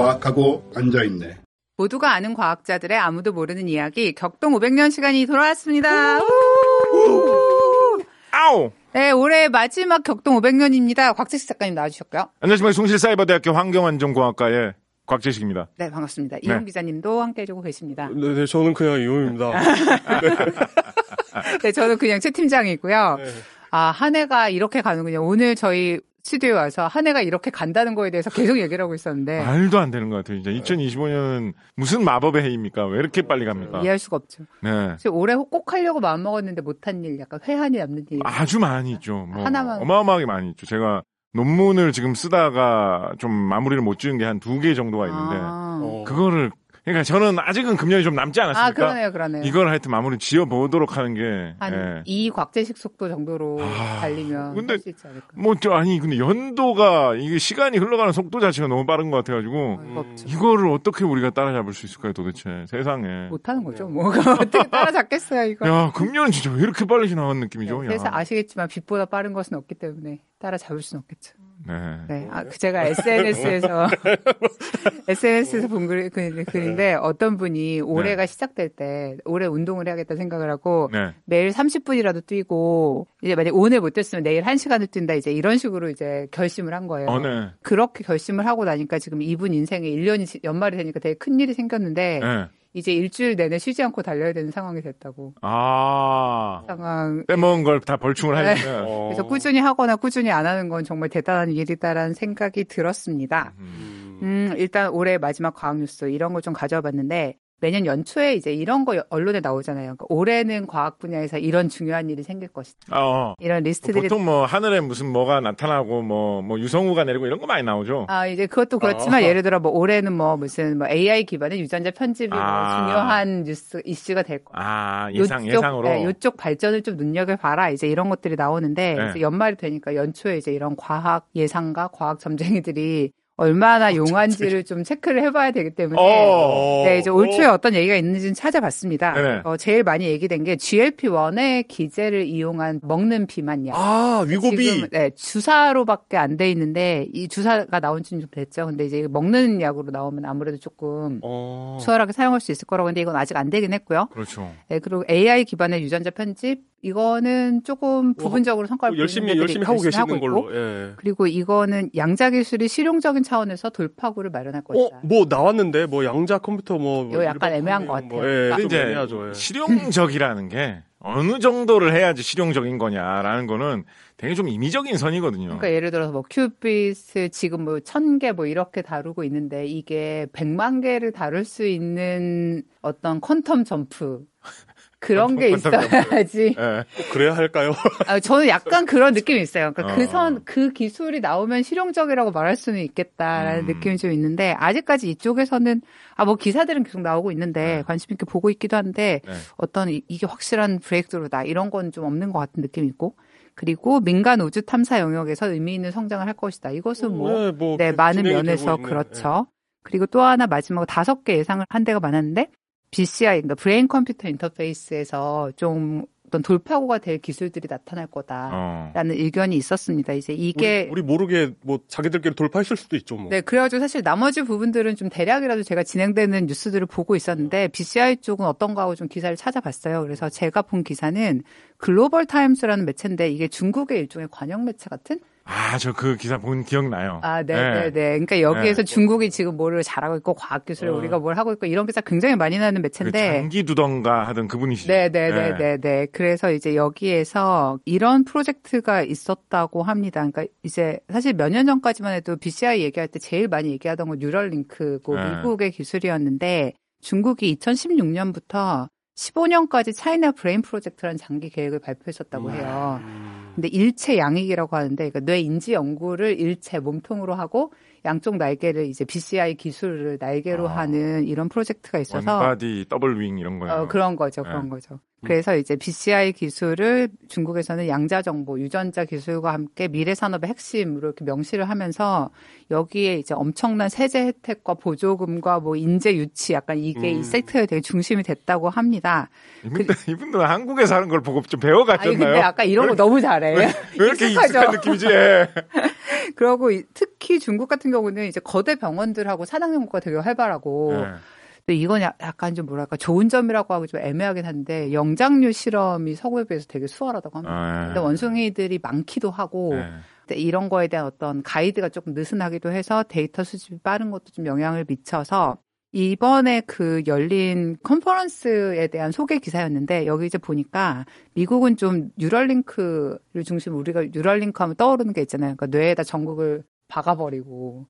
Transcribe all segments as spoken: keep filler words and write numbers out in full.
과학하고 앉아있네. 모두가 아는 과학자들의 아무도 모르는 이야기 격동 오백 년 시간이 돌아왔습니다. 아우! 네, 올해 마지막 격동 오백 년입니다. 곽재식 작가님 나와주셨고요. 안녕하십니까. 숭실사이버대학교 환경안전공학과의 곽재식입니다. 네, 반갑습니다. 이용 네. 기자님도 함께 해주고 계십니다. 네, 네 저는 그냥 이용입니다. 네. 네, 저는 그냥 최 팀장이고요. 네. 아, 한 해가 이렇게 가는군요. 오늘 저희 스튜디오에 와서 한 해가 이렇게 간다는 거에 대해서 계속 얘기를 하고 있었는데. 말도 안 되는 것 같아요. 진짜 이천이십오 년은 무슨 마법의 해입니까? 왜 이렇게 빨리 갑니까? 이해할 수가 없죠. 네. 올해 꼭 하려고 마음먹었는데 못한 일, 약간 회한이 남는 일. 아주 많이 있죠. 뭐 하나만. 어마어마하게 많이 있죠. 제가 논문을 지금 쓰다가 좀 마무리를 못 지은 게 한 두 개 정도가 있는데 아. 그거를 그러니까 저는 아직은 금년이 좀 남지 않았습니까? 아, 그러네요, 그러네요. 이걸 하여튼 마무리 지어보도록 하는 게. 한 예. 이 곽재식 속도 정도로 아, 달리면 근데 할 수 있지 않을까. 뭐, 저, 아니, 근데 연도가, 이게 시간이 흘러가는 속도 자체가 너무 빠른 것 같아가지고. 음. 이거를 어떻게 우리가 따라잡을 수 있을까요, 도대체. 세상에. 못하는 거죠, 뭐. 어떻게 따라잡겠어요, 이거. 야, 금년은 진짜 왜 이렇게 빨리 지나간 느낌이죠? 네, 그래서 아시겠지만 빛보다 빠른 것은 없기 때문에 따라잡을 수는 없겠죠. 네. 네. 아, 제가 에스엔에스에서, 에스엔에스에서 본 글, 글, 글인데 어떤 분이 올해가 네. 시작될 때 올해 운동을 해야겠다 생각을 하고 네. 매일 삼십 분이라도 뛰고 이제 만약 오늘 못 뛰었으면 내일 한 시간을 뛴다 이제 이런 식으로 이제 결심을 한 거예요. 어, 네. 그렇게 결심을 하고 나니까 지금 이분 인생에 일 년이 연말이 되니까 되게 큰 일이 생겼는데 네. 이제 일주일 내내 쉬지 않고 달려야 되는 상황이 됐다고. 아. 상황. 빼먹은 걸 다 벌충을 하니까. 네. 그래서 꾸준히 하거나 꾸준히 안 하는 건 정말 대단한 일이다라는 생각이 들었습니다. 음, 음 일단 올해 마지막 과학 뉴스 이런 걸 좀 가져와 봤는데 매년 연초에 이제 이런 거 언론에 나오잖아요. 그러니까 올해는 과학 분야에서 이런 중요한 일이 생길 것이다. 어. 이런 리스트들이. 보통 뭐 하늘에 무슨 뭐가 나타나고 뭐, 뭐 유성우가 내리고 이런 거 많이 나오죠. 아, 이제 그것도 그렇지만 어. 예를 들어 뭐 올해는 뭐 무슨 뭐 에이아이 기반의 유전자 편집이 아. 중요한 뉴스, 이슈가 될 거야. 아, 예상, 요쪽, 예상으로. 네, 요쪽 발전을 좀 눈여겨봐라. 이제 이런 것들이 나오는데. 네. 그래서 연말이 되니까 연초에 이제 이런 과학 예상가, 과학 점쟁이들이 얼마나 용한지를 좀 체크를 해봐야 되기 때문에 어~ 네, 이제 올 초에 어떤 얘기가 있는지는 찾아봤습니다. 어, 제일 많이 얘기된 게 지엘피 원의 기제를 이용한 먹는 비만약. 아, 위고비. 지금 네, 주사로밖에 안 돼 있는데 이 주사가 나온 지는 좀 됐죠. 근데 이제 먹는 약으로 나오면 아무래도 조금 어~ 수월하게 사용할 수 있을 거라고 근데 이건 아직 안 되긴 했고요. 그렇죠. 네, 그리고 에이아이 기반의 유전자 편집 이거는 조금 부분적으로 성과를 어, 열심히 열심히 하고 계시는 하고 걸로. 예. 그리고 이거는 양자 기술이 실용적인 차원에서 돌파구를 마련할 것이다. 어, 뭐 나왔는데 뭐 양자 컴퓨터 뭐 이거 약간 애매한 것 같아요. 뭐, 예, 근데 이제 애매하죠, 예. 실용적이라는 게 어느 정도를 해야지 실용적인 거냐라는 거는 되게 좀 임의적인 선이거든요. 그러니까 예를 들어서 뭐 큐빗을 지금 뭐 천 개 뭐 이렇게 다루고 있는데 이게 백만 개를 다룰 수 있는 어떤 퀀텀 점프 그런 게 있어야지. 네. 그래야 할까요? 아, 저는 약간 그런 느낌이 있어요. 그러니까 어. 그 선, 그 기술이 나오면 실용적이라고 말할 수는 있겠다라는 음. 느낌이 좀 있는데, 아직까지 이쪽에서는, 아, 뭐 기사들은 계속 나오고 있는데, 네. 관심 있게 보고 있기도 한데, 네. 어떤 이, 이게 확실한 브레이크스루다. 이런 건 좀 없는 것 같은 느낌이 있고, 그리고 민간 우주 탐사 영역에서 의미 있는 성장을 할 것이다. 이것은 뭐, 네, 뭐 네 많은 면에서 그렇죠. 네. 그리고 또 하나 마지막으로 다섯 개 예상을 한 데가 많았는데, 비씨아이, 그러니까 브레인 컴퓨터 인터페이스에서 좀 어떤 돌파구가 될 기술들이 나타날 거다라는 어. 의견이 있었습니다. 이제 이게 우리, 우리 모르게 뭐 자기들끼리 돌파했을 수도 있죠. 뭐. 네, 그래가지고 사실 나머지 부분들은 좀 대략이라도 제가 진행되는 뉴스들을 보고 있었는데 비씨아이 쪽은 어떤가 하고 좀 기사를 찾아봤어요. 그래서 제가 본 기사는 글로벌 타임스라는 매체인데 이게 중국의 일종의 관영 매체 같은? 아, 저 그 기사 본 기억나요. 아, 네네네. 네. 네. 그러니까 여기에서 네. 중국이 지금 뭐를 잘하고 있고 과학기술을 어. 우리가 뭘 하고 있고 이런 기사 굉장히 많이 나는 매체인데. 그 장기두던가 하던 그분이시죠. 네네네네네. 네. 네. 그래서 이제 여기에서 이런 프로젝트가 있었다고 합니다. 그러니까 이제 사실 몇 년 전까지만 해도 비씨아이 얘기할 때 제일 많이 얘기하던 건 뉴럴링크고 네. 미국의 기술이었는데 중국이 이천십육 년부터 십오 년까지 차이나 브레인 프로젝트라는 장기 계획을 발표했었다고 해요. 근데 일체 양익이라고 하는데 그러니까 뇌 인지 연구를 일체 몸통으로 하고 양쪽 날개를 이제 비씨아이 기술을 날개로 아. 하는 이런 프로젝트가 있어서 원바디 더블 윙 이런 거예요. 어, 그런 거죠. 그런 네. 거죠. 그래서 이제 비씨아이 기술을 중국에서는 양자 정보, 유전자 기술과 함께 미래 산업의 핵심으로 이렇게 명시를 하면서 여기에 이제 엄청난 세제 혜택과 보조금과 뭐 인재 유치 약간 이게 음. 이 섹터에 되게 중심이 됐다고 합니다. 이분들, 그, 이분들 한국에서 하는 걸 보고 좀 배워갔잖아요. 아니 근데 아까 이런 거 너무 잘해. 왜, 왜 이렇게 익숙한 느낌이지? 그리고 특히 특히 중국 같은 경우는 이제 거대 병원들하고 산학 연구가 되게 활발하고 네. 근데 이건 약간 좀 뭐랄까 좋은 점이라고 하고 좀 애매하긴 한데 영장류 실험이 서구에 비해서 되게 수월하다고 합니다. 아, 근데 원숭이들이 많기도 하고 네. 이런 거에 대한 어떤 가이드가 조금 느슨하기도 해서 데이터 수집이 빠른 것도 좀 영향을 미쳐서 이번에 그 열린 컨퍼런스에 대한 소개 기사였는데 여기 이제 보니까 미국은 좀 뉴럴링크를 중심으로 우리가 뉴럴링크 하면 떠오르는 게 있잖아요. 그러니까 뇌에다 전극을 박아버리고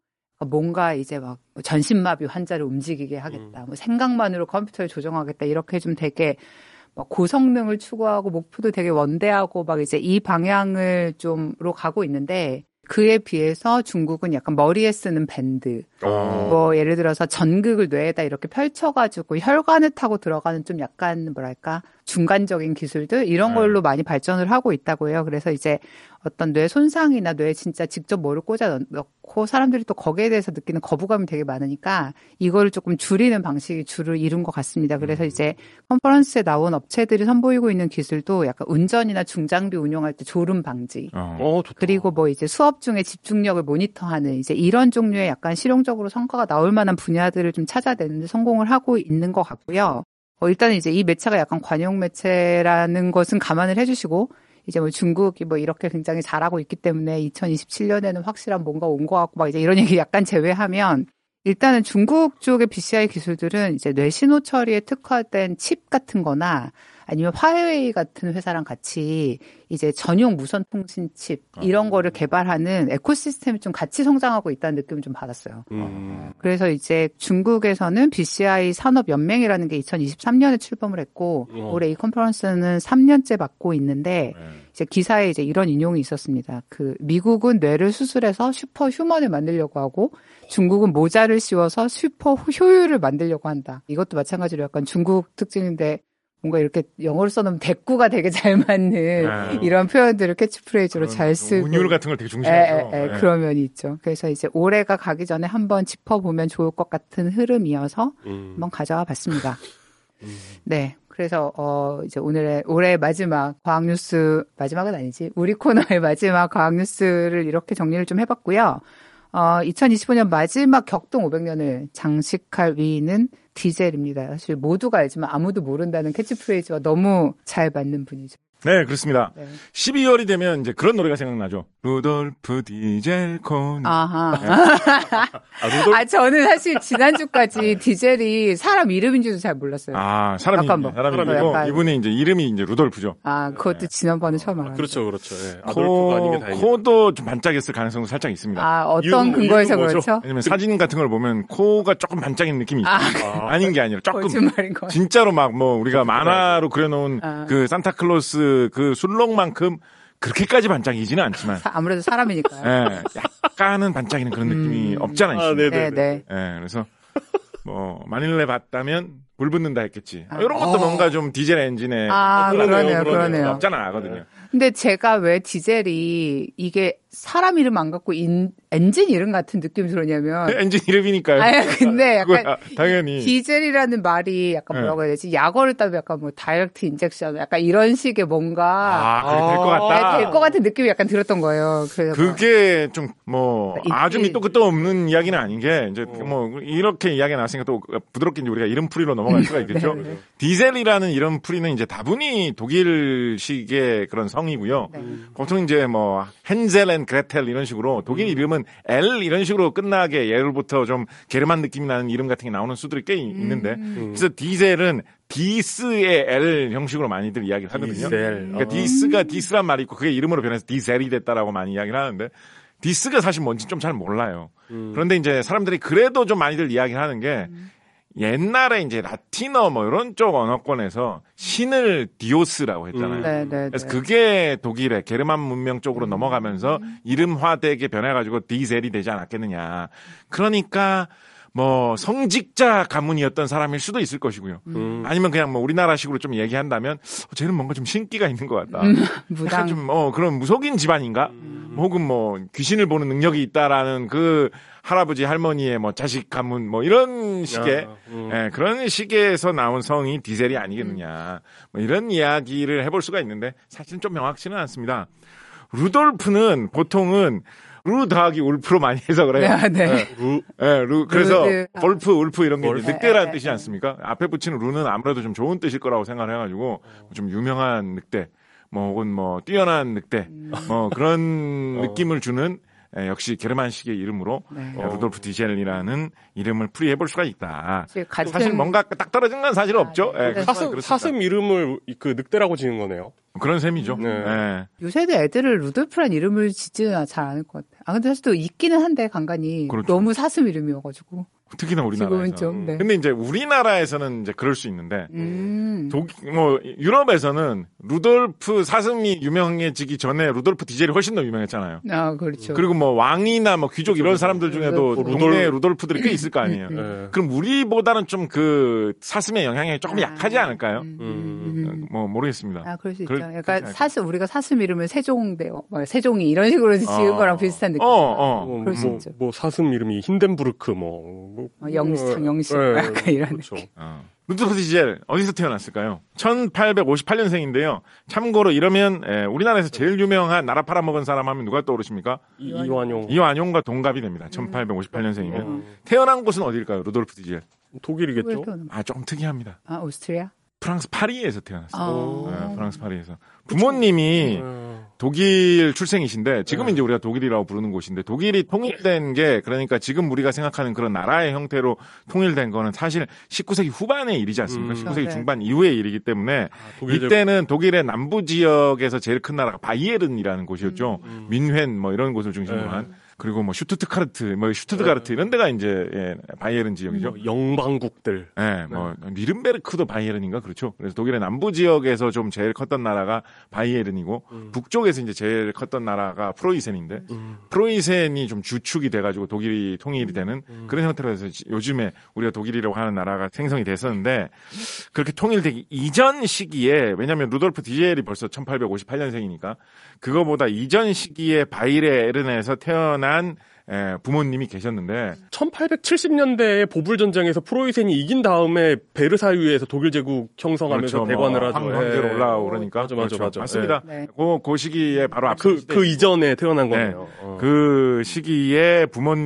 뭔가 이제 막 전신마비 환자를 움직이게 하겠다. 뭐 생각만으로 컴퓨터를 조정하겠다. 이렇게 좀 되게 막 고성능을 추구하고 목표도 되게 원대하고 막 이제 이 방향을 좀로 가고 있는데 그에 비해서 중국은 약간 머리에 쓰는 밴드, 어. 뭐 예를 들어서 전극을 뇌에다 이렇게 펼쳐가지고 혈관을 타고 들어가는 좀 약간 뭐랄까 중간적인 기술들 이런 걸로 많이 발전을 하고 있다고 해요. 그래서 이제 어떤 뇌 손상이나 뇌에 진짜 직접 뭐를 꽂아 넣고 사람들이 또 거기에 대해서 느끼는 거부감이 되게 많으니까 이거를 조금 줄이는 방식이 줄을 이룬 것 같습니다. 그래서 이제 컨퍼런스에 나온 업체들이 선보이고 있는 기술도 약간 운전이나 중장비 운용할 때 졸음 방지, 어, 좋다. 그리고 뭐 이제 수업 중에 집중력을 모니터하는 이제 이런 종류의 약간 실용적으로 성과가 나올 만한 분야들을 좀 찾아내는데 성공을 하고 있는 것 같고요. 어, 일단은 이제 이 매체가 약간 관용 매체라는 것은 감안을 해주시고 이제 뭐 중국이 뭐 이렇게 굉장히 잘하고 있기 때문에 이천이십칠 년에는 확실한 뭔가 온 것 같고 막 이제 이런 얘기 약간 제외하면 일단은 중국 쪽의 비씨아이 기술들은 이제 뇌 신호 처리에 특화된 칩 같은 거나 아니면 화웨이 같은 회사랑 같이 이제 전용 무선 통신 칩 이런 거를 개발하는 에코시스템이 좀 같이 성장하고 있다는 느낌을 좀 받았어요. 음. 그래서 이제 중국에서는 비씨아이 산업연맹이라는 게 이천이십삼 년에 출범을 했고 어. 올해 이 컨퍼런스는 삼 년째 맡고 있는데 네. 이제 기사에 이제 이런 인용이 있었습니다. 그 미국은 뇌를 수술해서 슈퍼 휴먼을 만들려고 하고 중국은 모자를 씌워서 슈퍼 효율을 만들려고 한다. 이것도 마찬가지로 약간 중국 특징인데 뭔가 이렇게 영어로 써놓으면 대꾸가 되게 잘 맞는 네. 이런 표현들을 캐치프레이즈로 잘 쓰고 운율 같은 걸 되게 에, 중시하죠. 에, 에, 네. 그런 면이 있죠. 그래서 이제 올해가 가기 전에 한번 짚어보면 좋을 것 같은 흐름이어서 음. 한번 가져와 봤습니다. 음. 네. 그래서 어 이제 오늘의 올해 마지막 과학 뉴스 마지막은 아니지. 우리 코너의 마지막 과학 뉴스를 이렇게 정리를 좀 해봤고요. 어 이천이십오 년 마지막 격동 오백 년을 장식할 위인은 디젤입니다. 사실 모두가 알지만 아무도 모른다는 캐치프레이즈와 너무 잘 맞는 분이죠. 네, 그렇습니다. 네. 십이월이 되면 이제 그런 노래가 생각나죠. 루돌프 디젤 콘. 아하. 아, 루돌... 아, 저는 사실 지난주까지 디젤이 사람 이름인지도 잘 몰랐어요. 아, 사람이 약간 뭐, 사람이고 약간... 이분이 이제 이름이 이제 루돌프죠. 아, 그것도 지난번에 처음 알았어요. 그렇죠, 그렇죠. 예. 아돌프가 아닌 게 다행이다. 코도 좀 반짝였을 가능성도 살짝 있습니다. 아, 어떤 이유는, 근거에서 이유는 그렇죠? 왜냐면 사진 같은 걸 보면 코가 조금 반짝이는 느낌이 있죠. 아, 아, 아닌 게 아니라 조금. 거짓말인 거. 진짜로 막 뭐 우리가 만화로 그려놓은 아. 그 산타클로스 그 술록만큼 그렇게까지 반짝이지는 않지만. 아무래도 사람이니까요. 예, 약간은 반짝이는 그런 느낌이 음. 없지 않아 아, 있습니다. 네, 네. 예, 그래서 뭐 만일에 봤다면 불 붙는다 했겠지. 아. 이런 것도 어. 뭔가 좀 디젤 엔진에 아, 그러네요, 그러네요, 그러네요. 그러네요. 없잖아 하거든요. 근데 제가 왜 디젤이 이게 사람 이름 안 갖고 인, 엔진 이름 같은 느낌이 들었냐면. 엔진 이름이니까요. 아니, 근데 약간. 그거야, 당연히. 디젤이라는 말이 약간 뭐라고 해야 되지? 약어를 따면 약간 뭐 다이렉트 인젝션, 약간 이런 식의 뭔가. 아, 그게 될 것 같다. 될 것 같은 느낌이 약간 들었던 거예요. 그래서 그게 좀 뭐 이- 아주 밑도 끝도 없는 이야기는 아닌 게 이제 어. 뭐 이렇게 이야기가 나왔으니까 또 부드럽게 이제 우리가 이름 풀이로 넘어갈 수가 있겠죠. 네, 네. 디젤이라는 이름 풀이는 이제 다분히 독일식의 그런 성이고요. 네. 보통 이제 뭐 헨젤 앤 그레텔 이런 식으로 독일 이름은 L 이런 식으로 끝나게 예로부터 좀 게르만 느낌이 나는 이름 같은 게 나오는 수들이 꽤 있는데 음. 그래서 디젤은 디스의 L 형식으로 많이들 이야기를 하거든요. 디셀. 그러니까 아. 디스가 디스란 말이 있고 그게 이름으로 변해서 디셀이 됐다라고 많이 이야기를 하는데 디스가 사실 뭔지 좀 잘 몰라요. 음. 그런데 이제 사람들이 그래도 좀 많이들 이야기를 하는 게 옛날에 이제 라틴어 뭐 이런 쪽 언어권에서 신을 디오스라고 했잖아요. 음. 네, 네, 그래서 네. 그게 독일의 게르만 문명 쪽으로 넘어가면서 이름화되게 변해가지고 디젤이 되지 않았겠느냐. 그러니까 뭐 성직자 가문이었던 사람일 수도 있을 것이고요. 음. 아니면 그냥 뭐 우리나라식으로 좀 얘기한다면 어, 쟤는 뭔가 좀 신기가 있는 것 같다. 무당. 약간 좀 어, 그런 무속인 집안인가? 음. 혹은 뭐 귀신을 보는 능력이 있다라는 그 할아버지 할머니의 뭐 자식 가문 뭐 이런 식의 야, 음. 예, 그런 식에서 나온 성이 디젤이 아니겠느냐. 뭐 이런 이야기를 해볼 수가 있는데 사실은 좀 명확치는 않습니다. 루돌프는 보통은 루 더하기 울프로 많이 해석을 해요. 네, 네. 네. 루, 네, 루. 그래서 루드. 볼프, 울프 이런 게 볼프. 늑대라는 뜻이지 않습니까? 앞에 붙이는 루는 아무래도 좀 좋은 뜻일 거라고 생각을 해가지고 좀 유명한 늑대, 뭐 혹은 뭐 뛰어난 늑대, 음. 뭐 그런 느낌을 주는 예, 역시 게르만식의 이름으로 네. 예, 루돌프 디젤이라는 이름을 풀이해볼 수가 있다. 같은... 사실 뭔가 딱 떨어진 건 사실 아, 없죠. 네. 예, 사슴, 사슴 이름을 그 늑대라고 지은 거네요. 그런 셈이죠. 네. 예. 요새도 애들을 루돌프란 이름을 짓지는 잘 않을 것 같아요. 아 근데 사실 또 있기는 한데 간간이 그렇죠. 너무 사슴 이름이어가지고. 특히나 우리나라에서. 지금은 좀. 네. 근데 이제 우리나라에서는 이제 그럴 수 있는데, 음. 독, 뭐 유럽에서는 루돌프 사슴이 유명해지기 전에 루돌프 디젤이 훨씬 더 유명했잖아요. 아 그렇죠. 그리고 뭐 왕이나 뭐 귀족 이런 사람들 중에도 루돌프. 동네에 루돌프들이 꽤 있을 거 아니에요. 네. 그럼 우리보다는 좀 그 사슴의 영향이 조금 아, 약하지 않을까요? 음, 음. 음. 뭐 모르겠습니다. 아 그럴 수 있죠. 그럴- 그러니까 그렇지 사슴 우리가 사슴 이름을 세종대요, 뭐 세종이 이런 식으로 지은 어. 거랑 비슷한 느낌. 어, 어. 뭐, 그럴 수 뭐, 있죠. 뭐 사슴 이름이 힌덴부르크 뭐, 뭐 어, 영시창, 영시 네, 약간 이런 그렇죠. 어. 루돌프 디젤 어디서 태어났을까요? 천팔백오십팔 년생인데요. 참고로 이러면 에, 우리나라에서 제일 유명한 나라 팔아먹은 사람 하면 누가 떠오르십니까? 이, 이완용. 이완용과 동갑이 됩니다. 천팔백오십팔 년생이면. 음. 태어난 곳은 어디일까요? 루돌프 디젤. 독일이겠죠? 아, 조금 특이합니다. 아 오스트리아? 프랑스 파리에서 태어났어요. 아. 네, 프랑스 파리에서. 부모님이 음. 독일 출생이신데 지금 네. 이제 우리가 독일이라고 부르는 곳인데 독일이 통일된 게 그러니까 지금 우리가 생각하는 그런 나라의 형태로 통일된 거는 사실 십구 세기 후반의 일이지 않습니까? 음. 십구 세기 네. 중반 이후의 일이기 때문에 독일 이때는 독일의 남부 지역에서 제일 큰 나라가 바이에른이라는 곳이었죠. 음. 뮌헨 뭐 이런 곳을 중심으로 네. 한 그리고 뭐 슈투트가르트, 뭐 슈투트가르트 이런 데가 이제 예, 바이에른 지역이죠. 뭐 영방국들. 예, 뭐 니른베르크도 바이에른인가 그렇죠. 그래서 독일의 남부 지역에서 좀 제일 컸던 나라가 바이에른이고 음. 북쪽에서 이제 제일 컸던 나라가 프로이센인데 음. 프로이센이 좀 주축이 돼가지고 독일이 통일이 되는 음. 그런 형태로 해서 요즘에 우리가 독일이라고 하는 나라가 생성이 됐었는데 그렇게 통일되기 이전 시기에 왜냐하면 루돌프 디젤이 벌써 천팔백오십팔 년생이니까 그거보다 이전 시기에 바이에른에서 태어난 에, 부모님이 계셨는데 천팔백칠십 년대에 보불전쟁에서 프로이센이 이긴 다음에 베르사유에서 독일 제국 형성하면서 그렇죠. 대관을 뭐 하죠. 황- 황제로 예. 올라오고 그러니까 맞아, 맞아, 그렇죠. 맞아. 맞습니다. 네. 그, 그 시기에 바로 앞서 그, 그 이전에 태어난 거네요. 어. 그 시기에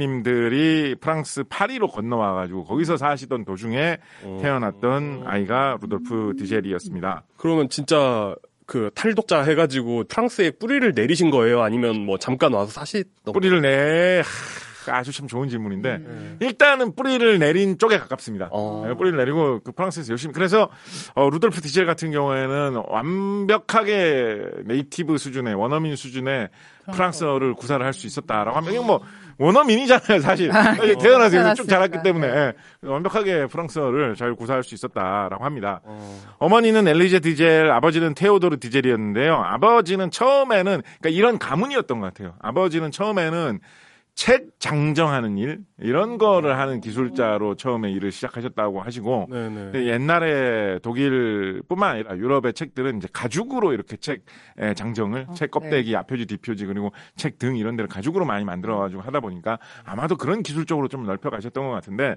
부모님들이 프랑스 파리로 건너와가지고 거기서 사시던 도중에 어. 태어났던 아이가 루돌프 디젤이었습니다. 그러면 진짜 그 탈독자 해가지고 프랑스에 뿌리를 내리신 거예요? 아니면 뭐 잠깐 와서 사시던 뿌리를 내 하, 아주 참 좋은 질문인데 음. 일단은 뿌리를 내린 쪽에 가깝습니다. 어. 네, 뿌리를 내리고 그 프랑스에서 열심히 그래서 어, 루돌프 디젤 같은 경우에는 완벽하게 네이티브 수준의 원어민 수준의 프랑스어를 구사를 할 수 있었다라고 하면 이건 뭐 원어민이잖아요 사실 태어나서 여기서 쭉 자랐기 때문에 예, 완벽하게 프랑스어를 잘 구사할 수 있었다라고 합니다. 어. 어머니는 엘리제 디젤, 아버지는 테오도르 디젤이었는데요. 아버지는 처음에는 그러니까 이런 가문이었던 것 같아요. 아버지는 처음에는 책 장정하는 일 이런 거를 하는 기술자로 처음에 일을 시작하셨다고 하시고 네네. 근데 옛날에 독일뿐만 아니라 유럽의 책들은 이제 가죽으로 이렇게 책 에, 장정을 어, 책 껍데기, 앞표지, 뒷표지 그리고 책 등 이런 데를 가죽으로 많이 만들어가지고 하다 보니까 아마도 그런 기술적으로 좀 넓혀 가셨던 것 같은데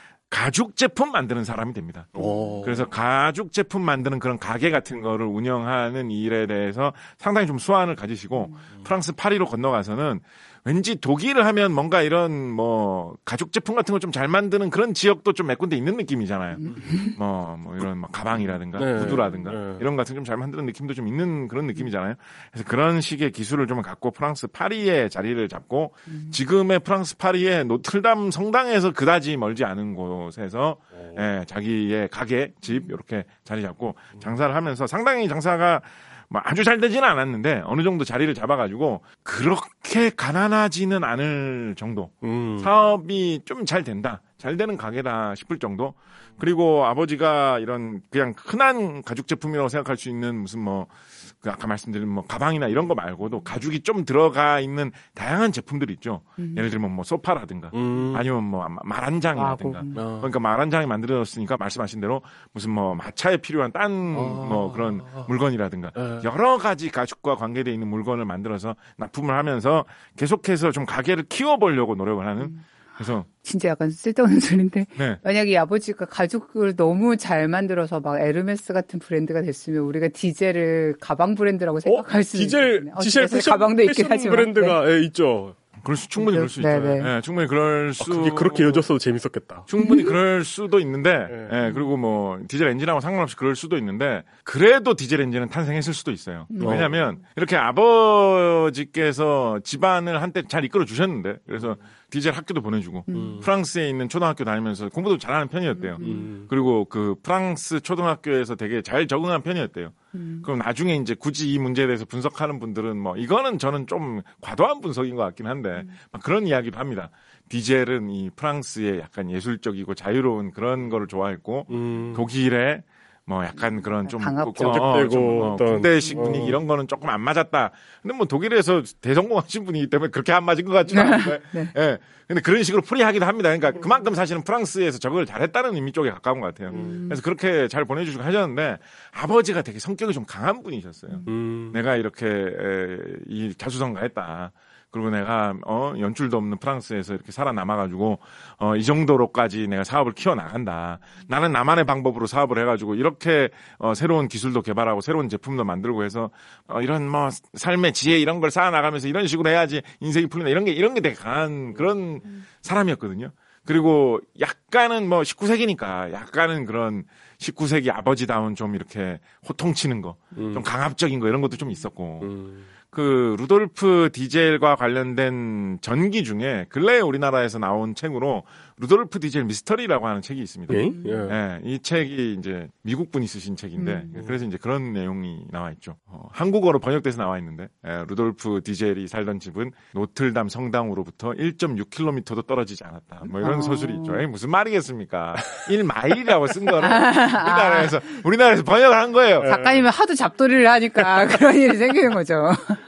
가죽 제품 만드는 사람이 됩니다. 오. 그래서 가죽 제품 만드는 그런 가게 같은 거를 운영하는 일에 대해서 상당히 좀 수완을 가지시고 프랑스 파리로 건너가서는 왠지 독일을 하면 뭔가 이런 뭐 가죽 제품 같은 걸 좀 잘 만드는 그런 지역도 좀 몇 군데 있는 느낌이잖아요. 뭐, 뭐 이런 뭐 가방이라든가 네. 구두라든가 네. 이런 거 같은 좀 잘 만드는 느낌도 좀 있는 그런 느낌이잖아요. 그래서 그런 식의 기술을 좀 갖고 프랑스 파리에 자리를 잡고 지금의 프랑스 파리의 노틀담 성당에서 그다지 멀지 않은 곳에서 예, 자기의 가게, 집 이렇게 자리 잡고 장사를 하면서 상당히 장사가 뭐 아주 잘 되지는 않았는데 어느 정도 자리를 잡아가지고 그렇게 가난하지는 않을 정도 음. 사업이 좀 잘 된다 잘 되는 가게다 싶을 정도 그리고 아버지가 이런 그냥 흔한 가죽 제품이라고 생각할 수 있는 무슨 뭐 그 아까 말씀드린 뭐 가방이나 이런 거 말고도 가죽이 좀 들어가 있는 다양한 제품들이 있죠. 음. 예를 들면 뭐 소파라든가 음. 아니면 뭐 말한장이라든가 아, 어. 그러니까 말한장이 만들어졌으니까 말씀하신 대로 무슨 뭐 마차에 필요한 딴 뭐 아. 그런 물건이라든가 네. 여러 가지 가죽과 관계되어 있는 물건을 만들어서 납품을 하면서 계속해서 좀 가게를 키워보려고 노력을 하는 그래서 진짜 약간 쓸데없는 소리인데 네. 만약에 이 아버지가 가죽을 너무 잘 만들어서 막 에르메스 같은 브랜드가 됐으면 우리가 디젤을 가방 브랜드라고 생각할 어? 수 디젤, 있겠네. 어, 디젤 디젤 패션, 가방도 있긴 패션 하지만 브랜드가 예, 있죠. 그럴 수, 충분히 그럴 수 있죠. 네, 충분히 그럴 수. 아, 그게 그렇게 이어졌어도 재밌었겠다. 충분히 그럴 수도 있는데, 네. 네, 그리고 뭐 디젤 엔진하고 상관없이 그럴 수도 있는데, 그래도 디젤 엔진은 탄생했을 수도 있어요. 음. 왜냐하면 이렇게 아버지께서 집안을 한때 잘 이끌어 주셨는데, 그래서 디젤 학교도 보내주고 음. 프랑스에 있는 초등학교 다니면서 공부도 잘하는 편이었대요. 음. 그리고 그 프랑스 초등학교에서 되게 잘 적응한 편이었대요. 음. 그럼 나중에 이제 굳이 이 문제에 대해서 분석하는 분들은 뭐 이거는 저는 좀 과도한 분석인 것 같긴 한데 음. 막 그런 이야기도 합니다. 디젤은 이 프랑스의 약간 예술적이고 자유로운 그런 거를 좋아했고 음. 독일의 뭐 약간 그런 좀 강압적이고 어, 군대식 어. 분위기 이런 거는 조금 안 맞았다. 근데 뭐 독일에서 대성공하신 분이기 때문에 그렇게 안 맞은 것 같지는 않은데. 네. 예. 근데 그런 식으로 풀이하기도 합니다. 그러니까 그만큼 사실은 프랑스에서 적응을 잘했다는 의미 쪽에 가까운 것 같아요. 음. 그래서 그렇게 잘 보내주시고 하셨는데 아버지가 되게 성격이 좀 강한 분이셨어요. 음. 내가 이렇게 에, 이 자수성가했다. 그리고 내가 어 연줄도 없는 프랑스에서 이렇게 살아남아가지고 어 이 정도로까지 내가 사업을 키워나간다. 나는 나만의 방법으로 사업을 해가지고 이렇게 어 새로운 기술도 개발하고 새로운 제품도 만들고 해서 어 이런 뭐 삶의 지혜 이런 걸 쌓아나가면서 이런 식으로 해야지 인생이 풀린다. 이런 게 이런 게 되게 강한 그런 사람이었거든요. 그리고 약간은 뭐 십구 세기니까 약간은 그런 십구 세기 아버지다운 좀 이렇게 호통치는 거, 음. 좀 강압적인 거 이런 것도 좀 있었고. 음. 그 루돌프 디젤과 관련된 전기 중에 근래에 우리나라에서 나온 책으로 루돌프 디젤 미스터리라고 하는 책이 있습니다. 예? 예. 네, 이 책이 이제 미국 분이 쓰신 책인데 음. 그래서 이제 그런 내용이 나와 있죠. 어, 한국어로 번역돼서 나와 있는데 예, 루돌프 디젤이 살던 집은 노틀담 성당으로부터 일 점 육 킬로미터도 떨어지지 않았다. 뭐 이런 어. 소설이 있죠. 에이, 무슨 말이겠습니까? 일 마일이라고 쓴 거를 우리나라에서 우리나라에서 번역을 한 거예요. 작가님은 하도 잡돌이를 하니까 그런 일이 생기는 거죠.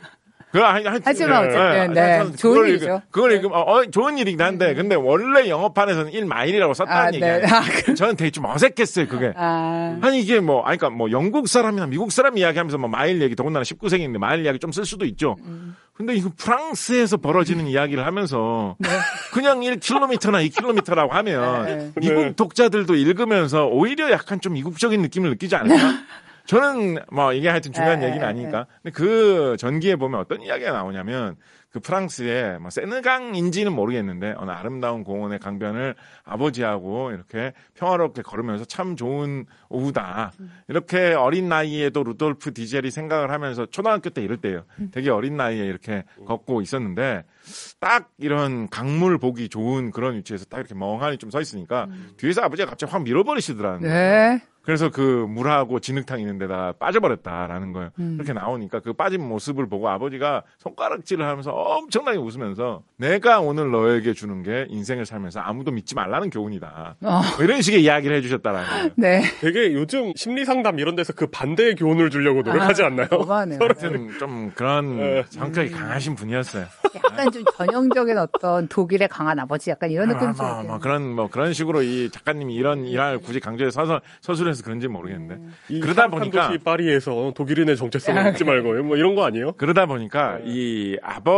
하지만 어쨌든 네, 네. 좋은 일이죠. 그걸 읽으면 어, 좋은 일이긴 한데 근데 원래 영어판에서는 일 마일이라고 썼다는 아, 얘기예요. 네. 아, 저는 되게 좀 어색했어요 그게. 아. 아니 이게 뭐 아니 그러니까 뭐 영국 사람이나 미국 사람 이야기하면서 뭐 마일 얘기 더군다나 십구 세기인데 마일 이야기 좀 쓸 수도 있죠. 음. 근데 이거 프랑스에서 벌어지는 음. 이야기를 하면서 네. 그냥 일 킬로미터나 이 킬로미터라고 하면 네. 미국 독자들도 읽으면서 오히려 약간 좀 이국적인 느낌을 느끼지 않을까? 저는 뭐 이게 하여튼 중요한 에, 얘기는 아니니까. 근데 그 전기에 보면 어떤 이야기가 나오냐면 그 프랑스의 뭐 세느강인지는 모르겠는데 어느 아름다운 공원의 강변을 아버지하고 이렇게 평화롭게 걸으면서 참 좋은 오후다. 이렇게 어린 나이에도 루돌프 디젤이 생각을 하면서 초등학교 때 이럴 때예요. 되게 어린 나이에 이렇게 걷고 있었는데 딱 이런 강물 보기 좋은 그런 위치에서 딱 이렇게 멍하니 좀 서 있으니까 음. 뒤에서 아버지가 갑자기 확 밀어버리시더라는 거예요. 네. 그래서 그 물하고 진흙탕 있는 데다 빠져버렸다라는 거예요. 음. 그렇게 나오니까 그 빠진 모습을 보고 아버지가 손가락질을 하면서 엄청나게 웃으면서 내가 오늘 너에게 주는 게 인생을 살면서 아무도 믿지 말라는 교훈이다. 어. 뭐 이런 식의 이야기를 해주셨다라는 거예요. 네. 되게 요즘 심리상담 이런 데서 그 반대의 교훈을 주려고 노력하지 아, 않나요? 하여튼 좀 그런 네. 성격이 음. 강하신 분이었어요. 약간 좀 전형적인 어떤 독일의 강한 아버지 약간 이런 느낌이 아, 뭐, 뭐 그런 뭐 그런 식으로 이 작가님이 이런 일화를 굳이 강조해서 서술, 서술해서 그런지 모르겠는데 음. 그러다 보니까 도시 파리에서 독일인의 정체성을 잊지 말고 뭐 이런 거 아니에요? 그러다 보니까 네. 이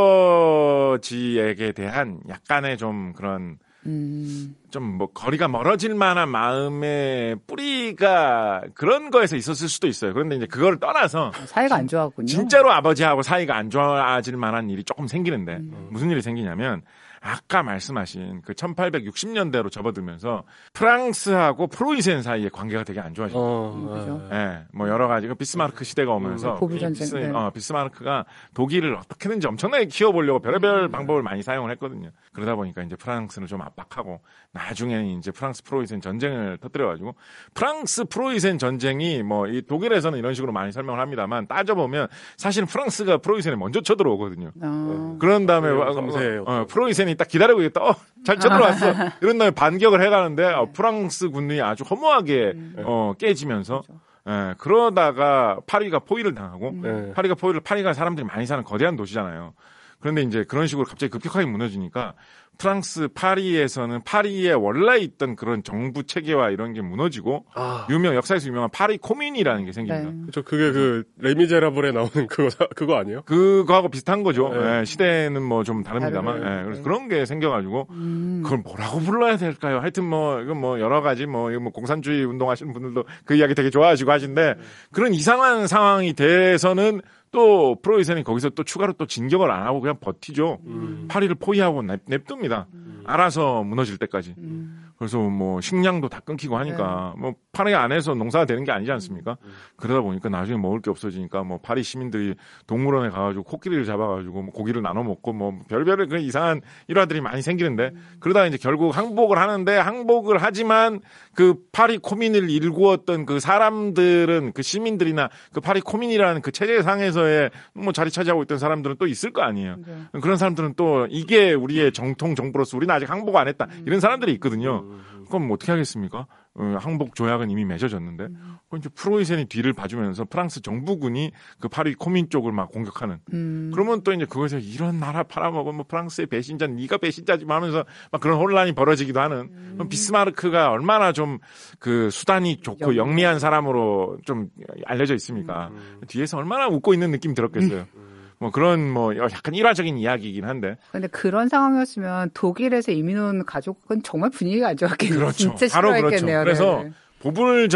아버지에게 대한 약간의 좀 그런 음. 좀 뭐 거리가 멀어질 만한 마음의 뿌리가 그런 거에서 있었을 수도 있어요. 그런데 이제 그걸 떠나서 사이가 안 좋았군요. 진짜로 아버지하고 사이가 안 좋아질 만한 일이 조금 생기는데 음. 무슨 일이 생기냐면 아까 말씀하신 그 천팔백육십 년대로 접어들면서 프랑스하고 프로이센 사이의 관계가 되게 안 좋아졌어요. 어, 그렇죠. 예, 뭐 여러 가지 그 비스마르크 시대가 오면서 음, 고비 전쟁. 비스, 어, 비스마르크가 독일을 어떻게든지 엄청나게 키워보려고 별의별 음. 방법을 많이 사용을 했거든요. 그러다 보니까 이제 프랑스를 좀 압박하고 나중에는 이제 프랑스 프로이센 전쟁을 터뜨려가지고 프랑스 프로이센 전쟁이 뭐 이 독일에서는 이런 식으로 많이 설명을 합니다만 따져보면 사실은 프랑스가 프로이센에 먼저 쳐들어오거든요. 어. 그런 다음에 네, 어, 어, 프로이센이 딱 기다리고 있다. 어, 잘 쳐들어왔어. 이런 다음에 반격을 해가는데 어, 프랑스 군이 아주 허무하게 음. 어, 깨지면서 그렇죠. 예, 그러다가 파리가 포위를 당하고 음. 파리가 포위를 파리가 사람들이 많이 사는 거대한 도시잖아요. 그런데 이제 그런 식으로 갑자기 급격하게 무너지니까 프랑스 파리에서는 파리에 원래 있던 그런 정부 체계와 이런 게 무너지고 아. 유명 역사에서 유명한 파리 코민이라는 게 생깁니다. 네. 그렇죠. 그게 그 레미제라블에 나오는 그거 그거 아니에요? 그거하고 비슷한 거죠. 네. 예, 시대는 뭐 좀 다릅니다만. 다르네요. 예, 그래서 네. 그런 게 생겨가지고 음. 그걸 뭐라고 불러야 될까요? 하여튼 뭐 이건 뭐 여러 가지 뭐 이거 뭐 공산주의 운동하시는 분들도 그 이야기 되게 좋아하시고 하신데 그런 이상한 상황이 돼서는 또 프로이센이 거기서 또 추가로 또 진격을 안 하고 그냥 버티죠. 음. 파리를 포위하고 냅, 냅둡니다. 음. 알아서 무너질 때까지. 음. 그래서 뭐 식량도 다 끊기고 하니까 뭐 파리 안에서 농사가 되는 게 아니지 않습니까? 그러다 보니까 나중에 먹을 게 없어지니까 뭐 파리 시민들이 동물원에 가가지고 코끼리를 잡아가지고 뭐 고기를 나눠 먹고 뭐 별별의 그런 이상한 일화들이 많이 생기는데 그러다가 이제 결국 항복을 하는데 항복을 하지만 그 파리 코민을 일구었던 그 사람들은 그 시민들이나 그 파리 코민이라는 그 체제상에서의 뭐 자리 차지하고 있던 사람들은 또 있을 거 아니에요. 네. 그런 사람들은 또 이게 우리의 정통 정부로서 우리는 아직 항복 안 했다 이런 사람들이 있거든요. 그럼 뭐 어떻게 하겠습니까? 어, 항복 조약은 이미 맺어졌는데 음. 이제 프로이센이 뒤를 봐주면서 프랑스 정부군이 그 파리 코민 쪽을 막 공격하는. 음. 그러면 또 이제 그것에서 이런 나라 팔아먹은 뭐 프랑스의 배신자, 네가 배신자지 하면서 막 그런 혼란이 벌어지기도 하는. 음. 그럼 비스마르크가 얼마나 좀 그 수단이 좋고 영... 영리한 사람으로 좀 알려져 있습니까? 음. 뒤에서 얼마나 웃고 있는 느낌이 들었겠어요. 음. 뭐 그런 뭐 약간 일화적인 이야기이긴 한데. 근데 그런 상황이었으면 독일에서 이민 온 가족은 정말 분위기가 안 좋았겠네요. 그렇죠. 진짜 바로 싫어했겠네요. 그렇죠. 그래서 네네. 보불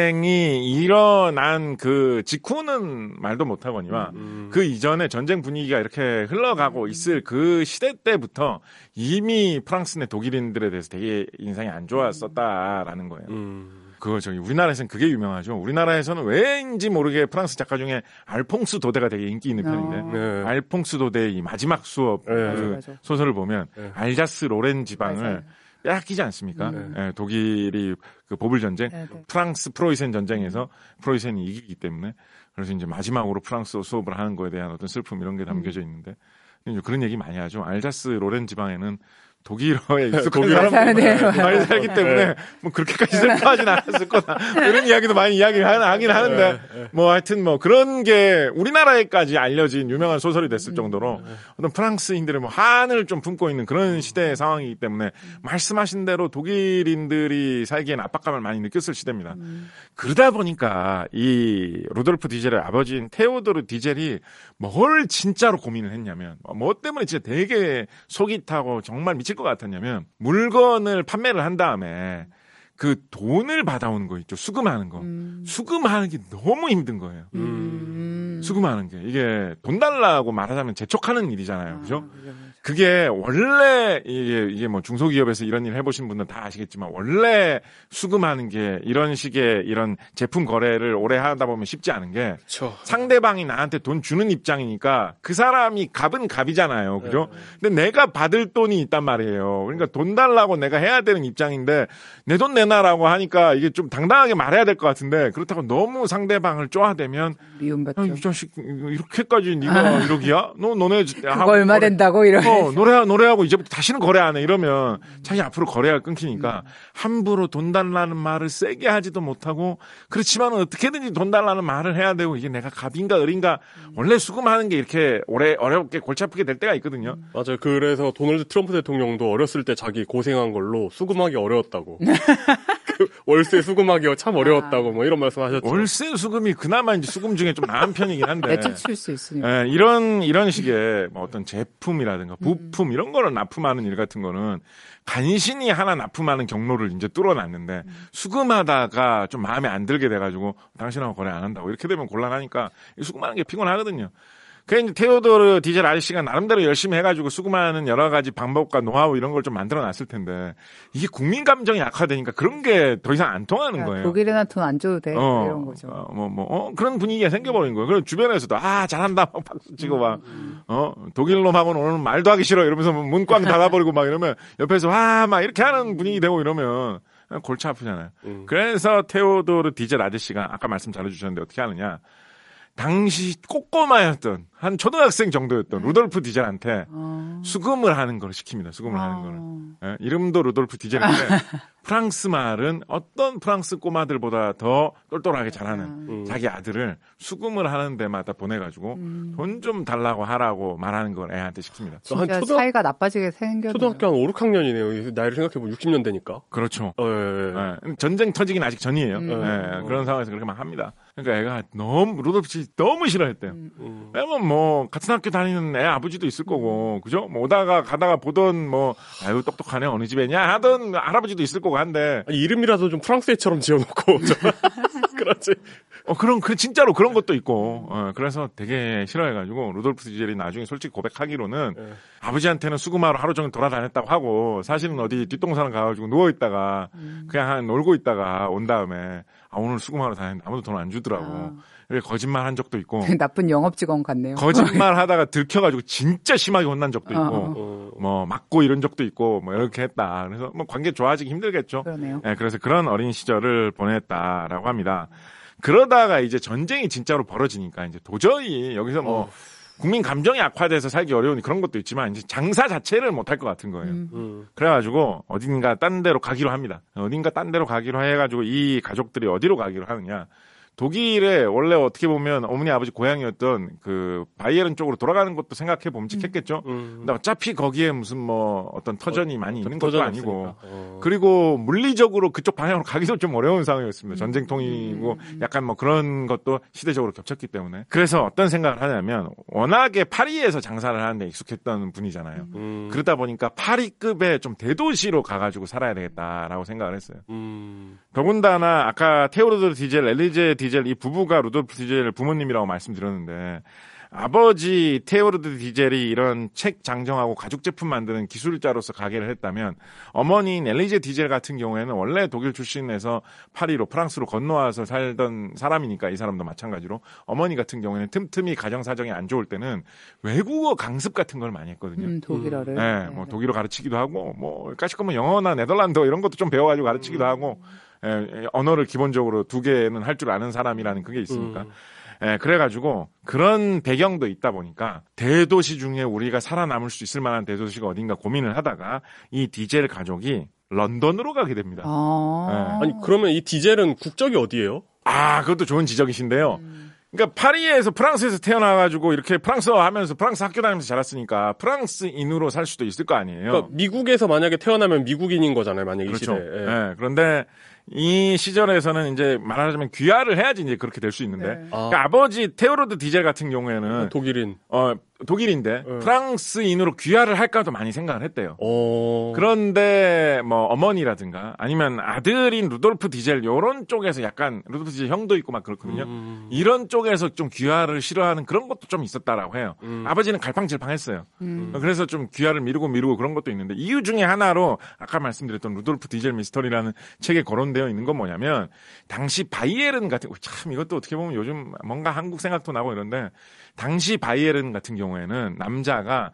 전쟁이 일어난 그 직후는 말도 못하거니와 음. 그 이전에 전쟁 분위기가 이렇게 흘러가고 있을 그 시대 때부터 이미 프랑스 내 독일인들에 대해서 되게 인상이 안 좋았었다라는 거예요. 음. 그거 저기 우리나라에서는 그게 유명하죠. 우리나라에서는 왜인지 모르게 프랑스 작가 중에 알퐁스 도데가 되게 인기 있는 편인데 어. 네. 알퐁스 도데의 이 마지막 수업 네. 그 맞아. 소설을 보면 네. 알자스 로렌 지방을 맞아요. 빼앗기지 않습니까? 음. 네, 독일이 그 보불 전쟁, 네, 네. 프랑스 프로이센 전쟁에서 프로이센이 이기기 때문에 그래서 이제 마지막으로 프랑스 수업을 하는 거에 대한 어떤 슬픔 이런 게 담겨져 있는데 이제 그런 얘기 많이 하죠. 알자스 로렌 지방에는 독일어에 익숙한 사람들이 많이 살기 때문에 네. 뭐 그렇게까지 슬퍼하진 않았을 거다. 이런 이야기도 많이 이야기를 하긴 하는데 네. 뭐 하여튼 뭐 그런 게 우리나라에까지 알려진 유명한 소설이 됐을 정도로 어떤 프랑스인들의 뭐 한을 좀 품고 있는 그런 시대의 상황이기 때문에 말씀하신 대로 독일인들이 살기엔 압박감을 많이 느꼈을 시대입니다. 그러다 보니까 이 루돌프 디젤의 아버지인 테오도르 디젤이 뭘 진짜로 고민을 했냐면 뭐 때문에 진짜 되게 속이 타고 정말 미칠 것 같았냐면 물건을 판매를 한 다음에 그 돈을 받아오는 거 있죠. 수금하는 거. 음. 수금하는 게 너무 힘든 거예요. 음. 수금하는 게. 이게 돈 달라고 말하자면 재촉하는 일이잖아요. 그죠? 아, 그게 원래 이게, 이게 뭐 중소기업에서 이런 일 해보신 분들은 다 아시겠지만 원래 수금하는 게 이런 식의 이런 제품 거래를 오래 하다 보면 쉽지 않은 게 그쵸. 상대방이 나한테 돈 주는 입장이니까 그 사람이 값은 값이잖아요. 그죠? 네. 근데 내가 받을 돈이 있단 말이에요. 그러니까 돈 달라고 내가 해야 되는 입장인데 내 돈 내놔라고 하니까 이게 좀 당당하게 말해야 될 것 같은데 그렇다고 너무 상대방을 쪼아대면 미움받죠. 이 자식 이렇게까지 네가 아. 이러기야? 너 너네 그거 얼마 거래, 된다고 이러. 어, 노래 노래하고 이제부터 다시는 거래 안 해. 이러면 자기 앞으로 거래가 끊기니까 음. 함부로 돈 달라는 말을 세게 하지도 못하고 그렇지만 어떻게든지 돈 달라는 말을 해야 되고 이게 내가 갑인가 을인가 음. 원래 수금하는 게 이렇게 오래 어렵게 골치 아프게 될 때가 있거든요. 음. 맞아요. 그래서 도널드 트럼프 대통령도 어렸을 때 자기 고생한 걸로 수금하기 어려웠다고. 그 월세 수금하기가 참 어려웠다고 뭐 이런 말씀하셨죠. 월세 수금이 그나마 이제 수금 중에 좀 나은 편이긴 한데. 내쫓을 수 있으니까. 예, 이런 이런 식의 뭐 어떤 제품이라든가 부품 음. 이런 거를 납품하는 일 같은 거는 간신히 하나 납품하는 경로를 이제 뚫어놨는데 음. 수금하다가 좀 마음에 안 들게 돼가지고 당신하고 거래 안 한다고 이렇게 되면 곤란하니까 수금하는 게 피곤하거든요. 그래 이제 테오도르 디젤 아저씨가 나름대로 열심히 해가지고 수금하는 여러 가지 방법과 노하우 이런 걸 좀 만들어놨을 텐데 이게 국민 감정이 악화되니까 그런 게 더 이상 안 통하는 거예요. 독일이나 돈 안 줘도 돼 어, 이런 거죠. 어, 뭐, 뭐, 어, 그런 분위기가 생겨버린 거예요. 그럼 주변에서도 아 잘한다 막 박수 치고 막 어, 독일 놈하고는 오늘 말도 하기 싫어 이러면서 문 꽝 닫아버리고 막 이러면 옆에서 와 막 이렇게 하는 분위기 되고 이러면 골치 아프잖아요. 음. 그래서 테오도르 디젤 아저씨가 아까 말씀 잘해주셨는데 어떻게 하느냐. 당시 꼬꼬마였던 한 초등학생 정도였던 네. 루돌프 디젤한테 어. 수금을 하는 걸 시킵니다. 수금을 어. 하는 거를. 예, 이름도 루돌프 디젤인데 프랑스 말은 어떤 프랑스 꼬마들보다 더 똘똘하게 잘하는 음. 자기 아들을 수금을 하는 데마다 보내가지고 음. 돈 좀 달라고 하라고 말하는 걸 애한테 시킵니다. 진짜 한 초등- 사이가 나빠지게 생겼네요. 초등학교 한 오, 육 학년이네요. 나이를 생각해보면 육십 년 되니까. 그렇죠. 어, 예, 예. 예, 전쟁 터지긴 아직 전이에요. 음. 예, 그런 상황에서 그렇게 막 합니다. 그러니까 애가 너무 루돌프 디젤 너무 싫어했대요. 음. 왜냐면 뭐 같은 학교 다니는 애 아버지도 있을 거고 그죠? 뭐 오다가 가다가 보던 뭐 아유 똑똑하네 어느 집애냐 하던 할아버지도 있을 거고 한데 아니, 이름이라도 좀 프랑스 애처럼 지어놓고. 그렇지. 어 그런 그 진짜로 그런 것도 있고 어, 그래서 되게 싫어해가지고 루돌프 디젤이 나중에 솔직히 고백하기로는 네. 아버지한테는 수금하러 하루 종일 돌아다녔다고 하고 사실은 어디 뒷동산 가가지고 누워 있다가 음. 그냥 한 놀고 있다가 온 다음에 아 오늘 수금하러 다녔는데 아무도 돈 안 주더라고. 아. 그래서 거짓말 한 적도 있고 나쁜 영업 직원 같네요. 거짓말 하다가 들켜가지고 진짜 심하게 혼난 적도 있고 어. 어. 뭐 맞고 이런 적도 있고 뭐 이렇게 했다. 그래서 뭐 관계 좋아지기 힘들겠죠. 그러네요. 네, 그래서 그런 어린 시절을 보냈다라고 합니다. 그러다가 이제 전쟁이 진짜로 벌어지니까 이제 도저히 여기서 뭐 어. 국민 감정이 악화돼서 살기 어려운 그런 것도 있지만 이제 장사 자체를 못할 것 같은 거예요. 음. 음. 그래가지고 어딘가 딴 데로 가기로 합니다. 어딘가 딴 데로 가기로 해가지고 이 가족들이 어디로 가기로 하느냐. 독일에 원래 어떻게 보면 어머니 아버지 고향이었던 그 바이에른 쪽으로 돌아가는 것도 생각해 봄직했겠죠. 음. 근데 어차피 거기에 무슨 뭐 어떤 터전이 많이 있는 것도 터전 아니고 없으니까. 어. 그리고 물리적으로 그쪽 방향으로 가기도 좀 어려운 상황이었습니다. 전쟁통이고 음. 약간 뭐 그런 것도 시대적으로 겹쳤기 때문에. 그래서 어떤 생각을 하냐면 워낙에 파리에서 장사를 하는데 익숙했던 분이잖아요. 음. 그러다 보니까 파리급의 좀 대도시로 가가지고 살아야 되겠다라고 생각을 했어요. 음. 더군다나 아까 테오도르 디젤, 엘리제 디젤 이 부부가 루돌프 디젤 부모님이라고 말씀드렸는데 아버지 테오도르 디젤이 이런 책 장정하고 가죽 제품 만드는 기술자로서 가게를 했다면 어머니인 엘리제 디젤 같은 경우에는 원래 독일 출신에서 파리로 프랑스로 건너와서 살던 사람이니까 이 사람도 마찬가지로 어머니 같은 경우에는 틈틈이 가정 사정이 안 좋을 때는 외국어 강습 같은 걸 많이 했거든요. 음, 독일어를. 네, 뭐 독일어 가르치기도 하고 뭐 까짓거면 영어나 네덜란드어 이런 것도 좀 배워가지고 가르치기도 하고 예, 언어를 기본적으로 두 개는 할 줄 아는 사람이라는 그게 있으니까. 음. 예, 그래가지고 그런 배경도 있다 보니까 대도시 중에 우리가 살아남을 수 있을 만한 대도시가 어딘가 고민을 하다가 이 디젤 가족이 런던으로 가게 됩니다. 아. 네. 아니, 그러면 이 디젤은 국적이 어디예요? 아, 그것도 좋은 지적이신데요. 그러니까 파리에서 프랑스에서 태어나가지고 이렇게 프랑스어 하면서 프랑스 학교 다니면서 자랐으니까 프랑스인으로 살 수도 있을 거 아니에요. 그러니까 미국에서 만약에 태어나면 미국인인 거잖아요, 만약에 그렇죠. 이 시대에. 예. 예, 그런데 이 시절에서는 이제 말하자면 귀화를 해야지 이제 그렇게 될 수 있는데 네. 아. 그러니까 아버지 테오도르 디젤 같은 경우에는 독일인. 어 독일인데 네. 프랑스인으로 귀화를 할까도 많이 생각을 했대요. 어. 그런데 뭐 어머니라든가 아니면 아들인 루돌프 디젤 요런 쪽에서 약간 루돌프 디젤 형도 있고 막 그렇거든요. 음. 이런 쪽에서 좀 귀화를 싫어하는 그런 것도 좀 있었다라고 해요. 음. 아버지는 갈팡질팡했어요. 음. 그래서 좀 귀화를 미루고 미루고 그런 것도 있는데 이유 중에 하나로 아까 말씀드렸던 루돌프 디젤 미스터리라는 책에 거론되어 있는 건 뭐냐면 당시 바이에른 같은 참 이것도 어떻게 보면 요즘 뭔가 한국 생각도 나고 이런데 당시 바이에른 같은 경우에는 남자가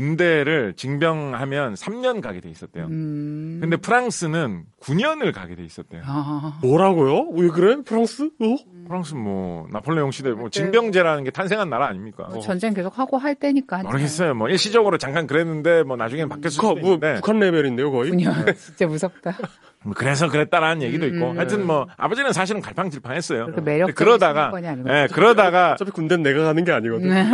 군대를 징병하면 삼 년 가게 돼 있었대요. 음. 근데 프랑스는 구 년을 가게 돼 있었대요. 아. 뭐라고요? 왜 그래? 프랑스? 어? 프랑스 뭐 나폴레옹 시대 뭐 징병제라는 게 탄생한 나라 아닙니까? 뭐 전쟁 계속 하고 할 때니까. 모르겠어요. 뭐 일시적으로 잠깐 그랬는데 뭐 나중에는 바뀌었을 수도 북한, 뭐, 있는데 북한 레벨인데요, 거의? 분야 진짜 무섭다. 뭐 그래서 그랬다라는 얘기도 있고 음. 하여튼 뭐 아버지는 사실은 갈팡질팡했어요. 그렇게 매력적인 그러다가 사건이 아니고. 예, 그러다가 어차피 군대는 내가 가는 게 아니거든. 네.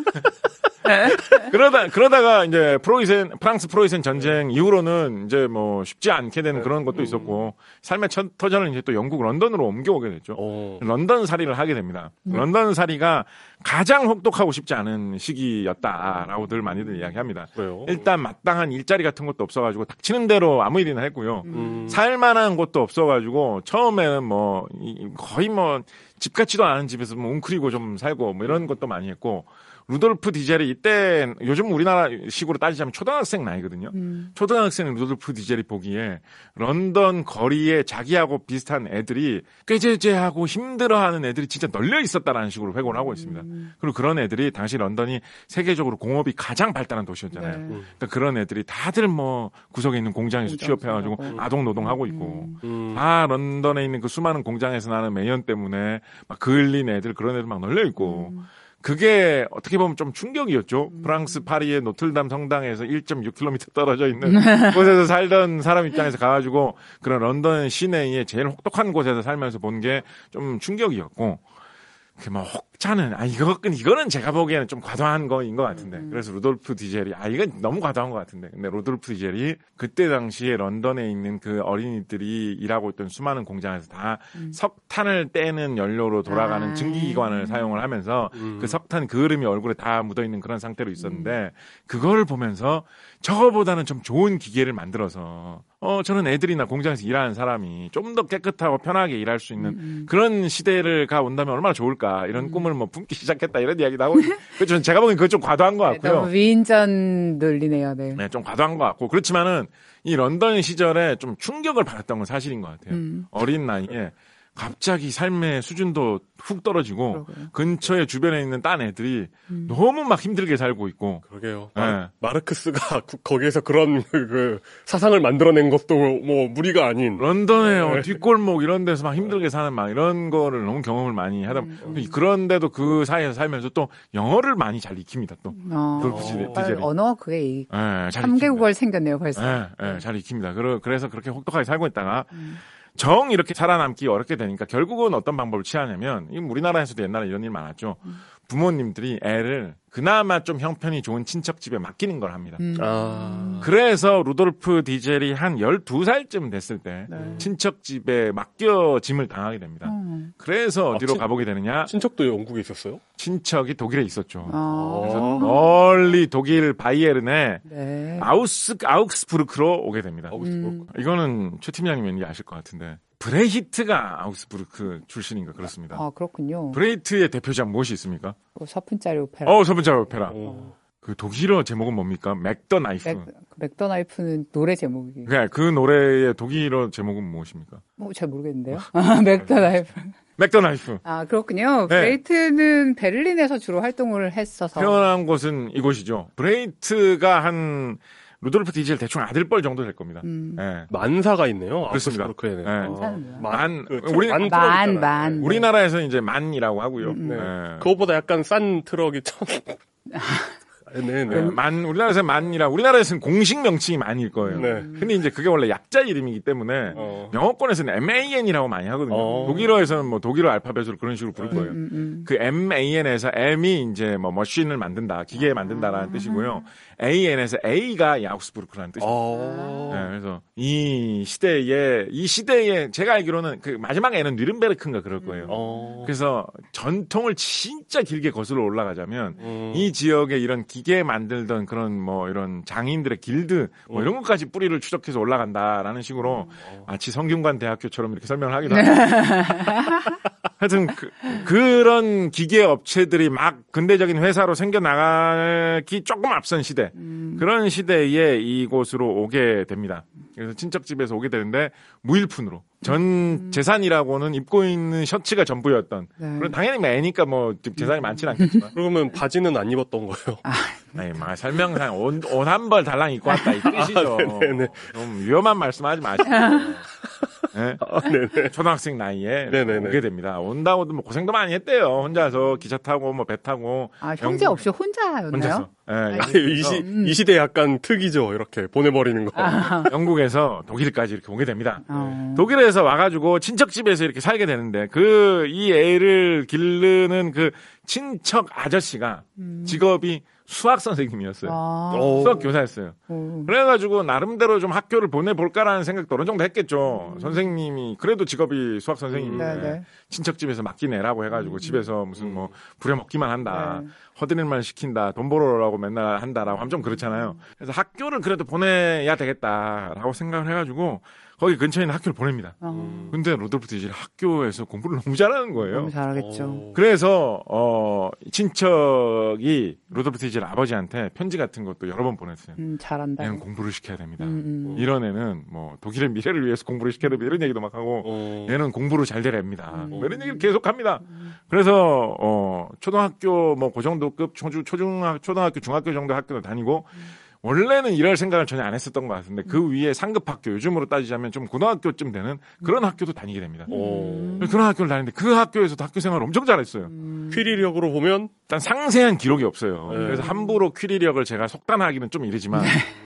그러다 그러다가 이제 프로이센 프랑스 프로이센 전쟁 이후로는 이제 뭐 쉽지 않게 되는 그런 것도 있었고 삶의 첫 터전을 이제 또 영국 런던으로 옮겨오게 됐죠. 어. 런던 살이를 하게 됩니다. 런던 살이가 가장 혹독하고 쉽지 않은 시기였다라고들 많이들 이야기합니다. 왜요? 일단 마땅한 일자리 같은 것도 없어가지고 닥치는 대로 아무 일이나 했고요. 음. 살만한 곳도 없어가지고 처음에는 뭐 이- 거의 뭐 집 같지도 않은 집에서 뭐 웅크리고 좀 살고 뭐 이런 것도 많이 했고 루돌프 디젤이 이때 요즘 우리나라 식으로 따지자면 초등학생 나이거든요. 음. 초등학생 루돌프 디젤이 보기에 런던 거리에 자기하고 비슷한 애들이 꾀죄죄하고 힘들어하는 애들이 진짜 널려 있었다라는 식으로 회고를 하고 있습니다. 음. 그리고 그런 애들이 당시 런던이 세계적으로 공업이 가장 발달한 도시였잖아요. 네. 그러니까 그런 애들이 다들 뭐 구석에 있는 공장에서 공장 취업해가지고 생각하고. 아동 노동하고 있고 음. 다 런던에 있는 그 수많은 공장에서 나는 매연 때문에 막 그을린 애들 그런 애들 막 널려 있고 음. 그게 어떻게 보면 좀 충격이었죠. 음. 프랑스 파리의 노틀담 성당에서 일 점 육 킬로미터 떨어져 있는 곳에서 살던 사람 입장에서 가가지고 그런 런던 시내의 제일 혹독한 곳에서 살면서 본 게 좀 충격이었고, 그 뭐 혹자는 아 이거 이거는 제가 보기에는 좀 과도한 거인 것 같은데 음. 그래서 루돌프 디젤이 아 이건 너무 과도한 것 같은데 근데 루돌프 디젤이 그때 당시에 런던에 있는 그 어린이들이 일하고 있던 수많은 공장에서 다 음. 석탄을 떼는 연료로 돌아가는 아. 증기기관을 사용을 하면서 음. 그 석탄 그을음이 얼굴에 다 묻어 있는 그런 상태로 있었는데 음. 그걸 보면서 저거보다는 좀 좋은 기계를 만들어서 어 저는 애들이나 공장에서 일하는 사람이 좀 더 깨끗하고 편하게 일할 수 있는 음. 그런 시대를 가 온다면 얼마나 좋을까 이런 음. 꿈을 뭐 품기 시작했다 이런 이야기도 하고 그렇죠. 제가 보기엔 그거 좀 과도한 것 같고요. 네, 너무 위인전 논리네요. 네. 네, 좀 과도한 것 같고 그렇지만은 이 런던 시절에 좀 충격을 받았던 건 사실인 것 같아요. 음. 어린 나이에 갑자기 삶의 수준도 훅 떨어지고 그러게요. 근처에 주변에 있는 딴 애들이 음. 너무 막 힘들게 살고 있고. 그러게요. 네. 마, 마르크스가 거기에서 그런 그 사상을 만들어낸 것도 뭐 무리가 아닌. 런던의 네. 뒷골목 이런 데서 막 힘들게 사는 막 이런 거를 너무 경험을 많이 하다. 음. 그런데도 그 사이에서 살면서 또 영어를 많이 잘 익힙니다. 또. 어. 디젤이. 언어 그게 네, 삼 개국어를 생겼네요 벌써. 네, 네, 잘 익힙니다. 그래서 그렇게 혹독하게 살고 있다가. 음. 정 이렇게 살아남기 어렵게 되니까 결국은 어떤 방법을 취하냐면 우리나라에서도 옛날에 이런 일 많았죠. 부모님들이 애를 그나마 좀 형편이 좋은 친척 집에 맡기는 걸 합니다. 음. 아. 그래서 루돌프 디젤이 한 열두 살쯤 됐을 때 네. 친척 집에 맡겨짐을 당하게 됩니다. 음. 그래서 어디로 아, 친, 가보게 되느냐. 친척도 영국에 있었어요? 친척이 독일에 있었죠. 아. 그래서 멀리 독일 바이에른의 네. 아우스, 아우크스부르크로 오게 됩니다. 아우스부르크. 음. 이거는 최 팀장님이 왠지 아실 것 같은데. 브레히트가 아우스부르크 출신인가 그렇습니다. 아, 그렇군요. 브레히트의 대표작 무엇이 있습니까? 어, 서푼짜리 오페라. 어, 서푼짜리 오페라. 오. 그 독일어 제목은 뭡니까? 맥더 나이프. 맥, 맥더 나이프는 노래 제목이. 네, 그 노래의 독일어 제목은 무엇입니까? 뭐 잘 모르겠는데요. 맥더 나이프. 맥더 나이프. 아, 그렇군요. 네. 브레이트는 베를린에서 주로 활동을 했어서. 태어난 곳은 이곳이죠. 브레이트가 한 루돌프 디젤 대충 아들뻘 정도 될 겁니다. 음. 네. 만사가 있네요. 그렇습니다. 네. 만사는 만, 그, 우리 만, 만, 만. 우리나라에서 이제 만이라고 하고요. 음. 네. 네. 그거보다 약간 싼 트럭이 참. 네, 네. 만, 우리나라에서 만이라, 우리나라에서는 공식 명칭이 만일 거예요. 네. 근데 이제 그게 원래 약자 이름이기 때문에 어. 영어권에서는 엠에이엔이라고 많이 하거든요. 어. 독일어에서는 뭐 독일어 알파벳으로 그런 식으로 부를 거예요. 음, 음, 음. 그 엠에이엔에서 M이 이제 뭐 머신을 만든다, 기계 만든다라는 아. 뜻이고요. 에이엔에서 A가 야우스부르크라는 뜻입니다. 어. 네, 그래서 이 시대에, 이 시대에 제가 알기로는 그 마지막 N은 뉘른베르크인가 그럴 거예요. 어. 그래서 전통을 진짜 길게 거슬러 올라가자면 음. 이 지역에 이런 기계 만들던 그런 뭐 이런 장인들의 길드 뭐 이런 것까지 뿌리를 추적해서 올라간다라는 식으로 마치 성균관 대학교처럼 이렇게 설명을 하기도 합니다. 하여튼 그, 그런 기계 업체들이 막 근대적인 회사로 생겨나기 조금 앞선 시대 음. 그런 시대에 이곳으로 오게 됩니다. 그래서 친척집에서 오게 되는데 무일푼으로 전 음. 재산이라고는 입고 있는 셔츠가 전부였던. 네. 그럼 당연히 뭐 애니까 뭐 재산이 많지는 않겠지만. 그러면 바지는 안 입었던 거예요? 아, 아니, 막 설명상 옷 한 벌 달랑 입고 왔다 이 뜻이죠. 아, 좀 위험한 말씀하지 마시고. 네? 아, 초등학생 나이에 네네네. 오게 됩니다. 온다고도 뭐 고생도 많이 했대요. 혼자서 기차 타고 뭐 배 타고. 아, 형제 영국... 없이 혼자였나요? 혼자서. 네, 아니, 이, 시, 음. 이 시대 약간 특이죠. 이렇게 보내버리는 거. 아. 영국에서 독일까지 이렇게 오게 됩니다. 아. 독일에서 와가지고 친척집에서 이렇게 살게 되는데 그 이 애를 기르는 그 친척 아저씨가 음. 직업이 수학 선생님이었어요. 아. 수학 교사였어요. 오. 그래가지고 나름대로 좀 학교를 보내볼까라는 생각도 어느 정도 했겠죠. 음. 선생님이 그래도 직업이 수학 선생님인데 음. 친척집에서 맡기내라고 해가지고 음. 집에서 무슨 뭐 부려먹기만 한다. 네. 허드렛만 시킨다. 돈 벌어라고 맨날 한다라고 하면 좀 그렇잖아요. 그래서 학교를 그래도 보내야 되겠다라고 생각을 해가지고 거기 근처에 있는 학교를 보냅니다. 어. 근데 로돌프 디젤이 학교에서 공부를 너무 잘하는 거예요. 너무 잘하겠죠. 오. 그래서 어 친척이 로돌프 디젤 아버지한테 편지 같은 것도 여러 번 보냈어요. 음, 잘한다. 얘는 공부를 시켜야 됩니다. 음, 음. 이런 애는 뭐 독일의 미래를 위해서 공부를 시켜야 됩니다. 이런 얘기도 막 하고 오. 얘는 공부를 잘 되랍니다. 음. 뭐 이런 얘기를 계속합니다. 음. 그래서 어 초등학교 뭐 그 정도급 초중 초중학 초등학교 중학교 정도 학교도 다니고 음. 원래는 이럴 생각을 전혀 안 했었던 것 같은데 그 위에 상급 학교, 요즘으로 따지자면 좀 고등학교쯤 되는 그런 학교도 다니게 됩니다. 오. 그런 학교를 다니는데 그 학교에서도 학교 생활을 엄청 잘했어요. 음. 퀴리력으로 보면 일단 상세한 기록이 없어요. 네. 그래서 함부로 퀴리력을 제가 속단하기는 좀 이르지만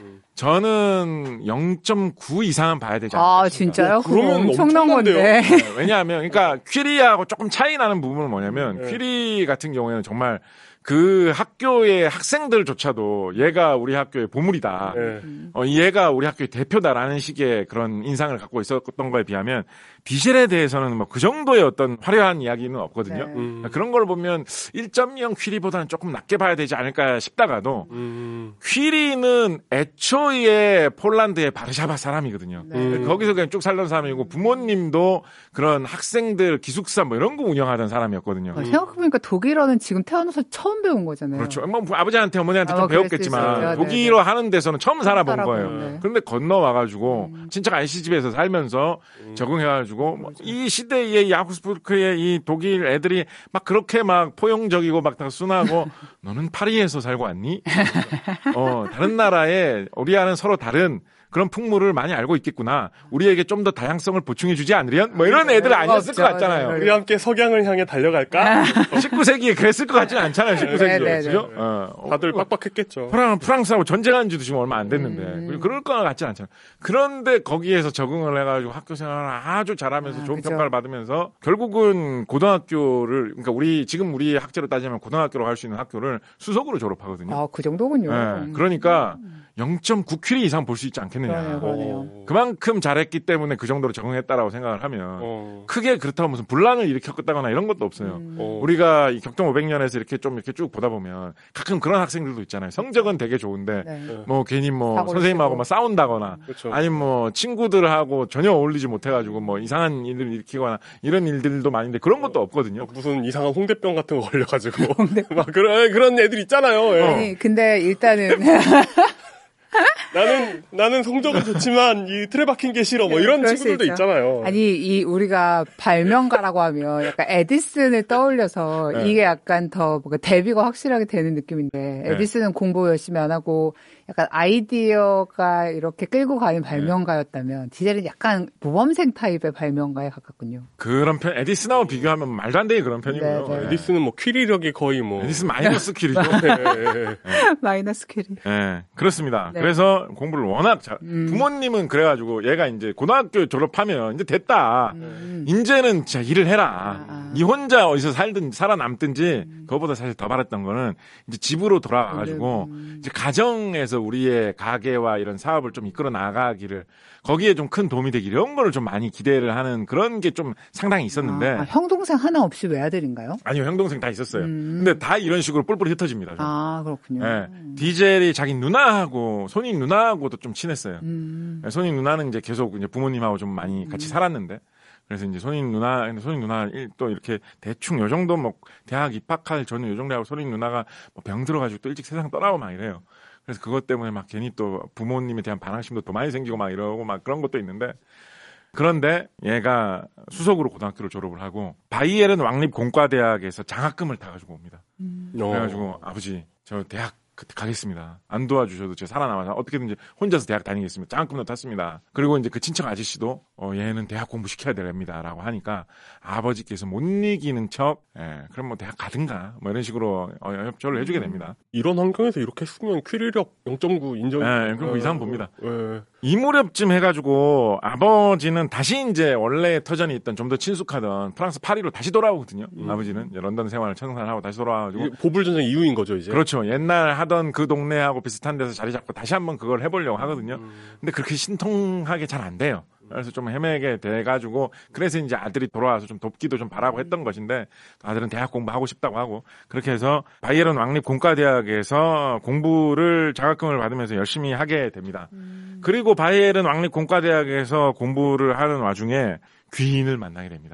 저는 영 점 구 이상은 봐야 되지 않을까 아, 진짜요? 어, 그럼 그러면 엄청난 건데. 엄청난데요? 네, 왜냐하면, 그러니까 퀴리하고 조금 차이 나는 부분은 뭐냐면, 네. 퀴리 같은 경우에는 정말 그 학교의 학생들조차도 얘가 우리 학교의 보물이다. 네. 어, 얘가 우리 학교의 대표다라는 식의 그런 인상을 갖고 있었던 거에 비하면, 디젤에 대해서는 뭐 그 정도의 어떤 화려한 이야기는 없거든요. 네. 음. 그런 걸 보면 일 점 영 퀴리보다는 조금 낮게 봐야 되지 않을까 싶다가도, 음. 퀴리는 애초에 폴란드의 바르샤바 사람이거든요. 네. 음. 거기서 그냥 쭉 살던 사람이고 부모님도 그런 학생들 기숙사 뭐 이런 거 운영하던 사람이었거든요. 아, 생각해보니까 독일어는 지금 태어나서 처음 배운 거잖아요. 그렇죠. 뭐 아버지한테 어머니한테 아, 좀 그럴 수 배웠겠지만 있어요. 독일어 네, 하는 데서는 처음 살아본 살아본, 거예요. 네. 그런데 건너와가지고 친척 아저씨 집에서 살면서 음. 적응해가지고 뭐 이 시대의 야쿠스부르크의 이 독일 애들이 막 그렇게 막 포용적이고 막 다 순하고 너는 파리에서 살고 왔니? 어 다른 나라에 우리와는 서로 다른 그런 풍물을 많이 알고 있겠구나. 우리에게 좀 더 다양성을 보충해주지 않으련? 뭐 이런 애들 아니었을 것 같잖아요. 우리 함께 석양을 향해 달려갈까? 십구 세기에 그랬을 것 같지는 않잖아요. 십구 세기에. 네, 네, 그죠? 네. 어. 다들 빡빡했겠죠. 프랑, 프랑스하고 전쟁한 지도 지금 얼마 안 됐는데. 음. 그럴 것 같지 않잖아요. 그런데 거기에서 적응을 해가지고 학교 생활을 아주 잘하면서 아, 좋은 그죠. 평가를 받으면서 결국은 고등학교를, 그러니까 우리, 지금 우리 학제로 따지면 고등학교로 갈 수 있는 학교를 수석으로 졸업하거든요. 아, 그 정도군요. 네, 음. 그러니까 영 점 구 퀴리 이상 볼 수 있지 않겠느냐. 그러네요, 그러네요. 어. 그만큼 잘했기 때문에 그 정도로 적응했다라고 생각을 하면 어. 크게 그렇다고 무슨 분란을 일으켰다거나 이런 것도 없어요. 음. 어. 우리가 이 격동 오백 년에서 이렇게 좀 이렇게 쭉 보다 보면 가끔 그런 학생들도 있잖아요. 성적은 되게 좋은데 네. 뭐 괜히 뭐 사고를 선생님하고 치고. 막 싸운다거나 그렇죠. 아니면 뭐 친구들하고 전혀 어울리지 못해가지고 뭐 이상한 일을 일으키거나 이런 일들도 많은데 그런 것도 없거든요. 무슨 이상한 홍대병 같은 거 걸려가지고 막 그런 그런 애들 있잖아요. 예. 아니, 근데 일단은 나는 나는 성적은 좋지만 이 틀에 박힌 게 싫어. 뭐 이런 그럴 수 친구들도 있죠. 있잖아요. 아니 이 우리가 발명가라고 하면 약간 에디슨을 떠올려서 네. 이게 약간 더 뭔가 대비가 확실하게 되는 느낌인데 에디슨은 공부 열심히 안 하고 약간 아이디어가 이렇게 끌고 가는 발명가였다면 디젤은 약간 모범생 타입의 발명가에 가깝군요. 그런 편 에디슨하고 비교하면 말도 안 되게 그런 편이고요. 네, 네. 예. 에디슨은 뭐 퀴리력이 거의 뭐 에디슨 마이너스 킬이죠. 예, 예. 마이너스 퀴리. 예, 그렇습니다. 네. 그래서 공부를 워낙 잘, 음. 부모님은 그래가지고 얘가 이제 고등학교 졸업하면 이제 됐다. 음. 이제는 진짜 일을 해라. 아, 아. 니 혼자 어디서 살든 살아남든지 그거보다 사실 더 바랐던 거는 이제 집으로 돌아가가지고 음. 이제 가정에서 우리의 가게와 이런 사업을 좀 이끌어 나가기를 거기에 좀 큰 도움이 되기 이런 거를 좀 많이 기대를 하는 그런 게 좀 상당히 있었는데 아, 아, 형 동생 하나 없이 외아들인가요? 아니요 형 동생 다 있었어요. 음. 근데 다 이런 식으로 뿔뿔이 흩어집니다. 좀. 아 그렇군요. 예, 디젤이 자기 누나하고 손이 누나하고도 좀 친했어요. 음. 예, 손이 누나는 이제 계속 이제 부모님하고 좀 많이 같이 살았는데 그래서 이제 손이 누나, 손이 누나 일- 또 이렇게 대충 요 정도 뭐 대학 입학할 전에 요 정도 하고 손이 누나가 뭐 병 들어가지고 또 일찍 세상 떠나고 막 이래요. 그래서 그것 때문에 막 괜히 또 부모님에 대한 반항심도 더 많이 생기고 막 이러고 막 그런 것도 있는데 그런데 얘가 수석으로 고등학교를 졸업을 하고 바이에른 왕립 공과대학에서 장학금을 타가지고 옵니다. 어. 그래가지고 아버지 저 대학 그때 가겠습니다. 안 도와주셔도 제가 살아남아서 어떻게든지 혼자서 대학 다니겠습니다. 장학금도 탔습니다. 그리고 이제 그 친척 아저씨도 어, 얘는 대학 공부 시켜야 됩니다라고 하니까 아버지께서 못 이기는 척, 예, 그럼 뭐 대학 가든가 뭐 이런 식으로 어, 협조를 해주게 됩니다. 이런 환경에서 이렇게 했으면 퀴리력 영 점 구 인정. 예, 그럼 이상 봅니다. 예. 이 무렵쯤 해가지고 아버지는 다시 이제 원래 터전이 있던 좀 더 친숙하던 프랑스 파리로 다시 돌아오거든요. 아버지는 이제 런던 생활을 청산하고 다시 돌아와가지고 이게 보불전쟁 이후인 거죠 이제. 그렇죠. 옛날 하던 그 동네하고 비슷한 데서 자리 잡고 다시 한번 그걸 해보려고 하거든요. 음. 근데 그렇게 신통하게 잘 안 돼요. 그래서 좀 헤매게 돼가지고 그래서 이제 아들이 돌아와서 좀 돕기도 좀 바라고 했던 것인데 아들은 대학 공부하고 싶다고 하고 그렇게 해서 바이에른 왕립 공과대학에서 공부를 자격증을 받으면서 열심히 하게 됩니다. 음. 그리고 바이에른 왕립 공과대학에서 공부를 하는 와중에 귀인을 만나게 됩니다.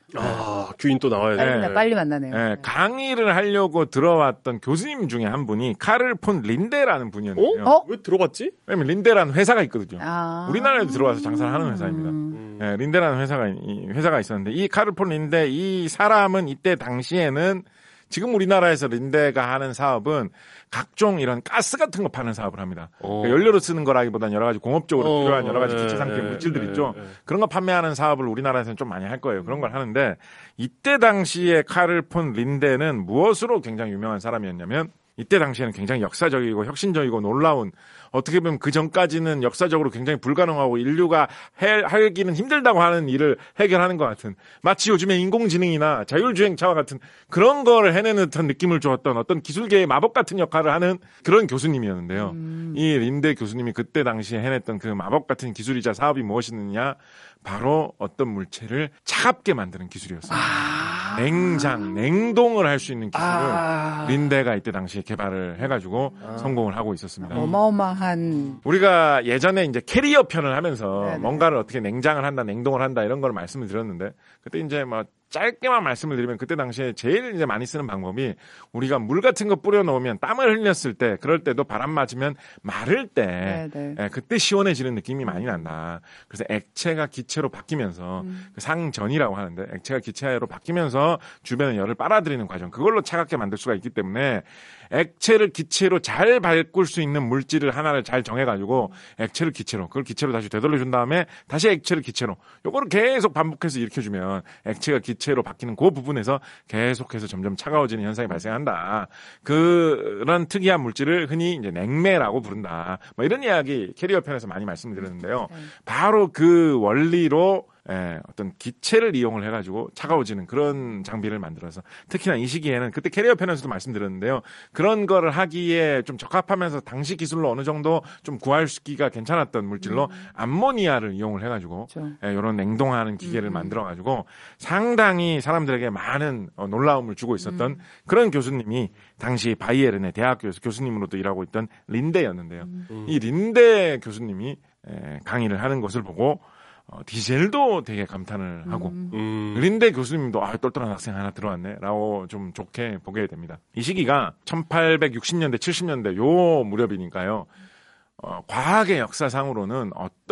아 귀인 또 나와야 빨리, 돼. 네. 나- 빨리 만나네요. 예, 강의를 하려고 들어왔던 교수님 중에 한 분이 카를 폰 린데라는 분이었는데요. 어? 어? 왜 들어갔지? 왜냐면 린데라는 회사가 있거든요. 아. 우리나라에도 들어와서 장사를 하는 회사입니다. 음. 예, 린데라는 회사가 이 회사가 있었는데 이 카를 폰 린데 이 사람은 이때 당시에는 지금 우리나라에서 린데가 하는 사업은 각종 이런 가스 같은 거 파는 사업을 합니다. 그러니까 연료로 쓰는 거라기보다는 여러 가지 공업적으로 어, 필요한 여러 가지 예, 기체 상태 예, 물질들 예, 있죠. 예. 그런 거 판매하는 사업을 우리나라에서는 좀 많이 할 거예요. 그런 걸 하는데 이때 당시에 카를폰 린데는 무엇으로 굉장히 유명한 사람이었냐면 이때 당시에는 굉장히 역사적이고 혁신적이고 놀라운 어떻게 보면 그 전까지는 역사적으로 굉장히 불가능하고 인류가 해, 하기는 힘들다고 하는 일을 해결하는 것 같은 마치 요즘에 인공지능이나 자율주행차와 같은 그런 거를 해내는 듯한 느낌을 주었던 어떤 기술계의 마법 같은 역할을 하는 그런 교수님이었는데요. 음. 이 린데 교수님이 그때 당시에 해냈던 그 마법 같은 기술이자 사업이 무엇이느냐 바로 어떤 물체를 차갑게 만드는 기술이었어요. 아. 냉장, 냉동을 할 수 있는 기술을 아. 린데가 이때 당시에 개발을 해가지고 아. 성공을 하고 있었습니다. 어마어마한. 우리가 예전에 이제 캐리어 편을 하면서 네네. 뭔가를 어떻게 냉장을 한다, 냉동을 한다 이런 걸 말씀을 드렸는데 그때 이제 뭐 짧게만 말씀을 드리면 그때 당시에 제일 이제 많이 쓰는 방법이 우리가 물 같은 거 뿌려 놓으면 땀을 흘렸을 때 그럴 때도 바람 맞으면 마를 때 예, 그때 시원해지는 느낌이 많이 난다. 그래서 액체가 기체로 바뀌면서 음. 그 상전이라고 하는데 액체가 기체로 바뀌면서 주변의 열을 빨아들이는 과정 그걸로 차갑게 만들 수가 있기 때문에 액체를 기체로 잘 바꿀 수 있는 물질을 하나를 잘 정해가지고 액체를 기체로 그걸 기체로 다시 되돌려준 다음에 다시 액체를 기체로 요거를 계속 반복해서 일으켜주면 액체가 기체로 바뀌는 그 부분에서 계속해서 점점 차가워지는 현상이 발생한다. 그런 특이한 물질을 흔히 이제 냉매라고 부른다. 뭐 이런 이야기 캐리어 편에서 많이 말씀을 드렸는데요. 바로 그 원리로 예, 어떤 기체를 이용을 해가지고 차가워지는 그런 장비를 만들어서 특히나 이 시기에는 그때 캐리어 편에서도 말씀드렸는데요. 그런 거를 하기에 좀 적합하면서 당시 기술로 어느 정도 좀 구하기가 괜찮았던 물질로 음. 암모니아를 이용을 해가지고 그렇죠. 예, 이런 냉동하는 기계를 음. 만들어가지고 상당히 사람들에게 많은 어, 놀라움을 주고 있었던 음. 그런 교수님이 당시 바이에른의 대학교에서 교수님으로도 일하고 있던 린데였는데요. 음. 이 린데 교수님이 예, 강의를 하는 것을 보고 어, 디젤도 되게 감탄을 하고 음. 린데 교수님도 아 똘똘한 학생 하나 들어왔네 라고 좀 좋게 보게 됩니다. 이 시기가 천팔백육십 년대 칠십 년대 요 무렵이니까요. 어, 과학의 역사상으로는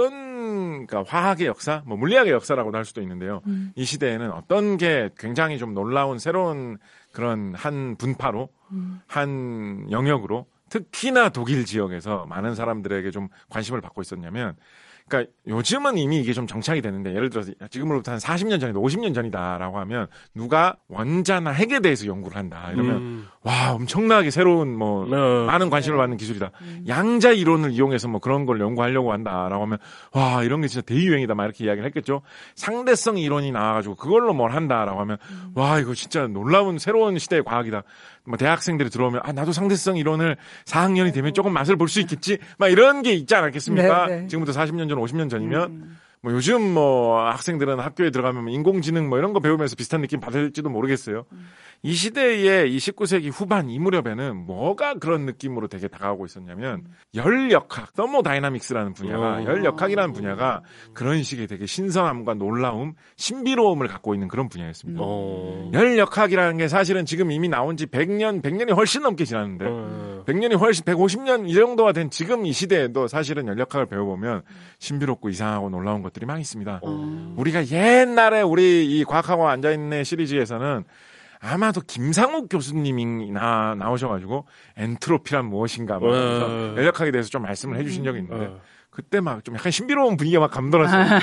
어떤 그러니까 화학의 역사, 뭐 물리학의 역사라고도 할 수도 있는데요. 음. 이 시대에는 어떤 게 굉장히 좀 놀라운 새로운 그런 한 분파로 음. 한 영역으로 특히나 독일 지역에서 많은 사람들에게 좀 관심을 받고 있었냐면 그러니까 요즘은 이미 이게 좀 정착이 되는데 예를 들어서 지금으로부터 한 사십 년 전이다, 오십 년 전이다라고 하면 누가 원자나 핵에 대해서 연구를 한다 이러면 음. 와 엄청나게 새로운 뭐 네. 많은 관심을 받는 기술이다. 음. 양자 이론을 이용해서 뭐 그런 걸 연구하려고 한다라고 하면 와 이런 게 진짜 대유행이다 막 이렇게 이야기를 했겠죠. 상대성 이론이 나와가지고 그걸로 뭘 한다라고 하면 음. 와 이거 진짜 놀라운 새로운 시대의 과학이다. 뭐 대학생들이 들어오면 아 나도 상대성 이론을 사 학년이 되면 조금 맛을 볼 수 있겠지 막 이런 게 있지 않았겠습니까? 네, 네. 지금부터 사십 년 전 오십 년 전이면 음. 뭐 요즘 뭐 학생들은 학교에 들어가면 인공지능 뭐 이런 거 배우면서 비슷한 느낌 받을지도 모르겠어요. 음. 이 시대에 이 십구 세기 후반 이 무렵에는 뭐가 그런 느낌으로 되게 다가오고 있었냐면 음. 열역학, 서모다이나믹스라는 분야가 오. 열역학이라는 분야가 그런 식의 되게 신선함과 놀라움, 신비로움을 갖고 있는 그런 분야였습니다. 오. 열역학이라는 게 사실은 지금 이미 나온 지 백 년, 백 년이 훨씬 넘게 지났는데 오. 백 년이 훨씬 백오십 년 이 정도가 된 지금 이 시대에도 사실은 열역학을 배워보면 신비롭고 이상하고 놀라운 것들이 많이 있습니다. 오. 우리가 옛날에 우리 이 과학학원 앉아있는 시리즈에서는 아마도 김상욱 교수님이 나, 나오셔가지고 엔트로피란 무엇인가 막 어. 열역학에 대해서 좀 말씀을 해주신 적이 있는데 어. 그때 막 좀 약간 신비로운 분위기가 막 감돌았어요.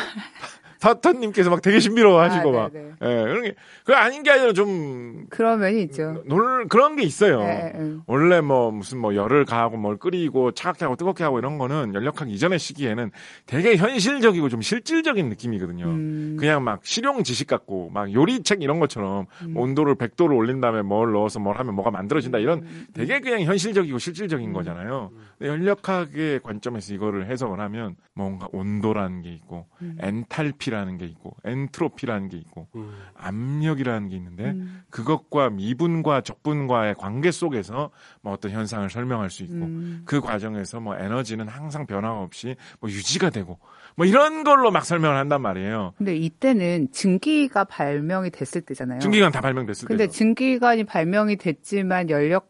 사탄님께서 막 되게 신비로워하시고 아, 막, 예, 네, 그런 게, 그 아닌 게 아니라 좀 그런 면이 있죠. 놀 그런 게 있어요. 네, 네. 원래 뭐 무슨 뭐 열을 가하고 뭘 끓이고 차갑게 하고 뜨겁게 하고 이런 거는 열역학 이전의 시기에는 되게 현실적이고 좀 실질적인 느낌이거든요. 음. 그냥 막 실용 지식 같고 막 요리책 이런 것처럼 음. 온도를 백 도를 올린 다음에 뭘 넣어서 뭘 하면 뭐가 만들어진다 이런 되게 그냥 현실적이고 실질적인 음. 거잖아요. 근데 열역학의 관점에서 이거를 해석을 하면 뭔가 온도라는 게 있고 음. 엔탈피 라는 게 있고 엔트로피라는 게 있고 음. 압력이라는 게 있는데 음. 그것과 미분과 적분과의 관계 속에서 뭐 어떤 현상을 설명할 수 있고 음. 그 과정에서 뭐 에너지는 항상 변화가 없이 뭐 유지가 되고 뭐 이런 걸로 막 설명을 한단 말이에요. 근데 이때는 증기가 발명이 됐을 때잖아요. 증기관 다 발명됐을 때죠. 근데 증기관이 발명이 됐지만 열역학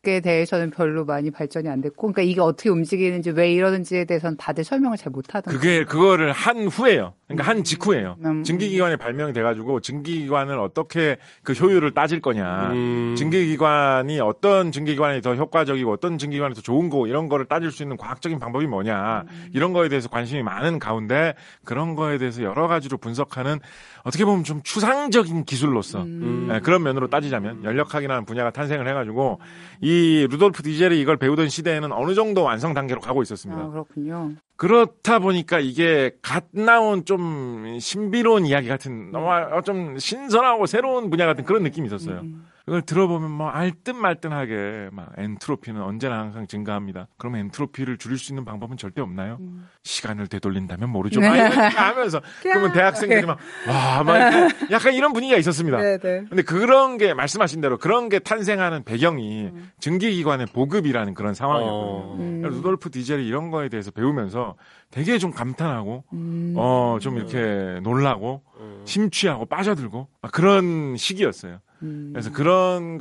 쪽에 대해서는 별로 많이 발전이 안 됐고, 그러니까 이게 어떻게 움직이는지 왜 이러는지에 대해서는 다들 설명을 잘 못하던. 그게 그거를 한 후에요. 그러니까 한 직후에요. 음. 증기기관이 발명이 돼가지고 증기기관을 어떻게 그 효율을 따질 거냐, 음. 증기기관이 어떤 증기기관이 더 효과적이고 어떤 증기기관이 더 좋은 거 이런 거를 따질 수 있는 과학적인 방법이 뭐냐 음. 이런 거에 대해서 관심이 많은 가운데 그런 거에 대해서 여러 가지로 분석하는 어떻게 보면 좀 추상적인 기술로서 음. 네, 그런 면으로 따지자면 연력학이라는 분야가 탄생을 해가지고 이 루돌프 디젤이 이걸 배우던 시대에는 어느 정도 완성 단계로 가고 있었습니다. 아, 그렇군요. 그렇다 보니까 이게 갓 나온 좀 신비로운 이야기 같은 너무 좀 신선하고 새로운 분야 같은 그런 느낌이 있었어요. 음. 그걸 들어보면 뭐 알듯 말듯하게 막 엔트로피는 언제나 항상 증가합니다. 그러면 엔트로피를 줄일 수 있는 방법은 절대 없나요? 음. 시간을 되돌린다면 모르죠. 막 이렇게 하면서 그러면 대학생들이 막 와, 막 이렇게 약간 이런 분위기가 있었습니다. 네네. 근데 그런 게 말씀하신 대로 그런 게 탄생하는 배경이 음. 증기기관의 보급이라는 그런 상황이었거든요. 음. 루돌프 디젤이 이런 거에 대해서 배우면서 되게 좀 감탄하고 음. 어, 좀 이렇게 놀라고 음. 심취하고 빠져들고 그런 시기였어요. 음. 그래서 그런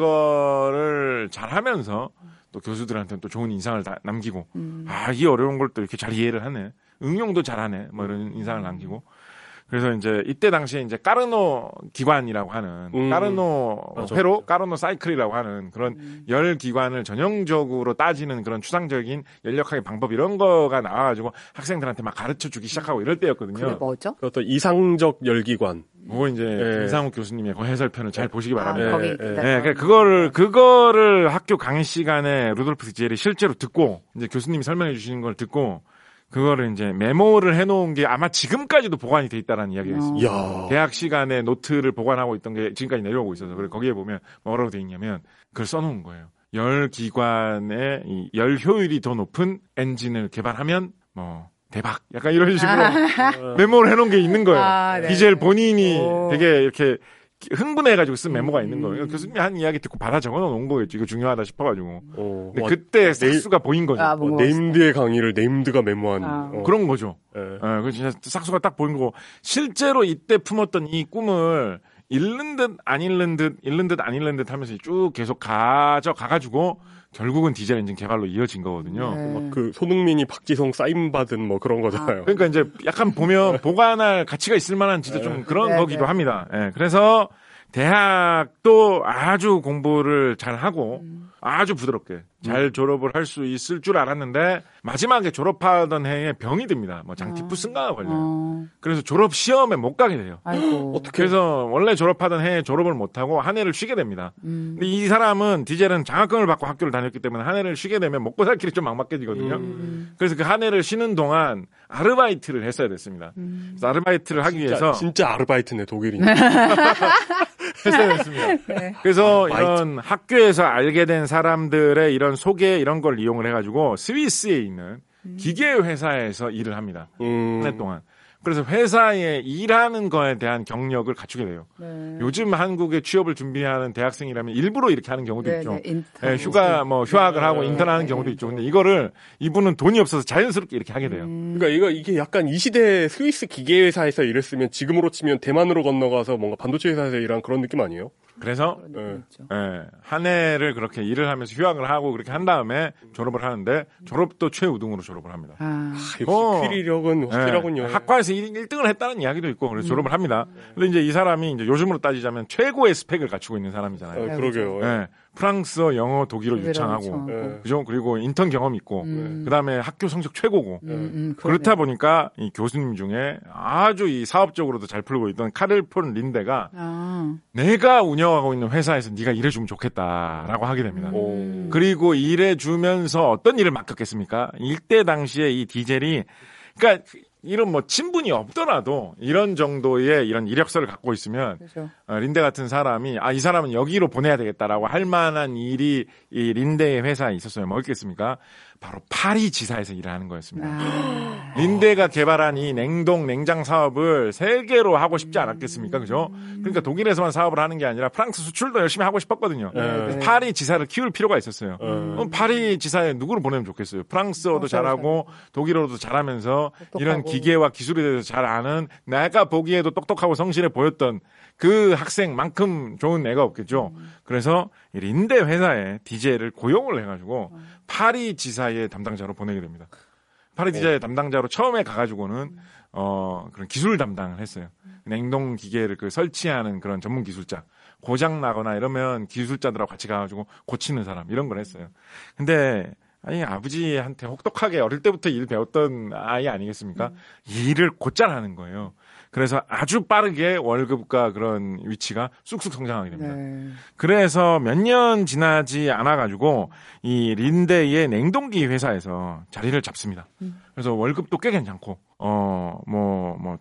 거를 잘 하면서 또 교수들한테는 또 좋은 인상을 다 남기고 음. 아, 이 어려운 걸 또 이렇게 잘 이해를 하네. 응용도 잘하네. 뭐 이런 인상을 남기고. 그래서 이제 이때 당시에 이제 까르노 기관이라고 하는 음. 까르노 맞아. 회로, 까르노 사이클이라고 하는 그런 음. 열 기관을 전형적으로 따지는 그런 추상적인 연력학의 방법 이런 거가 나와가지고 학생들한테 막 가르쳐 주기 시작하고 이럴 때였거든요. 그게 뭐죠? 어떤 이상적 열기관. 그거 이제 네. 이상욱 교수님의 그 해설편을 잘 보시기 바랍니다. 아, 거기 네, 네. 그러니까 그거를 그거를 학교 강의 시간에 루돌프 디젤이 실제로 듣고 이제 교수님이 설명해 주시는 걸 듣고. 그거를 이제 메모를 해놓은 게 아마 지금까지도 보관이 돼 있다라는 이야기가 있습니다. 이야. 대학 시간에 노트를 보관하고 있던 게 지금까지 내려오고 있어서 그래 거기에 보면 뭐라고 돼 있냐면 그걸 써놓은 거예요. 열 기관의 이 열 효율이 더 높은 엔진을 개발하면 뭐 대박. 약간 이런 식으로 아. 메모를 해놓은 게 있는 거예요. 아, 디젤 본인이 오. 되게 이렇게 흥분해가지고 쓴 메모가 있는 거예요. 그러니까 교수님이 한 이야기 듣고 받아 적어놓은 거겠죠. 이거 중요하다 싶어가지고. 오, 근데 와, 그때 싹수가 보인 거죠. 아, 뭐 네임드의 강의를 네임드가 메모한. 아. 어. 그런 거죠. 네. 네, 그 진짜 싹수가 딱 보인 거고 실제로 이때 품었던 이 꿈을 잃는 듯 안 잃는 듯 잃는 듯 안 잃는 듯 하면서 쭉 계속 가져가가지고 결국은 디젤 엔진 개발로 이어진 거거든요. 네. 막 그 손흥민이 박지성 사인 받은 뭐 그런 거잖아요. 아. 그러니까 이제 약간 보면 보관할 가치가 있을 만한 진짜 좀 그런 네, 거기도 네. 합니다. 예. 네, 그래서 대학도 아주 공부를 잘 하고 음. 아주 부드럽게 잘 졸업을 할 수 있을 줄 알았는데 마지막에 졸업하던 해에 병이 듭니다. 뭐 장티푸스인가 걸려요. 어. 그래서 졸업 시험에 못 가게 돼요. 아이고. 어떻게? 그래서 원래 졸업하던 해에 졸업을 못 하고 한 해를 쉬게 됩니다. 음. 근데 이 사람은 디젤은 장학금을 받고 학교를 다녔기 때문에 한 해를 쉬게 되면 먹고 살 길이 좀 막막해지거든요. 음. 그래서 그 한 해를 쉬는 동안 아르바이트를 했어야 됐습니다. 음. 그래서 아르바이트를 하기 진짜, 위해서 진짜 아르바이트네 독일이. 했어야 됐습니다. 네. 그래서 아, 이런 학교에서 알게 된 사람들의 이런 소개 이런 걸 이용을 해가지고 스위스에 있는 음. 기계 회사에서 일을 합니다. 음. 한 해 동안. 그래서 회사에 일하는 거에 대한 경력을 갖추게 돼요. 네. 요즘 한국에 취업을 준비하는 대학생이라면 일부러 이렇게 하는 경우도 네, 있죠. 네, 네, 휴가 뭐 휴학을 하고 네, 인턴하는 네, 경우도 네, 있죠. 근데 이거를 이분은 돈이 없어서 자연스럽게 이렇게 하게 돼요. 음. 그러니까 이거 이게 약간 이 시대 스위스 기계 회사에서 일했으면 지금으로 치면 대만으로 건너가서 뭔가 반도체 회사에서 일한 그런 느낌 아니에요? 그래서 네. 네. 한 해를 그렇게 일을 하면서 휴학을 하고 그렇게 한 다음에 졸업을 하는데 졸업도 최우등으로 졸업을 합니다. 아. 아, 역시 어, 퀴리력은 확실하군요. 네. 학과에서 일 등을 했다는 이야기도 있고 그래서 음. 졸업을 합니다. 근데 이제 이 사람이 이제 요즘으로 따지자면 최고의 스펙을 갖추고 있는 사람이잖아요. 아, 그러게요. 네. 프랑스어, 영어, 독일어 유창하고, 네. 그죠? 그리고 인턴 경험 있고, 음. 그 다음에 학교 성적 최고고, 음, 음, 그렇다 보니까 이 교수님 중에 아주 이 사업적으로도 잘 풀고 있던 카를 폰 린데가 아. 내가 운영하고 있는 회사에서 네가 일해주면 좋겠다라고 하게 됩니다. 음. 그리고 일해주면서 어떤 일을 맡겼겠습니까? 이때 당시에 이 디젤이, 그러니까 이런 뭐 친분이 없더라도 이런 정도의 이런 이력서를 갖고 있으면 그렇죠. 어, 린데 같은 사람이 아, 이 사람은 여기로 보내야 되겠다라고 할 만한 일이 이 린데의 회사에 있었어요. 뭐 있겠습니까? 바로 파리 지사에서 일을 하는 거였습니다. 아. 린데가 개발한 이 냉동 냉장 사업을 세계로 하고 싶지 않았겠습니까? 그죠? 그러니까 독일에서만 사업을 하는 게 아니라 프랑스 수출도 열심히 하고 싶었거든요. 네. 파리 지사를 키울 필요가 있었어요. 네. 그럼 파리 지사에 누구를 보내면 좋겠어요? 프랑스어도 잘하고 독일어도 잘하면서 똑똑하고. 이런 기계와 기술에 대해서 잘 아는 내가 보기에도 똑똑하고 성실해 보였던 그 학생만큼 좋은 애가 없겠죠. 음. 그래서 린데 회사에 디제이를 고용을 해가지고 파리 지사의 담당자로 보내게 됩니다. 파리 디제이 담당자로 처음에 가가지고는 어 그런 기술 담당을 했어요. 냉동 기계를 그 설치하는 그런 전문 기술자, 고장 나거나 이러면 기술자들하고 같이 가가지고 고치는 사람 이런 걸 했어요. 근데 아니 아버지한테 혹독하게 어릴 때부터 일 배웠던 아이 아니겠습니까? 음. 일을 곧잘 하는 거예요. 그래서 아주 빠르게 월급과 그런 위치가 쑥쑥 성장하게 됩니다. 네. 그래서 몇 년 지나지 않아가지고 이 린데의 냉동기 회사에서 자리를 잡습니다. 음. 그래서 월급도 꽤 괜찮고 어 뭐 뭐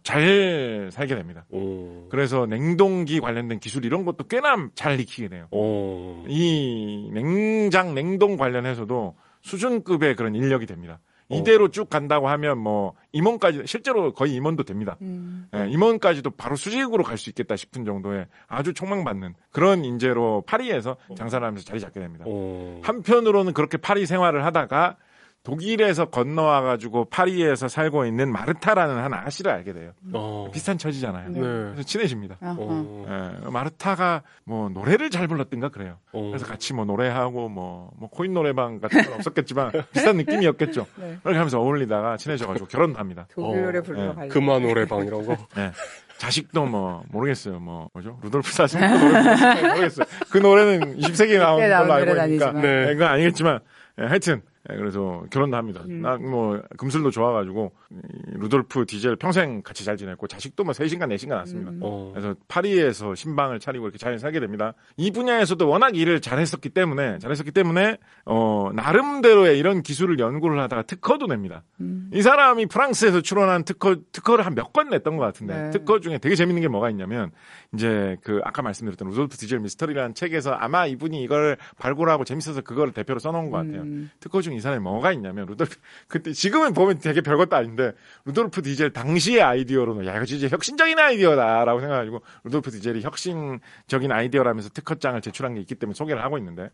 잘 살게 됩니다. 오. 그래서 냉동기 관련된 기술 이런 것도 꽤나 잘 익히게 돼요. 오. 이 냉장 냉동 관련해서도 수준급의 그런 인력이 됩니다. 이대로 쭉 간다고 하면 뭐 임원까지 실제로 거의 임원도 됩니다. 음. 예, 임원까지도 바로 수직으로 갈 수 있겠다 싶은 정도의 아주 촉망받는 그런 인재로 파리에서 장사를 하면서 자리 잡게 됩니다. 오. 한편으로는 그렇게 파리 생활을 하다가 독일에서 건너와가지고 파리에서 살고 있는 마르타라는 한 아가씨를 알게 돼요. 어. 비슷한 처지잖아요. 네. 그래서 친해집니다. 어허. 예, 마르타가 뭐 노래를 잘 불렀던가 그래요. 오. 그래서 같이 뭐 노래하고 뭐, 뭐 코인 노래방 같은 건 없었겠지만 비슷한 느낌이었겠죠. 네. 그렇게 하면서 어울리다가 친해져가지고 결혼도 합니다. 독일어를 어. 부르러 네. 가려고. 금화 노래방 이런 거. 네. 자식도 뭐 모르겠어요. 뭐 뭐죠? 루돌프 자식도 노래 모르겠어요. 그 노래는 이십 세기에 나온 그때 나온 걸로 알고 노래는 있으니까 아니지만. 네. 네, 그건 아니겠지만 네, 하여튼 네, 그래서 결혼도 합니다. 음. 나 뭐 금술도 좋아가지고 이 루돌프 디젤 평생 같이 잘 지냈고 자식도 뭐 세 신간 네 신간 낳았습니다. 음. 어. 그래서 파리에서 신방을 차리고 이렇게 잘 살게 됩니다. 이 분야에서도 워낙 일을 잘했었기 때문에 잘했었기 때문에 어 나름대로의 이런 기술을 연구를 하다가 특허도 냅니다. 음. 이 사람이 프랑스에서 출원한 특허 특허를 한 몇 건 냈던 것 같은데 네. 특허 중에 되게 재밌는 게 뭐가 있냐면 이제 그 아까 말씀드렸던 루돌프 디젤 미스터리라는 책에서 아마 이분이 이걸 발굴하고 재밌어서 그거를 대표로 써놓은 것 같아요. 음. 특허 중에 이 사람이 뭐가 있냐면 루돌프 그때 지금은 보면 되게 별것도 아닌데 루돌프 디젤 당시의 아이디어로는 야 이거 진짜 혁신적인 아이디어다라고 생각해가지고 루돌프 디젤이 혁신적인 아이디어라면서 특허장을 제출한 게 있기 때문에 소개를 하고 있는데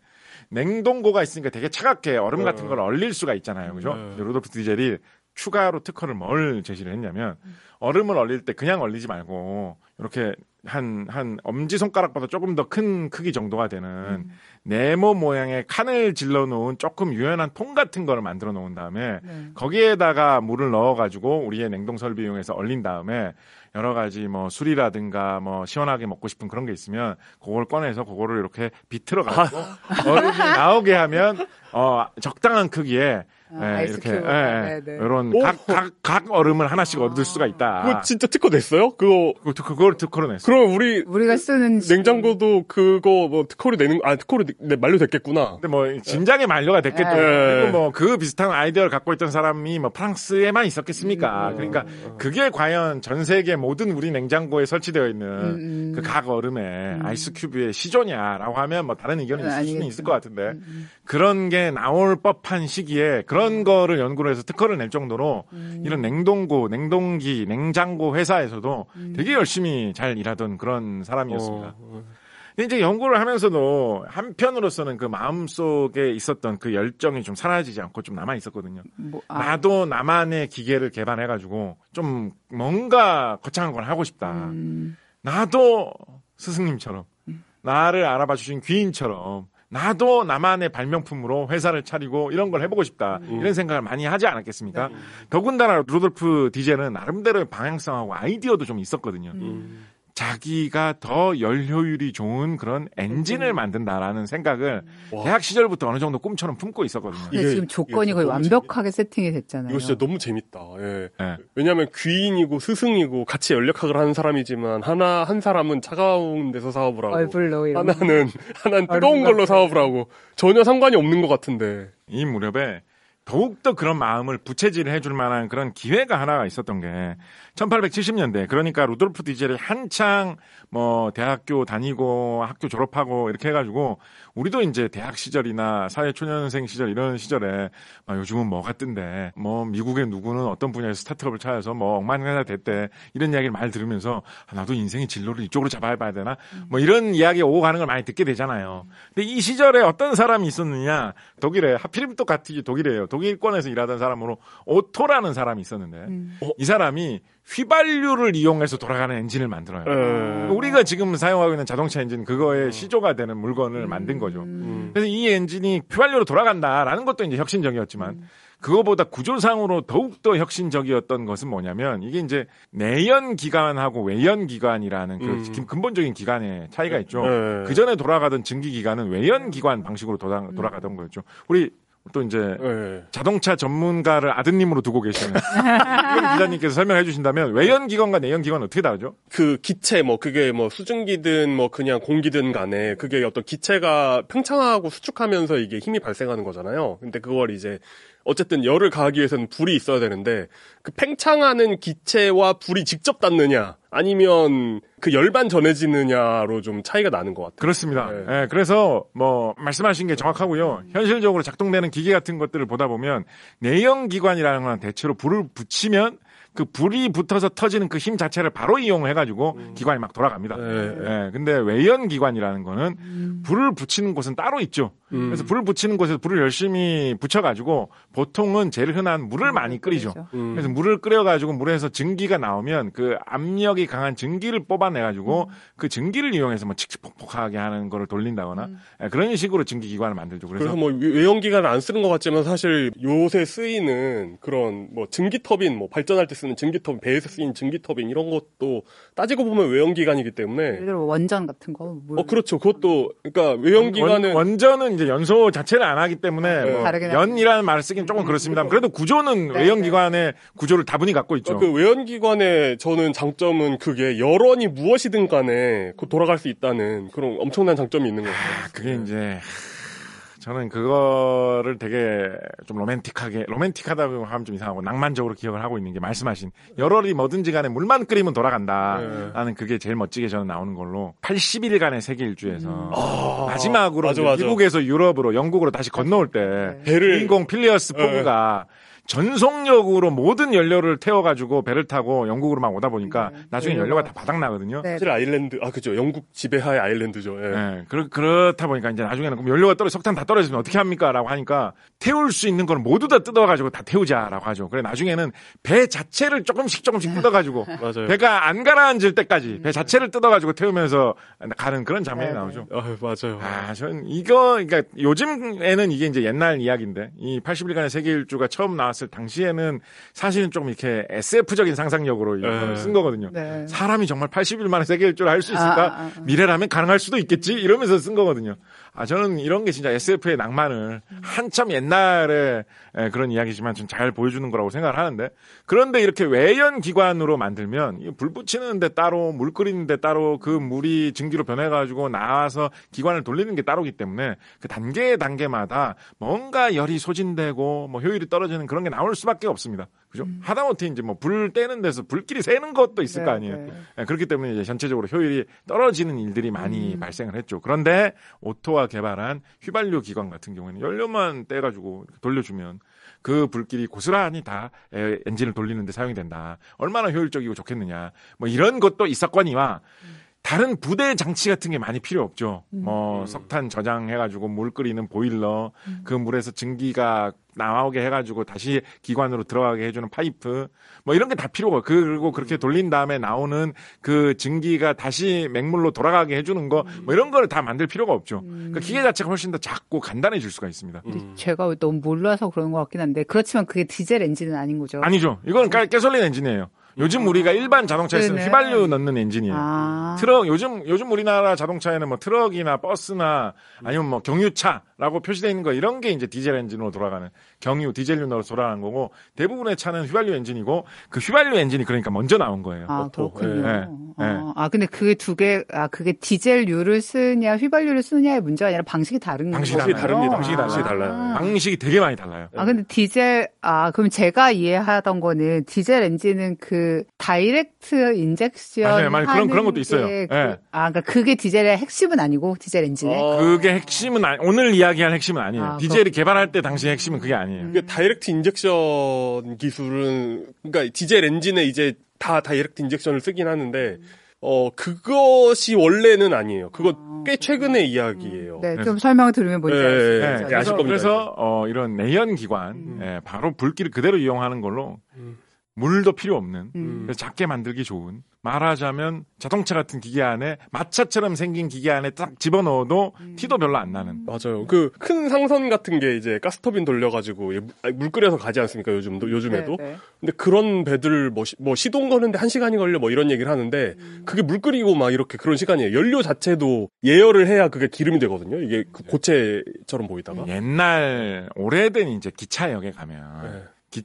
냉동고가 있으니까 되게 차갑게 얼음 같은 걸 얼릴 수가 있잖아요, 그죠? 네. 근데 루돌프 디젤이 추가로 특허를 뭘 제시를 했냐면 얼음을 얼릴 때 그냥 얼리지 말고 이렇게 한, 한 엄지손가락보다 조금 더 큰 크기 정도가 되는 음. 네모 모양의 칸을 질러 놓은 조금 유연한 통 같은 거를 만들어 놓은 다음에 네. 거기에다가 물을 넣어가지고 우리의 냉동 설비 이용해서 얼린 다음에 여러 가지 뭐 술이라든가 뭐 시원하게 먹고 싶은 그런 게 있으면 그걸 꺼내서 그거를 이렇게 비틀어 가지고 얼음이 나오게 하면 어 적당한 크기에 아, 예, 아이스 이렇게 큐브. 예, 네, 네. 이런 오. 각, 각, 각 얼음을 하나씩 얻을 수가 있다. 그거 진짜 특허 냈어요? 그거. 그거 그걸 특허로 냈어. 그럼 우리 우리가 쓰는 냉장고도 그거 뭐 특허로 내는 아 특허로 내, 만료됐겠구나. 근데 뭐 진작에 만료가 됐겠죠. 네. 그리고 뭐 그 비슷한 아이디어를 갖고 있던 사람이 뭐 프랑스에만 있었겠습니까? 음. 그러니까 그게 과연 전 세계 모든 우리 냉장고에 설치되어 있는 음. 그 각 얼음에 아이스 큐브의 시조냐라고 하면 뭐 다른 의견이 있을 수는 아니겠죠. 있을 것 같은데 음. 그런 게 나올 법한 시기에 그런 거를 연구를 해서 특허를 낼 정도로 음. 이런 냉동고, 냉동기, 냉장고 회사에서도 음. 되게 열심히 잘 일하던 그런 사람이었습니다. 어. 근데 이제 연구를 하면서도 한편으로서는 그 마음속에 있었던 그 열정이 좀 사라지지 않고 좀 남아 있었거든요. 뭐, 아, 나도 나만의 기계를 개발해가지고 좀 뭔가 거창한 걸 하고 싶다. 음. 나도 스승님처럼 나를 알아봐 주신 귀인처럼 나도 나만의 발명품으로 회사를 차리고 이런 걸 해보고 싶다. 음. 이런 생각을 많이 하지 않았겠습니까? 네. 더군다나 루돌프 디젤은 나름대로의 방향성하고 아이디어도 좀 있었거든요. 음. 자기가 더 열 효율이 좋은 그런 엔진을 만든다라는 생각을 와. 대학 시절부터 어느 정도 꿈처럼 품고 있었거든요. 근데 이게- 지금 조건이 이게 거의 너무 완벽하게 세팅이 됐잖아요. 이거 진짜 너무 재밌다. 예. 네. 왜냐하면 귀인이고 스승이고 같이 연력학을 하는 사람이지만 하나 한 사람은 차가운 데서 사업을 하고 얼굴로 이런 거. 하나는 하나는 뜨거운 걸로 사업을 하고 전혀 상관이 없는 것 같은데. 이 무렵에 더욱더 그런 마음을 부채질을 해줄 만한 그런 기회가 하나가 있었던 게 천팔백칠십 년대 그러니까 루돌프 디젤이 한창 뭐 대학교 다니고 학교 졸업하고 이렇게 해가지고 우리도 이제 대학 시절이나 사회초년생 시절 이런 시절에 막 요즘은 뭐가 뜬대 뭐 미국의 누구는 어떤 분야에서 스타트업을 찾아서 뭐 억만 회사 됐대 이런 이야기를 많이 들으면서 아, 나도 인생의 진로를 이쪽으로 잡아봐야 되나 뭐 이런 이야기 오고 가는 걸 많이 듣게 되잖아요. 근데 이 시절에 어떤 사람이 있었느냐 독일에 하필이면 또 같이 독일이에요. 독일권에서 일하던 사람으로 오토라는 사람이 있었는데 음. 이 사람이 휘발유를 이용해서 돌아가는 엔진을 만들어요. 음. 우리가 지금 사용하고 있는 자동차 엔진 그거에 음. 시조가 되는 물건을 음. 만든 거죠. 음. 그래서 이 엔진이 휘발유로 돌아간다라는 것도 이제 혁신적이었지만 음. 그거보다 구조상으로 더욱더 혁신적이었던 것은 뭐냐면 이게 이제 내연 기관하고 외연 기관이라는 그 음. 근본적인 기관의 차이가 있죠. 네. 그 전에 돌아가던 증기 기관은 외연 기관 방식으로 돌아, 돌아가던 거였죠. 우리 또 이제 네. 자동차 전문가를 아드님으로 두고 계시는 이런 기자님께서 설명해 주신다면 외연 기관과 내연 기관은 어떻게 다르죠? 그 기체 뭐 그게 뭐 수증기든 뭐 그냥 공기든 간에 그게 어떤 기체가 팽창하고 수축하면서 이게 힘이 발생하는 거잖아요. 근데 그걸 이제 어쨌든 열을 가하기 위해서는 불이 있어야 되는데 그 팽창하는 기체와 불이 직접 닿느냐 아니면 그 열만 전해지느냐로 좀 차이가 나는 것 같아요. 그렇습니다. 네. 네, 그래서 뭐 말씀하신 게 정확하고요. 현실적으로 작동되는 기계 같은 것들을 보다 보면 내연기관이라는 건 대체로 불을 붙이면 그 불이 붙어서 터지는 그 힘 자체를 바로 이용해가지고 음. 기관이 막 돌아갑니다. 네. 네. 근데 외연 기관이라는 거는 음. 불을 붙이는 곳은 따로 있죠. 음. 그래서 불을 붙이는 곳에서 불을 열심히 붙여가지고 보통은 제일 흔한 물을 많이 끓이죠. 음. 그래서 물을 끓여가지고 물에서 증기가 나오면 그 압력이 강한 증기를 뽑아내가지고 음. 그 증기를 이용해서 뭐 칙칙폭폭하게 하는 거를 돌린다거나 음. 네. 그런 식으로 증기 기관을 만들죠. 그래서, 그래서 뭐 외연 기관을 안 쓰는 것 같지만 사실 요새 쓰이는 그런 뭐 증기 터빈 뭐 발전할 때 쓰는 증기 터빈, 배에서 쓰인 증기 터빈 이런 것도 따지고 보면 외연 기관이기 때문에 예를 들어 원전 같은 거. 물. 어 그렇죠. 그것도 그러니까 외연 기관은 원, 원전은 이제 연소 자체를 안 하기 때문에 네. 뭐 연이라는 말을 쓰긴 조금 그렇습니다. 그래도 구조는 네, 외연 기관의 네. 구조를 다분히 갖고 있죠. 그 외연 기관의 저는 장점은 그게 열원이 무엇이든 간에 돌아갈 수 있다는 그런 엄청난 장점이 있는 것 같아요. 아, 그게 이제 저는 그거를 되게 좀 로맨틱하게, 로맨틱하다고 하면 좀 이상하고 낭만적으로 기억을 하고 있는 게 말씀하신 열월이 뭐든지 간에 물만 끓이면 돌아간다. 네. 나는 그게 제일 멋지게 저는 나오는 걸로 팔십 일간의 세계 일주에서 음. 아, 마지막으로 맞아, 맞아. 미국에서 유럽으로 영국으로 다시 건너올 때 네. 배를 주인공 필리어스 포그가 네. 전속력으로 모든 연료를 태워가지고 배를 타고 영국으로 막 오다 보니까 네. 나중에 네. 연료가 다 바닥나거든요. 네. 사실 아일랜드, 아, 그죠. 영국 지배하의 아일랜드죠. 예. 네. 그렇, 그렇다 보니까 이제 나중에는 그럼 연료가 떨어, 석탄 다 떨어지면 어떻게 합니까? 라고 하니까 태울 수 있는 걸 모두 다 뜯어가지고 다 태우자라고 하죠. 그래, 나중에는 배 자체를 조금씩 조금씩 뜯어가지고 맞아요. 배가 안 가라앉을 때까지 배 자체를 뜯어가지고 태우면서 가는 그런 장면이 네. 나오죠. 아, 맞아요. 아, 전 이거, 그러니까 요즘에는 이게 이제 옛날 이야기인데 이 팔십 일간의 세계 일주가 처음 나왔을 당시에는 사실은 좀 이렇게 에스에프적인 상상력으로 네. 쓴 거거든요. 네. 사람이 정말 팔십 일 만에 세계 일주를 할 수 있을까? 아, 아, 아. 미래라면 가능할 수도 있겠지? 이러면서 쓴 거거든요. 아, 저는 이런 게 진짜 에스에프의 낭만을 한참 옛날에 그런 이야기지만 좀 잘 보여주는 거라고 생각을 하는데 그런데 이렇게 외연 기관으로 만들면 불 붙이는 데 따로 물 끓이는 데 따로 그 물이 증기로 변해가지고 나와서 기관을 돌리는 게 따로기 때문에 그 단계 단계마다 뭔가 열이 소진되고 뭐 효율이 떨어지는 그런 게 나올 수밖에 없습니다. 그죠? 음. 하다못해 이제 뭐 불 떼는 데서 불길이 새는 것도 있을 네, 거 아니에요. 네. 네, 그렇기 때문에 이제 전체적으로 효율이 떨어지는 일들이 많이 음. 발생을 했죠. 그런데 오토가 개발한 휘발유 기관 같은 경우에는 연료만 떼가지고 돌려주면 그 불길이 고스란히 다 엔진을 돌리는 데 사용이 된다. 얼마나 효율적이고 좋겠느냐. 뭐 이런 것도 있었거니와 음. 다른 부대 장치 같은 게 많이 필요 없죠. 음. 뭐 석탄 저장해가지고 물 끓이는 보일러, 음. 그 물에서 증기가 나오게 해가지고 다시 기관으로 들어가게 해주는 파이프, 뭐 이런 게 다 필요가. 그리고 그렇게 돌린 다음에 나오는 그 증기가 다시 맹물로 돌아가게 해주는 거, 뭐 이런 거를 다 만들 필요가 없죠. 음. 그 기계 자체가 훨씬 더 작고 간단해질 수가 있습니다. 음. 제가 너무 몰라서 그런 것 같긴 한데 그렇지만 그게 디젤 엔진은 아닌 거죠? 아니죠. 이건 가솔린 엔진이에요. 요즘 우리가 일반 자동차에 쓰는 휘발유 넣는 엔진이에요. 아. 트럭, 요즘, 요즘 우리나라 자동차에는 뭐 트럭이나 버스나 아니면 뭐 경유차라고 표시되어 있는 거 이런 게 이제 디젤 엔진으로 돌아가는 경유, 디젤유로 돌아가는 거고 대부분의 차는 휘발유 엔진이고 그 휘발유 엔진이 그러니까 먼저 나온 거예요. 아, 그렇군요. 네. 어, 네. 아 근데 그게 두 개, 아 그게 디젤류를 쓰냐 휘발유를 쓰냐의 문제가 아니라 방식이 다른 방식이 거예요. 다릅니다. 방식이 달라요. 방식이 달라요. 아. 방식이 되게 많이 달라요. 아 근데 디젤 아 그럼 제가 이해하던 거는 디젤 엔진은 그 다이렉트 인젝션 맞아요, 맞아요. 그런- 그런 것도 있어요. 그, 예. 아 그러니까 그게 디젤의 핵심은 아니고 디젤 엔진의. 어. 그게 핵심은 아니, 오늘 이야기할 핵심은 아니에요. 아, 디젤이 개발할 때 당시 핵심은 그게 아니에요. 음. 이게 다이렉트 인젝션 기술은 그러니까 디젤 엔진에 이제 다 다이렉트 인젝션을 쓰긴 하는데 어 그것이 원래는 아니에요. 그거 꽤 최근의 이야기예요. 네, 좀 설명을 들으면 뭔지 네, 알 수 네, 있죠. 네. 네, 아실 그래서, 겁니다, 그래서 어, 이런 내연 기관, 음. 예, 바로 불길을 그대로 이용하는 걸로 음. 물도 필요 없는, 음. 그래서 작게 만들기 좋은, 말하자면 자동차 같은 기계 안에 마차처럼 생긴 기계 안에 딱 집어넣어도 음. 티도 별로 안 나는. 맞아요. 그 큰 상선 같은 게 이제 가스터빈 돌려가지고 얘 물- 아니, 물 끓여서 가지 않습니까? 요즘도 요즘에도. 네, 네. 근데 그런 배들 뭐, 시, 뭐 시동 거는데 한 시간이 걸려 뭐 이런 얘기를 하는데 그게 물 끓이고 막 이렇게 그런 시간이에요. 연료 자체도 예열을 해야 그게 기름이 되거든요. 이게 그 고체처럼 보이다가. 옛날 오래된 이제 기차역에 가면 네.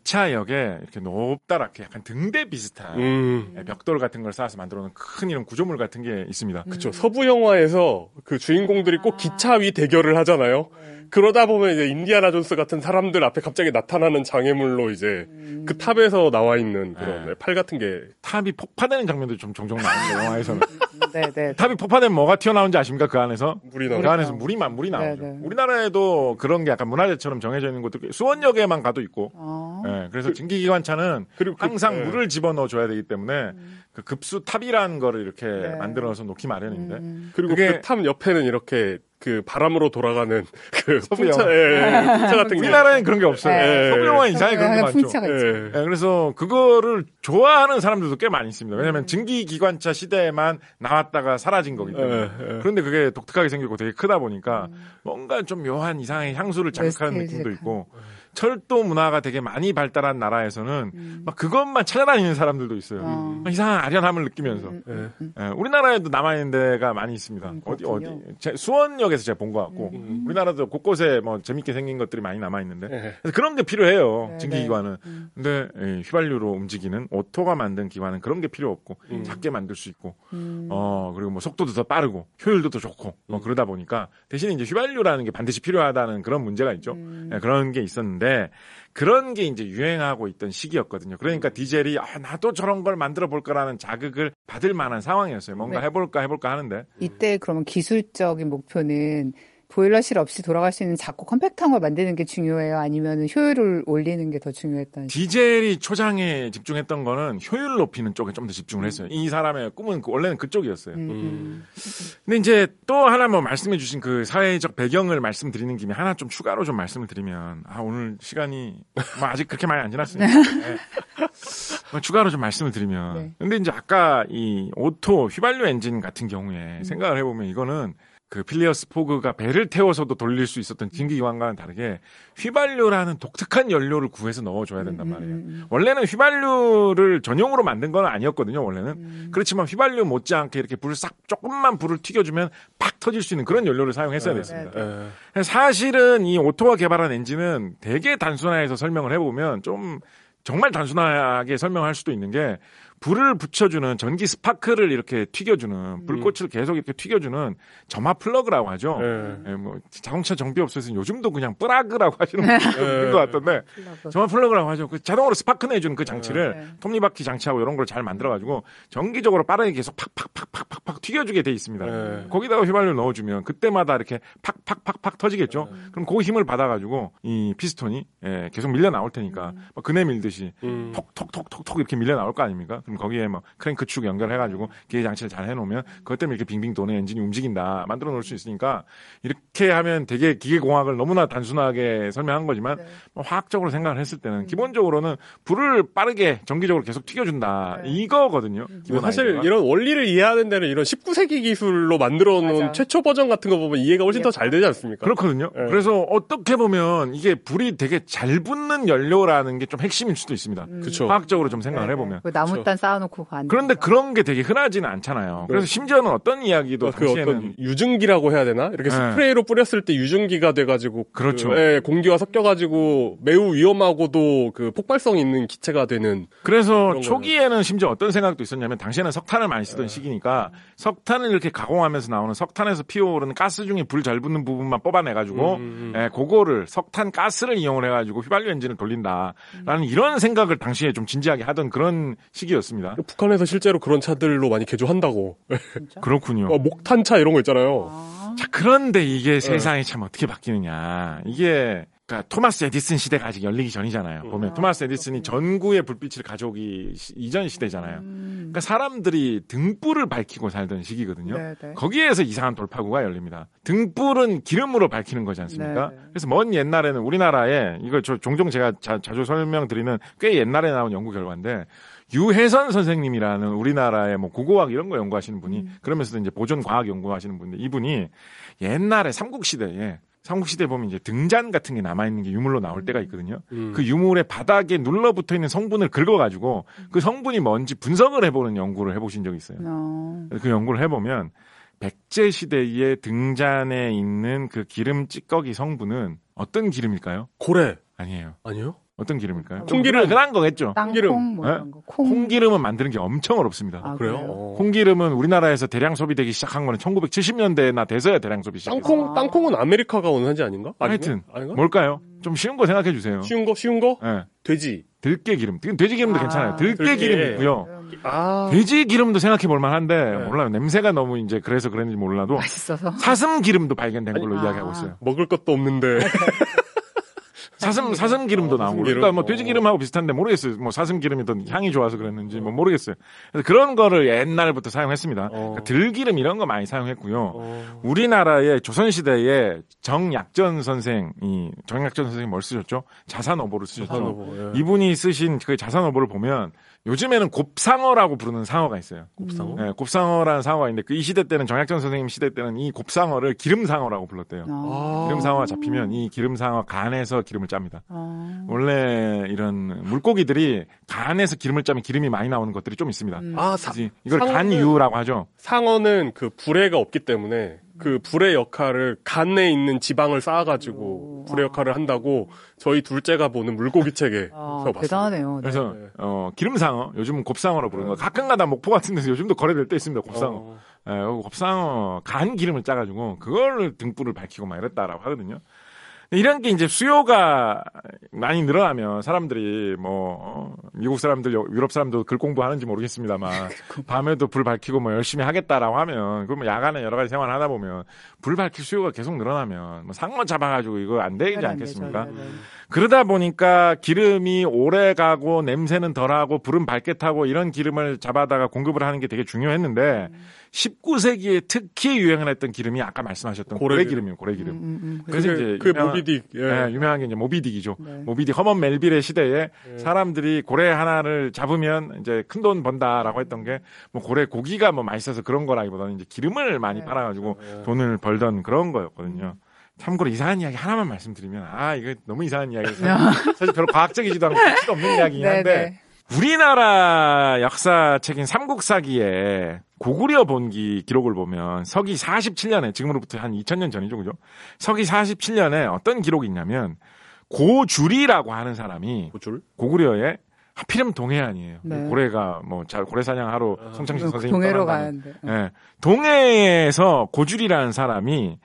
기차역에 이렇게 높다랗게 약간 등대 비슷한 음. 예, 벽돌 같은 걸 쌓아서 만들어 놓은 큰 이런 구조물 같은 게 있습니다. 그쵸. 서부 영화에서 그 주인공들이 꼭 기차 위 대결을 하잖아요. 그러다 보면 이제 인디아나 존스 같은 사람들 앞에 갑자기 나타나는 장애물로 이제 그 탑에서 나와 있는 그런 네. 팔 같은 게 탑이 폭파되는 장면도 좀 종종 나오는데 영화에서는 네, 네. 탑이 폭파되면 뭐가 튀어나오는지 아십니까? 그 안에서 물이 그 나오죠. 안에서 물이 막 물이 나오죠. 네, 네. 우리나라에도 그런 게 약간 문화재처럼 정해져 있는 곳도 수원역에만 가도 있고. 어. 예, 그래서 증기기관차는 그리고 그- 항상 네. 물을 집어넣어 줘야 되기 때문에 그 급수 탑이라는 거를 이렇게 네. 만들어서 놓기 마련인데. 음. 그리고 그게- 그 탑 옆에는 이렇게 그 바람으로 돌아가는 그 서부 풍차, 영화. 예, 예, 풍차 같은 게. 우리나라엔 그런 게 없어요. 네. 서부 영화 이상하게 그런 게 많죠. 풍차가 있죠. 예. 예, 그래서 그거를 좋아하는 사람들도 꽤 많이 있습니다. 왜냐하면 증기기관차 시대에만 나왔다가 사라진 거기 때문에. 예, 예. 그런데 그게 독특하게 생기고 되게 크다 보니까 뭔가 좀 묘한 이상의 향수를 자극하는 웨스테일즈가. 느낌도 있고 철도 문화가 되게 많이 발달한 나라에서는 음. 막 그것만 찾아다니는 사람들도 있어요. 어. 막 이상한 아련함을 느끼면서. 음, 예. 음, 음. 예, 우리나라에도 남아있는 데가 많이 있습니다. 음, 어디, 그렇군요. 어디. 제, 수원역에서 제가 본 것 같고. 음. 우리나라도 곳곳에 뭐 재밌게 생긴 것들이 많이 남아있는데. 예. 그래서 그런 게 필요해요. 네, 증기기관은. 음. 근데 예, 휘발유로 움직이는 오토가 만든 기관은 그런 게 필요 없고 음. 작게 만들 수 있고 음. 어 그리고 뭐 속도도 더 빠르고 효율도 더 좋고 뭐 음. 그러다 보니까 대신에 이제 휘발유라는 게 반드시 필요하다는 그런 문제가 있죠. 음. 예, 그런 게 있었는데 그런 게 이제 유행하고 있던 시기였거든요. 그러니까 디젤이 아, 나도 저런 걸 만들어 볼까라는 자극을 받을 만한 상황이었어요. 뭔가 네. 해볼까 해볼까 하는데 이때 그러면 기술적인 목표는 보일러실 없이 돌아갈 수 있는 작고 컴팩트한 걸 만드는 게 중요해요? 아니면 효율을 올리는 게 더 중요했던? 디젤이 초장에 집중했던 거는 효율 높이는 쪽에 좀 더 집중을 했어요. 이 사람의 꿈은 그- 원래는 그쪽이었어요. 음, 음. 근데 이제 또 하나 뭐 말씀해 주신 그 사회적 배경을 말씀드리는 김에 하나 좀 추가로 좀 말씀을 드리면 아 오늘 시간이 뭐 아직 그렇게 많이 안 지났으니까 네. 뭐 추가로 좀 말씀을 드리면 네. 근데 이제 아까 이 오토 휘발유 엔진 같은 경우에 생각을 해보면 이거는 그 필리어스 포그가 배를 태워서도 돌릴 수 있었던 증기기관과는 다르게 휘발유라는 독특한 연료를 구해서 넣어줘야 된단 말이에요. 음, 원래는 휘발유를 전용으로 만든 건 아니었거든요, 원래는. 음. 그렇지만 휘발유 못지않게 이렇게 불을 싹, 조금만 불을 튀겨주면 팍 터질 수 있는 그런 연료를 사용했어야 네, 됐습니다. 예. 사실은 이 오토가 개발한 엔진은 되게 단순화해서 설명을 해보면 좀 정말 단순하게 설명할 수도 있는 게 불을 붙여주는 전기 스파크를 이렇게 튀겨주는 불꽃을 계속 이렇게 튀겨주는 점화 플러그라고 하죠. 예. 예, 뭐 자동차 정비업소에서는 요즘도 그냥 플러그라고 하시는 분들도 있는 것 같던데 플러그. 점화 플러그라고 하죠. 그 자동으로 스파크 내주는 그 장치를 네. 톱니바퀴 장치하고 이런 걸 잘 만들어가지고 전기적으로 빠르게 계속 팍팍팍팍팍팍 튀겨주게 돼 있습니다. 네. 거기다가 휘발유를 넣어주면 그때마다 이렇게 팍팍팍팍 터지겠죠. 그럼 그 힘을 받아가지고 이 피스톤이 예, 계속 밀려 나올 테니까 뭐 그네 밀듯이 음. 톡톡톡톡톡 이렇게 밀려 나올 거 아닙니까? 그럼 거기에 뭐 크랭크 축 연결해가지고 기계 장치를 잘 해놓으면 그것 때문에 이렇게 빙빙 도는 엔진이 움직인다 만들어 놓을 수 있으니까 이렇게 하면 되게 기계공학을 너무나 단순하게 설명한 거지만 네. 뭐 화학적으로 생각을 했을 때는 기본적으로는 불을 빠르게 전기적으로 계속 튀겨준다 네. 이거거든요. 기본 사실 아이디어가. 이런 원리를 이해하는 데는 이런 십구 세기 기술로 만들어 놓은 맞아. 최초 버전 같은 거 보면 이해가 훨씬 더 잘 되지 않습니까? 그렇거든요. 네. 그래서 어떻게 보면 이게 불이 되게 잘 붙는 연료라는 게 좀 핵심일 수도 있습니다. 그쵸. 화학적으로 좀 생각을 네, 해보면. 그 나무단 일단 쌓아놓고 가. 그런데 그런 게 되게 흔하지는 않잖아요. 그래서 심지어는 어떤 이야기도 그 당시에는 어떤 유증기라고 해야 되나? 이렇게 네. 스프레이로 뿌렸을 때 유증기가 돼가지고 그렇죠. 그, 예, 공기와 섞여가지고 매우 위험하고도 그 폭발성 있는 기체가 되는. 그래서 초기에는 심지어 어떤 생각도 있었냐면 당시에는 석탄을 많이 쓰던 네. 시기니까 석탄을 이렇게 가공하면서 나오는 석탄에서 피어오르는 가스 중에 불 잘 붙는 부분만 뽑아내가지고 음, 음. 예, 그거를 석탄 가스를 이용을 해가지고 휘발유 엔진을 돌린다라는 이런 생각을 당시에 좀 진지하게 하던 그런 시기였습니다. 북한에서 실제로 그런 차들로 많이 개조한다고. 진짜? 그렇군요. 어, 목탄차 이런 거 있잖아요. 아. 자, 그런데 이게 세상이 참 어떻게 바뀌느냐. 이게, 그러니까 토마스 에디슨 시대가 아직 열리기 전이잖아요. 보면 아, 토마스 에디슨이 그렇군요. 전구의 불빛을 가져오기 시- 이전 시대잖아요. 음. 그러니까 사람들이 등불을 밝히고 살던 시기거든요. 네네. 거기에서 이상한 돌파구가 열립니다. 등불은 기름으로 밝히는 거지 않습니까? 네네. 그래서 먼 옛날에는 우리나라에 이거 저 종종 제가 자, 자주 설명드리는 꽤 옛날에 나온 연구 결과인데 유혜선 선생님이라는 우리나라의 뭐 고고학 이런 거 연구하시는 분이 음. 그러면서도 이제 보존 과학 연구하시는 분인데 이분이 옛날에 삼국시대에 삼국시대 보면 이제 등잔 같은 게 남아있는 게 유물로 나올 때가 있거든요. 음. 그 유물의 바닥에 눌러붙어 있는 성분을 긁어가지고 그 성분이 뭔지 분석을 해보는 연구를 해보신 적이 있어요. 어. 그 연구를 해보면 백제 시대의 등잔에 있는 그 기름 찌꺼기 성분은 어떤 기름일까요? 고래. 아니에요. 아니요? 어떤 기름일까요? 콩기름. 흔한 거겠죠. 땅콩 뭐 네? 이런 거. 콩. 콩기름은 만드는 게 엄청 어렵습니다. 아, 그래요? 그래요? 어. 콩기름은 우리나라에서 대량 소비되기 시작한 거는 천구백칠십 년대나 돼서야 대량 소비 시작했어요. 땅콩, 아. 땅콩은 아메리카가 원산지 아닌가? 아닌가? 하여튼 아닌가? 뭘까요? 좀 쉬운 거 생각해 주세요. 쉬운 거, 쉬운 거? 예. 돼지. 들깨 기름. 돼지 기름도 아, 괜찮아요. 들깨 들깨. 기름이 있고요. 아. 돼지 기름도 생각해 볼 만한데 네. 몰라요. 냄새가 너무 이제 그래서 그랬는지 몰라도 맛있어서. 사슴 기름도 발견된 걸로 아니, 이야기하고 아. 있어요. 먹을 것도 없는데. 사슴 사슴 기름도 어, 나오고 사슴 기름. 그러니까 뭐 돼지 기름하고 비슷한데 모르겠어요. 뭐 사슴 기름이 더 향이 좋아서 그랬는지 뭐 모르겠어요. 그래서 그런 거를 옛날부터 사용했습니다. 어. 그러니까 들기름 이런 거 많이 사용했고요. 어. 우리나라의 조선시대에 정약전 선생이 정약전 선생이 뭘 쓰셨죠? 자산어보를 쓰셨죠. 자산어보, 예. 이분이 쓰신 그 자산어보를 보면 요즘에는 곱상어라고 부르는 상어가 있어요. 곱상어? 네, 곱상어라는 상어가 있는데 그 이 시대 때는 정약전 선생님 시대 때는 이 곱상어를 기름상어라고 불렀대요. 아. 기름상어가 잡히면 이 기름상어 간에서 기름을 짭니다. 아. 원래 이런 물고기들이 간에서 기름을 짜면 기름이 많이 나오는 것들이 좀 있습니다. 음. 아, 사, 그래서 이걸 상어는- 간유라고 하죠. 상어는 그 불에가 없기 때문에 그 불의 역할을 간에 있는 지방을 쌓아가지고 오. 불의 역할을 한다고 저희 둘째가 보는 물고기 책에 아, 봤어요. 대단하네요. 네. 그래서 네. 어, 기름상어, 요즘은 곱상어라고 부르는 거. 가끔가다 목포 같은 데서 요즘도 거래될 때 있습니다. 곱상어. 어. 예, 곱상어 간 기름을 짜가지고 그걸 등불을 밝히고 막 이랬다라고 하거든요. 이런 게 이제 수요가 많이 늘어나면 사람들이 뭐 어, 미국 사람들, 유럽 사람도 글 공부하는지 모르겠습니다만 밤에도 불 밝히고 뭐 열심히 하겠다라고 하면 그러면 야간에 여러 가지 생활을 하다 보면 불 밝힐 수요가 계속 늘어나면 뭐 상어 잡아가지고 이거 안 되지 안 않겠습니까? 되죠. 네, 네. 그러다 보니까 기름이 오래 가고 냄새는 덜하고 불은 밝게 타고 이런 기름을 잡아다가 공급을 하는 게 되게 중요했는데 음. 십구 세기에 특히 유행을 했던 기름이 아까 말씀하셨던 고래 고래기름이에요. 고래기름. 음, 음, 음. 그래서 그게, 이제 그게 유명한- 모비딕. 예. 네, 유명한 게 이제 모비딕이죠. 네. 모비딕 허먼 멜빌의 시대에 네. 사람들이 고래 하나를 잡으면 이제 큰 돈 번다라고 했던 게 뭐 고래 고기가 뭐 맛있어서 그런 거라기보다는 이제 기름을 많이 네. 팔아가지고 네. 돈을 벌던 그런 거였거든요. 참고로 이상한 이야기 하나만 말씀드리면 아 이거 너무 이상한 이야기에서 사실 별로 과학적이지도 않고 가치도 없는 이야기긴 네, 한데 네. 우리나라 역사책인 삼국사기에 고구려 본기 기록을 보면 서기 사십칠 년에 지금으로부터 한 이천 년 전이죠, 그죠? 서기 사십칠 년에 어떤 기록이 있냐면 고주리라고 하는 사람이 고줄? 고구려의 하필이면 동해안이에요. 네. 고래가 뭐 잘 고래 사냥하러 송창식 선생님 동해로 떠난다는. 가는데. 예. 동해에서 고주리라는 사람이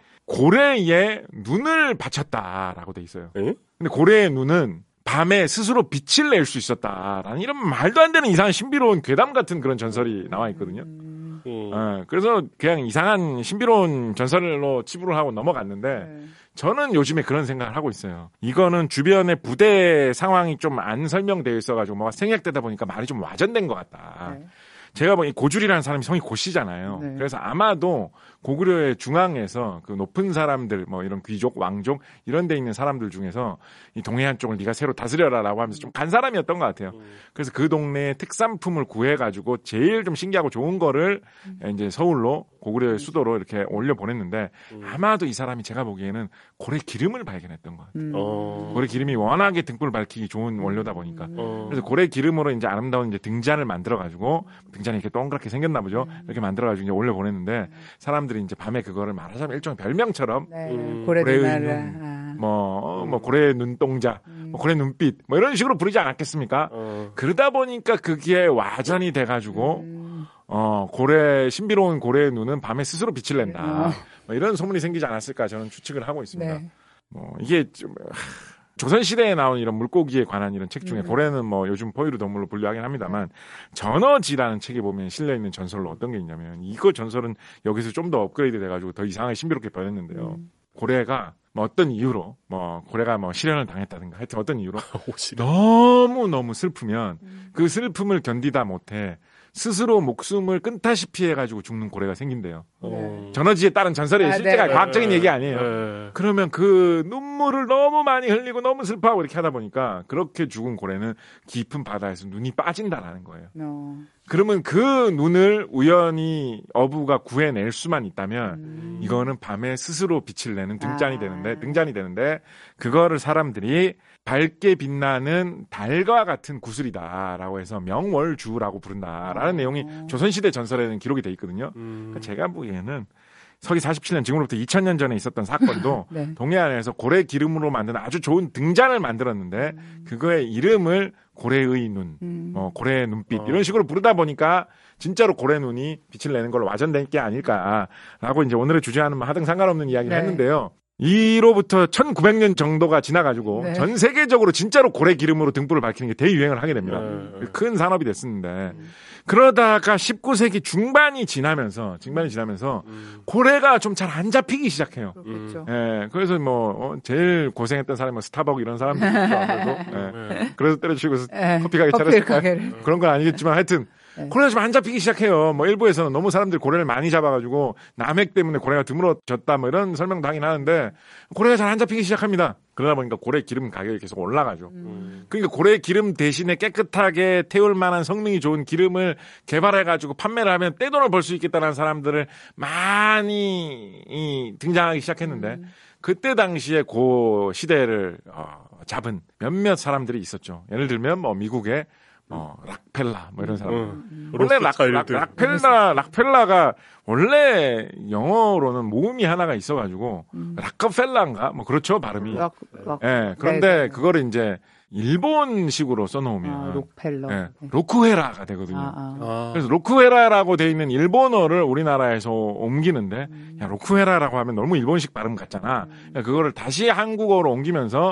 고래의 눈을 바쳤다라고 돼 있어요. 예? 근데 고래의 눈은 밤에 스스로 빛을 낼 수 있었다라는 이런 말도 안 되는 이상한 신비로운 괴담 같은 그런 전설이 나와 있거든요. 음, 음. 예, 그래서 그냥 이상한 신비로운 전설로 치부를 하고 넘어갔는데 네. 저는 요즘에 그런 생각을 하고 있어요. 이거는 주변의 부대 상황이 좀 안 설명되어 있어가지고 뭐가 생략되다 보니까 말이 좀 와전된 것 같다. 네. 제가 보기 고줄이라는 사람이 성이 고씨잖아요. 네. 그래서 아마도 고구려의 중앙에서 그 높은 사람들, 뭐 이런 귀족, 왕족 이런 데 있는 사람들 중에서 이 동해안 쪽을 네가 새로 다스려라라고 하면서 좀 간 사람이었던 것 같아요. 그래서 그 동네의 특산품을 구해가지고 제일 좀 신기하고 좋은 거를 이제 서울로 고구려 수도로 이렇게 올려 보냈는데 음. 아마도 이 사람이 제가 보기에는 고래 기름을 발견했던 것 같아요. 음. 어. 고래 기름이 워낙에 등불을 밝히기 좋은 원료다 보니까. 어. 그래서 고래 기름으로 이제 아름다운 이제 등잔을 만들어 가지고 등잔이 이렇게 동그랗게 생겼나 보죠. 이렇게 만들어 가지고 이제 올려 보냈는데 사람들이 이제 밤에 그거를 말하자면 일종의 별명처럼 네. 음. 고래 고래의 누나를. 눈, 아. 뭐, 뭐 고래 눈동자, 음. 뭐 고래 눈빛, 뭐 이런 식으로 부르지 않았겠습니까? 어. 그러다 보니까 그게 와전이 돼가지고 음. 어 고래 신비로운 고래의 눈은 밤에 스스로 빛을 낸다. 어. 뭐 이런 소문이 생기지 않았을까 저는 추측을 하고 있습니다. 네. 뭐 이게 좀 하, 조선 시대에 나온 이런 물고기에 관한 이런 책 중에 음. 고래는 뭐 요즘 포유류 동물로 분류하긴 합니다만 전어지라는 책에 보면 실려 있는 전설로 어떤 게 있냐면 이거 전설은 여기서 좀 더 업그레이드 돼가지고 더 이상하게 신비롭게 변했는데요. 음. 고래가 뭐 어떤 이유로 뭐 고래가 뭐 실현을 당했다든가 하여튼 어떤 이유로 오시라. 너무 너무 슬프면 음. 그 슬픔을 견디다 못해 스스로 목숨을 끊다시피 해가지고 죽는 고래가 생긴대요. 어. 전어지에 따른 전설의 아, 실제가 네. 과학적인 얘기 아니에요. 네. 그러면 그 눈물을 너무 많이 흘리고 너무 슬퍼하고 이렇게 하다 보니까 그렇게 죽은 고래는 깊은 바다에서 눈이 빠진다라는 거예요. 어. 그러면 그 눈을 우연히 어부가 구해낼 수만 있다면 음. 이거는 밤에 스스로 빛을 내는 등잔이 아. 되는데 등잔이 되는데 그거를 사람들이 밝게 빛나는 달과 같은 구슬이다라고 해서 명월주라고 부른다라는 어. 내용이 조선시대 전설에는 기록이 돼 있거든요. 음. 그러니까 제가 보기에는 서기 사십칠 년 지금으로부터 이천 년 전에 있었던 사건도 네. 동해안에서 고래 기름으로 만든 아주 좋은 등잔을 만들었는데 그거의 이름을 고래의 눈, 음. 어, 고래의 눈빛 어. 이런 식으로 부르다 보니까 진짜로 고래 눈이 빛을 내는 걸로 와전된 게 아닐까라고 이제 오늘의 주제와는 하등 상관없는 이야기를 네. 했는데요. 이로부터 천구백 년 정도가 지나가지고 네. 전 세계적으로 진짜로 고래 기름으로 등불을 밝히는 게 대유행을 하게 됩니다. 네. 큰 산업이 됐었는데 그러다가 십구 세기 중반이 지나면서 중반이 지나면서 음. 고래가 좀 잘 안 잡히기 시작해요. 그렇겠죠. 예, 그래서 뭐 어, 제일 고생했던 사람이 뭐 스타벅 이런 사람들 있죠. 아무래도. 예. 그래서 때려치고 네. 커피 가게 커피 차렸을까? 가게를. 그런 건 아니겠지만 하여튼 네. 고래가 좀 안 잡히기 시작해요. 뭐 일부에서는 너무 사람들이 고래를 많이 잡아가지고 남획 때문에 고래가 드물어졌다 뭐 이런 설명도 하긴 하는데 고래가 잘 안 잡히기 시작합니다. 그러다 보니까 고래 기름 가격이 계속 올라가죠. 음. 그러니까 고래 기름 대신에 깨끗하게 태울 만한 성능이 좋은 기름을 개발해가지고 판매를 하면 떼돈을 벌 수 있겠다는 사람들을 많이 이, 등장하기 시작했는데 음. 그때 당시에 그 시대를 어, 잡은 몇몇 사람들이 있었죠. 예를 들면 뭐 미국의 어, 락펠라 뭐 이런 사람. 음. 원래 락, 락, 락펠라 락펠라가 원래 영어로는 모음이 하나가 있어가지고 음. 락커펠라인가 뭐 그렇죠 발음이. 락, 락. 예, 그런데 네, 네. 그거를 이제 일본식으로 써놓으면 아, 록펠러. 예, 네. 로크헤라가 되거든요. 아, 아. 아. 그래서 로크헤라라고 돼 있는 일본어를 우리나라에서 옮기는데 음. 야 로크헤라라고 하면 너무 일본식 발음 같잖아. 그러니까 그거를 다시 한국어로 옮기면서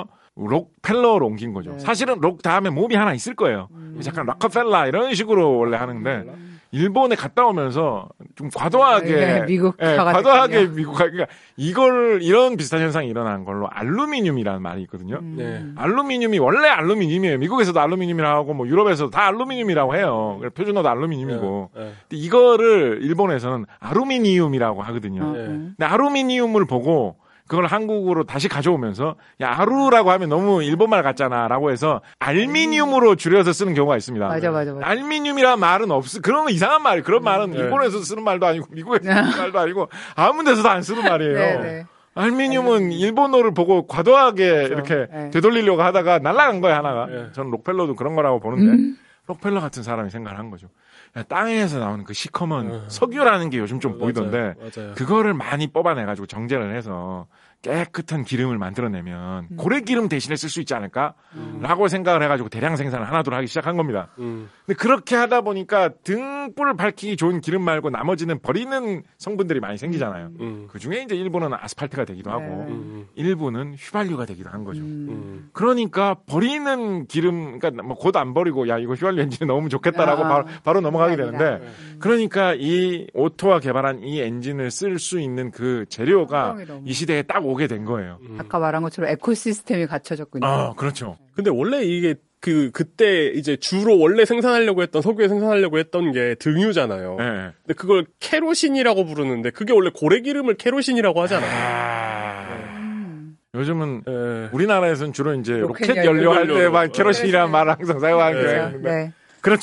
록펠러로 옮긴 거죠. 네. 사실은 록 다음에 몸이 하나 있을 거예요. 음. 약간 락커펠라 이런 식으로 원래 하는데 일본에 갔다 오면서 좀 과도하게 네, 미국 예, 가가지고 과도하게 그냥. 미국 가 그러니까 이걸 이런 비슷한 현상이 일어난 걸로 알루미늄이라는 말이 있거든요. 음. 네. 알루미늄이 원래 알루미늄이에요. 미국에서도 알루미늄이라고 하고 뭐 유럽에서도 다 알루미늄이라고 해요. 그래서 표준어도 알루미늄이고. 네. 근데 이거를 일본에서는 아루미니움이라고 하거든요. 어, 네. 음. 근데 아루미니움을 보고 그걸 한국으로 다시 가져오면서 야 아루라고 하면 너무 일본말 같잖아라고 해서 알미늄으로 줄여서 쓰는 경우가 있습니다. 맞아, 맞아, 맞아. 알미늄이라는 말은 없어. 그런 거 이상한 말이에요. 그런 말은 네. 일본에서 쓰는 말도 아니고 미국에서 쓰는 말도 아니고 아무 데서도 안 쓰는 말이에요. 네, 네. 알미늄은 일본어를 보고 과도하게 이렇게 네. 되돌리려고 하다가 날아간 거예요 하나가. 네. 저는 록펠러도 그런 거라고 보는데 음. 록펠러 같은 사람이 생각을 한 거죠. 야, 땅에서 나오는 그 시커먼 석유라는 게 요즘 좀 보이던데 맞아요. 맞아요. 그거를 많이 뽑아내가지고 정제를 해서 깨끗한 기름을 만들어내면 고래 기름 대신에 쓸 수 있지 않을까라고 생각을 해가지고 대량 생산을 하나둘 하기 시작한 겁니다. 음. 근데 그렇게 하다 보니까 등불을 밝히기 좋은 기름 말고 나머지는 버리는 성분들이 많이 생기잖아요. 음. 그 중에 이제 일부는 아스팔트가 되기도 하고 네. 음. 일부는 휘발유가 되기도 한 거죠. 음. 음. 그러니까 버리는 기름, 그러니까 뭐 곧 안 버리고 야 이거 휘발유 엔진이 너무 좋겠다라고 아, 바로, 바로 넘어가게 아니라. 되는데 그러니까 이 오토가 개발한 이 엔진을 쓸 수 있는 그 재료가 환경이 너무- 이 시대에 딱 오게 된 거예요. 아까 말한 것처럼 에코시스템이 갖춰졌군요. 아 그렇죠. 근데 원래 이게 그 그때 이제 주로 원래 생산하려고 했던 석유에 생산하려고 했던 게 등유잖아요. 네. 근데 그걸 케로신이라고 부르는데 그게 원래 고래 기름을 케로신이라고 하잖아요. 아, 음. 요즘은 예. 우리나라에서는 주로 이제 로켓 로켓 연료. 연료 할 연료. 때만 케로신이라는 말을 항상 사용하는 네. 경향이 그렇죠. 있는데 네. 그렇죠. 네.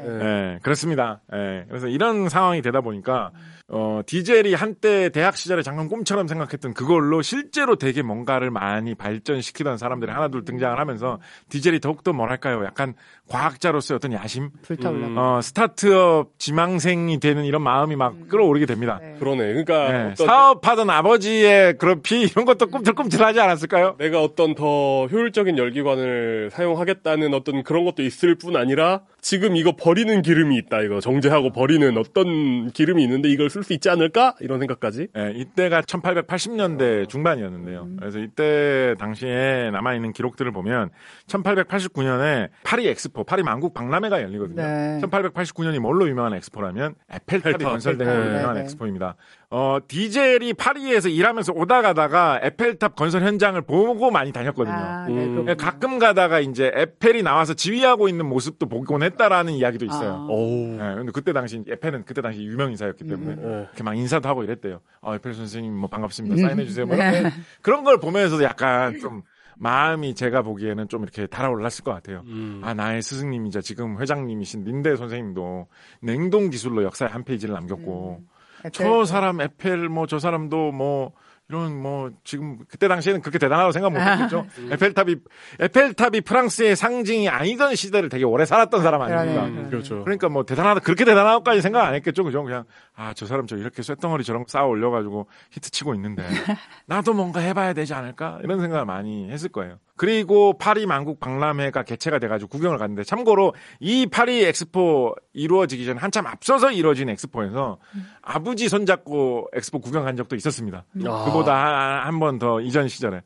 네, 그렇습니다. 네, 그래서 이런 상황이 되다 보니까 어, 디젤이 한때 대학 시절에 잠깐 꿈처럼 생각했던 그걸로 실제로 되게 뭔가를 많이 발전시키던 사람들이 하나둘 등장을 하면서 디젤이 더욱더 뭐랄까요? 약간 과학자로서의 어떤 야심? 불타올라. 음, 어, 스타트업 지망생이 되는 이런 마음이 막 음. 끌어오르게 됩니다. 네. 그러네. 그러니까 네, 어떤 사업하던 아버지의 그런 피 이런 것도 꿈틀꿈틀하지 않았을까요? 내가 어떤 더 효율적인 열기관을 사용하겠다는 어떤 그런 것도 있을 뿐 아니라 지금 이거 버리는 기름이 있다. 이거 정제하고 버리는 어떤 기름이 있는데 이걸 쓸 수 있지 않을까? 이런 생각까지. 네, 이때가 천팔백팔십 년대 중반이었는데요. 음. 그래서 이때 당시에 남아있는 기록들을 보면 천팔백팔십구 년에 파리 엑스포, 파리 만국 박람회가 열리거든요. 네. 천팔백팔십구 년이 뭘로 유명한 엑스포라면 에펠탑이 에펠탑. 건설된 네. 걸로 유명한 네. 엑스포입니다. 어, 디젤이 파리에서 일하면서 오다 가다가 에펠탑 건설 현장을 보고 많이 다녔거든요. 아, 네, 음. 가끔 가다가 이제 에펠이 나와서 지휘하고 있는 모습도 보곤 했다라는 이야기도 있어요. 아. 네, 근데 그때 당시 에펠은 그때 당시 유명 인사였기 때문에 음. 이렇게 막 인사도 하고 이랬대요. 아, 에펠 선생님 뭐 반갑습니다. 사인해 주세요. 뭐 네. 그런 걸 보면서도 약간 좀 마음이 제가 보기에는 좀 이렇게 달아올랐을 것 같아요. 음. 아, 나의 스승님이자 지금 회장님이신 린데 선생님도 냉동 기술로 역사의 한 페이지를 남겼고 음. 저 사람 에펠 뭐 저 사람도 뭐 이런 뭐 지금 그때 당시에는 그렇게 대단하다고 생각 못했겠죠. 음. 에펠탑이 에펠탑이 프랑스의 상징이 아니던 시대를 되게 오래 살았던 사람 아닙니까? 음, 그렇죠. 그러니까 뭐 대단하다 그렇게 대단하다고까지 생각 안 했겠죠, 그죠? 그냥 아, 저 사람 저 이렇게 쇳덩어리 저런 거 쌓아 올려가지고 히트 치고 있는데 나도 뭔가 해봐야 되지 않을까 이런 생각을 많이 했을 거예요. 그리고 파리 만국 박람회가 개최가 돼가지고 구경을 갔는데 참고로 이 파리 엑스포 이루어지기 전에 한참 앞서서 이루어진 엑스포에서 음. 아버지 손잡고 엑스포 구경 간 적도 있었습니다. 아. 그보다 한 번 더 이전 시절에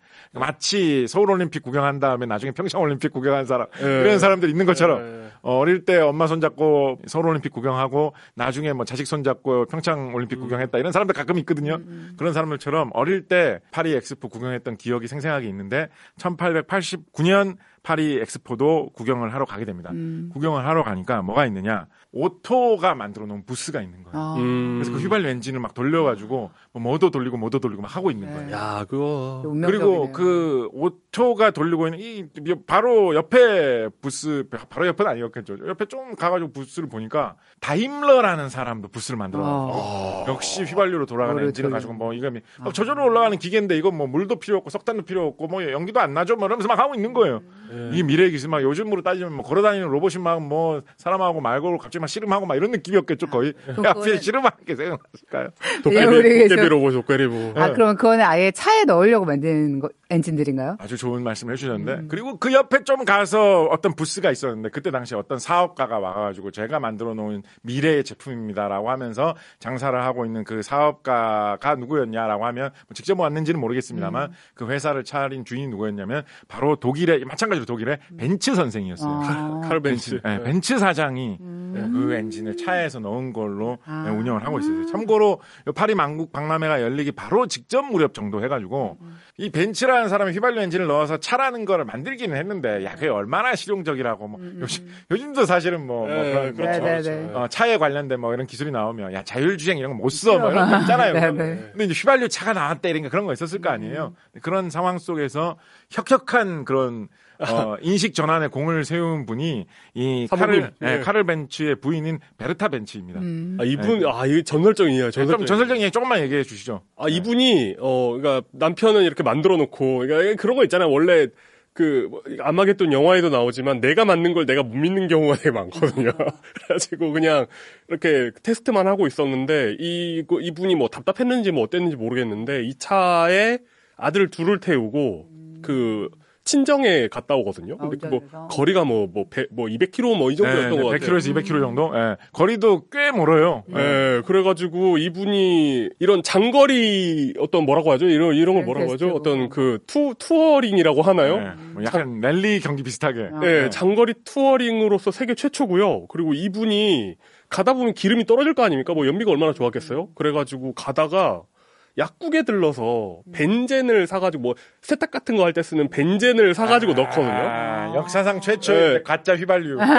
마치 서울올림픽 구경한 다음에 나중에 평창올림픽 구경한 사람 네. 이런 사람들 있는 것처럼 네. 어, 어릴 때 엄마 손잡고 서울올림픽 구경하고 나중에 뭐 자식 손잡고 평창올림픽 음. 구경했다 이런 사람들 가끔 있거든요. 음. 그런 사람들처럼 어릴 때 파리 엑스포 구경했던 기억이 생생하게 있는데 천팔백팔십구 년 파리 엑스포도 구경을 하러 가게 됩니다. 음. 구경을 하러 가니까 뭐가 있느냐. 오토가 만들어 놓은 부스가 있는 거예요. 아. 음. 그래서 그 휘발유 엔진을 막 돌려가지고 뭐 뭐도 돌리고 뭐도 돌리고 막 하고 있는 거예요. 야, 그거. 그리고 그 오토가 돌리고 있는 이 바로 옆에 부스, 바로 옆은 아니었겠죠. 옆에 좀 가가지고 부스를 보니까 다임러라는 사람도 부스를 만들어 놨어요. 아. 역시 휘발유로 돌아가는 엔진을 가지고 뭐 이거 아. 저절로 올라가는 기계인데 이건 뭐 물도 필요 없고 석탄도 필요 없고 뭐 연기도 안 나죠. 뭐 이러면서 막 하고 있는 거예요. 음. 이 미래 기술 막 요즘으로 따지면 뭐 걸어다니는 로봇이 막 뭐 사람하고 말고 갑자기 막 씨름하고 막 이런 느낌이었겠죠 거의. 아, 앞에 씨름하는 게 생각났을까요? 도깨비, 도깨비 로봇, 도깨비 로봇. 아, 그럼 그거는 아예 차에 넣으려고 만든 거, 엔진들인가요? 아주 좋은 말씀을 해주셨는데 음. 그리고 그 옆에 좀 가서 어떤 부스가 있었는데 그때 당시 어떤 사업가가 와가지고 제가 만들어 놓은 미래의 제품입니다라고 하면서 장사를 하고 있는 그 사업가가 누구였냐라고 하면 뭐 직접 왔는지는 모르겠습니다만 음. 그 회사를 차린 주인이 누구였냐면 바로 독일의 마찬가지로 독일의 벤츠 선생이었어요. 아. 카르 벤츠. 네, 벤츠 사장이 음. 그 엔진을 차에서 넣은 걸로 아. 운영을 하고 있어요. 참고로 파리 만국 박람회가 열리기 바로 직전 무렵 정도 해가지고 음. 이 벤츠라는 사람이 휘발유 엔진을 넣어서 차라는 거를 만들기는 했는데 야 그게 얼마나 실용적이라고 뭐 음. 요즘 요즘도 사실은 뭐, 뭐 네, 그런 그렇죠. 그렇죠. 어, 차에 관련된 뭐 이런 기술이 나오면 야 자율주행 이런 거 못 써 뭐 이런 거 있잖아요. 네, 네. 근데 이제 휘발유 차가 나왔다 이런 거 그런 거 있었을 거 아니에요. 음. 그런 상황 속에서 혁혁한 그런 어, 인식 전환에 공을 세운 분이 이 카를, 네. 네, 카를 벤츠의 부인인 베르타 벤츠입니다. 음. 아, 이분, 네. 아, 이게 전설적이에요. 전설적. 좀 전설적인 얘기 조금만 얘기해 주시죠. 아, 네. 이분이, 어, 그러니까 남편은 이렇게 만들어 놓고, 그러니까 그런 거 있잖아요. 원래 그, 아마겟돈 영화에도 나오지만 내가 맞는 걸 내가 못 믿는 경우가 되게 많거든요. 그래가지고 그냥 이렇게 테스트만 하고 있었는데, 이, 이분이 뭐 답답했는지 뭐 어땠는지 모르겠는데, 이 차에 아들 둘을 태우고, 음. 그, 친정에 갔다 오거든요. 근데 그 뭐 거리가 뭐 뭐 뭐 이백 킬로미터 뭐 이 정도였던 네, 것 같아요. 백 킬로미터에서 이백 킬로미터 정도. 예. 네. 거리도 꽤 멀어요. 예. 네. 그래가지고 이분이 이런 장거리 어떤 뭐라고 하죠? 이런 이런 걸 뭐라고 하죠? 어떤 그 투 투어링이라고 하나요? 네. 뭐 약간 랠리 경기 비슷하게. 아. 네, 장거리 투어링으로서 세계 최초고요. 그리고 이분이 가다 보면 기름이 떨어질 거 아닙니까? 뭐 연비가 얼마나 좋았겠어요? 그래가지고 가다가 약국에 들러서 벤젠을 사가지고 뭐 세탁 같은 거 할 때 쓰는 벤젠을 사가지고 아, 넣거든요. 아, 역사상 최초의 네. 가짜 휘발유. 네.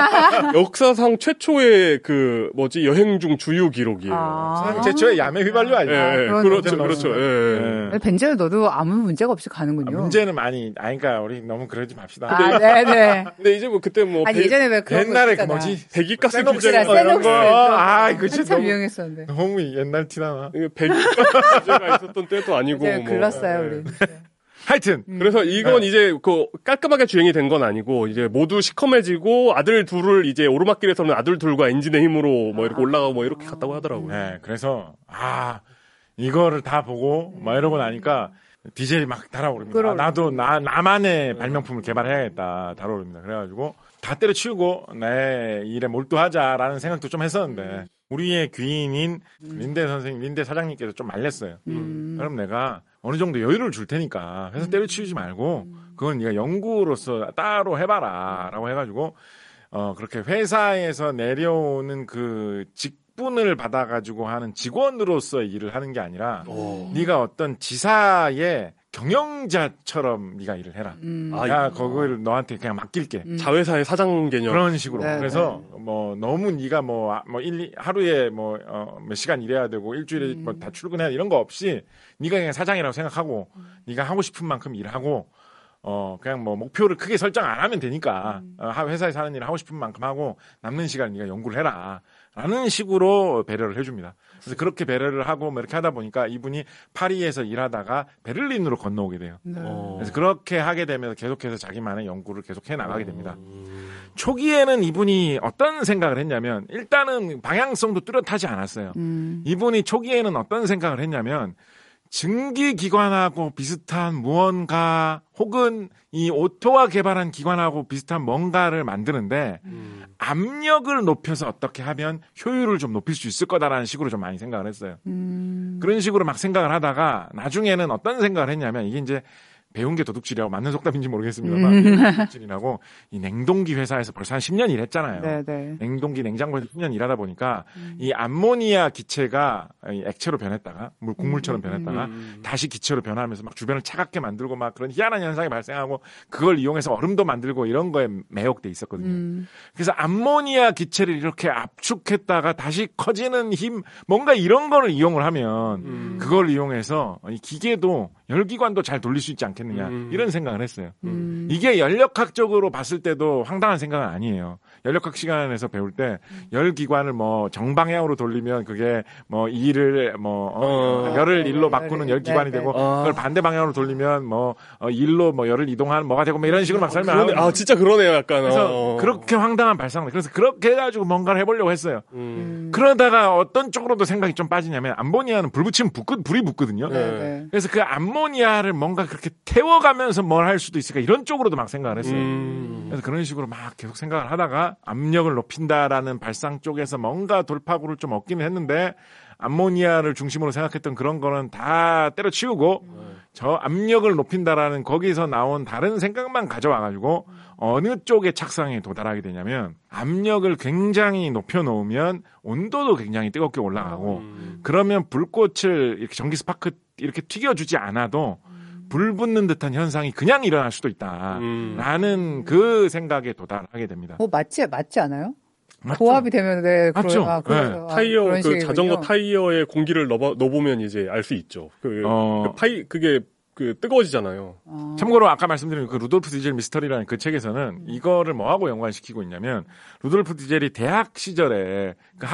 역사상 최초의 그 뭐지 여행 중 주유 기록이에요. 아. 역사상 최초의 야매 휘발유 예, 아니에요? 예, 그런 그렇죠, 거죠. 그렇죠. 예, 예. 네. 벤젠을 넣어도 아무 문제가 없이 아, 가는군요. 문제는 많이 아니까 우리 너무 그러지 맙시다. 아, 네네. 근데 이제 뭐 그때 뭐 아니 배- 예전에 왜 그런 옛날에 거 그 있잖아. 뭐지? 배기가스 세녹스라 규제가 이런 거. 아, 그 그치, 한참 너무- 유행했었는데. 너무 옛날 티나나. 이게 배기가스 규제가 있었던 때도 아니고 제가 뭐. 글렀어요, 예. 우리. 하여튼 그래서 이건 네. 이제 그 깔끔하게 주행이 된 건 아니고 이제 모두 시커매지고 아들 둘을 이제 오르막길에서는 아들 둘과 엔진의 힘으로 뭐 이렇게 올라가고 뭐 이렇게 갔다고 하더라고요. 네, 그래서 아 이거를 다 보고 막 이러고 나니까 디젤이 막 달아오릅니다. 아, 나도 나 나만의 발명품을 개발해야겠다 달아오릅니다. 그래가지고 다 때려치우고 내 일에 몰두하자라는 생각도 좀 했었는데 우리의 귀인인 린데 선생님, 린데 사장님께서 좀 말렸어요. 음. 그럼 내가 어느 정도 여유를 줄 테니까 회사 때려치우지 말고 그건 네가 연구로서 따로 해봐라라고 해가지고 어 그렇게 회사에서 내려오는 그 직분을 받아가지고 하는 직원으로서 일을 하는 게 아니라 오. 네가 어떤 지사의 경영자처럼 네가 일을 해라. 음. 아, 내가 그걸 너한테 그냥 맡길게. 음. 자회사의 사장 개념. 그런 식으로. 네, 그래서 뭐 너무 네가 뭐 뭐 일 하루에 뭐 어, 몇 시간 일해야 되고 일주일에 음. 뭐 다 출근해야 돼 이런 거 없이 네가 그냥 사장이라고 생각하고 네가 하고 싶은 만큼 일하고 어 그냥 뭐 목표를 크게 설정 안 하면 되니까 어, 회사에서 하는 일 하고 싶은 만큼 하고 남는 시간 네가 연구를 해라라는 식으로 배려를 해줍니다. 그래서 그렇게 배려를 하고 뭐 이렇게 하다 보니까 이분이 파리에서 일하다가 베를린으로 건너오게 돼요. 네. 어. 그래서 그렇게 하게 되면서 계속해서 자기만의 연구를 계속해 나가게 됩니다. 초기에는 이분이 어떤 생각을 했냐면 일단은 방향성도 뚜렷하지 않았어요. 음. 이분이 초기에는 어떤 생각을 했냐면 증기기관하고 비슷한 무언가 혹은 이 오토와 개발한 기관하고 비슷한 뭔가를 만드는데 음. 압력을 높여서 어떻게 하면 효율을 좀 높일 수 있을 거다라는 식으로 좀 많이 생각을 했어요. 음. 그런 식으로 막 생각을 하다가 나중에는 어떤 생각을 했냐면 이게 이제 배운 게 도둑질이라고 맞는 속담인지 모르겠습니다만 음. 도둑질이라고 이 냉동기 회사에서 벌써 한 십 년 일했잖아요. 네네. 냉동기 냉장고에서 십 년 일하다 보니까 음. 이 암모니아 기체가 이 액체로 변했다가 물 국물처럼 음, 변했다가 음. 다시 기체로 변하면서 막 주변을 차갑게 만들고 막 그런 희한한 현상이 발생하고 그걸 이용해서 얼음도 만들고 이런 거에 매혹돼 있었거든요. 음. 그래서 암모니아 기체를 이렇게 압축했다가 다시 커지는 힘 뭔가 이런 거를 이용을 하면 음. 그걸 이용해서 이 기계도 열기관도 잘 돌릴 수 있지 않겠느냐 음. 이런 생각을 했어요. 음. 이게 연력학적으로 봤을 때도 황당한 생각은 아니에요. 연력학 시간에서 배울 때 열기관을 뭐 정방향으로 돌리면 그게 뭐 일을 뭐 어, 어. 열을 일로 네, 바꾸는 네, 열기관이 네, 되고 네. 그걸 반대 방향으로 돌리면 뭐 어, 일로 뭐 열을 이동하는 뭐가 되고 뭐 이런 식으로 막 그러네. 설명하고 아 진짜 그러네요, 약간. 그래서 어. 그렇게 황당한 발상. 그래서 그렇게 해가지고 뭔가를 해보려고 했어요. 음. 그러다가 어떤 쪽으로도 생각이 좀 빠지냐면 암모니아는 불 붙이면 붙, 불이 붙거든요. 네. 네네. 그래서 그 암모니아를 뭔가 그렇게 태워가면서 뭘 할 수도 있을까 이런 쪽으로도 막 생각을 했어요. 음. 그래서 그런 식으로 막 계속 생각을 하다가 압력을 높인다라는 발상 쪽에서 뭔가 돌파구를 좀 얻기는 했는데 암모니아를 중심으로 생각했던 그런 거는 다 때려치우고 저 압력을 높인다라는 거기서 나온 다른 생각만 가져와가지고 어느 쪽의 착상에 도달하게 되냐면 압력을 굉장히 높여놓으면 온도도 굉장히 뜨겁게 올라가고 음. 그러면 불꽃을 이렇게 전기 스파크 이렇게 튀겨주지 않아도 불 붙는 듯한 현상이 그냥 일어날 수도 있다라는 음. 그 생각에 도달하게 됩니다. 뭐 맞지 맞지 않아요? 맞죠? 고압이 되면 네, 맞죠? 그러, 아, 그래서, 아, 타이어 그런 그 식이군요. 자전거 타이어에 공기를 넣어 넣어보면 이제 알 수 있죠. 그, 어. 그 파이 그게 그 뜨거워지잖아요. 아. 참고로 아까 말씀드린 그 루돌프 디젤 미스터리라는 그 책에서는 이거를 뭐하고 연관시키고 있냐면 루돌프 디젤이 대학 시절에 그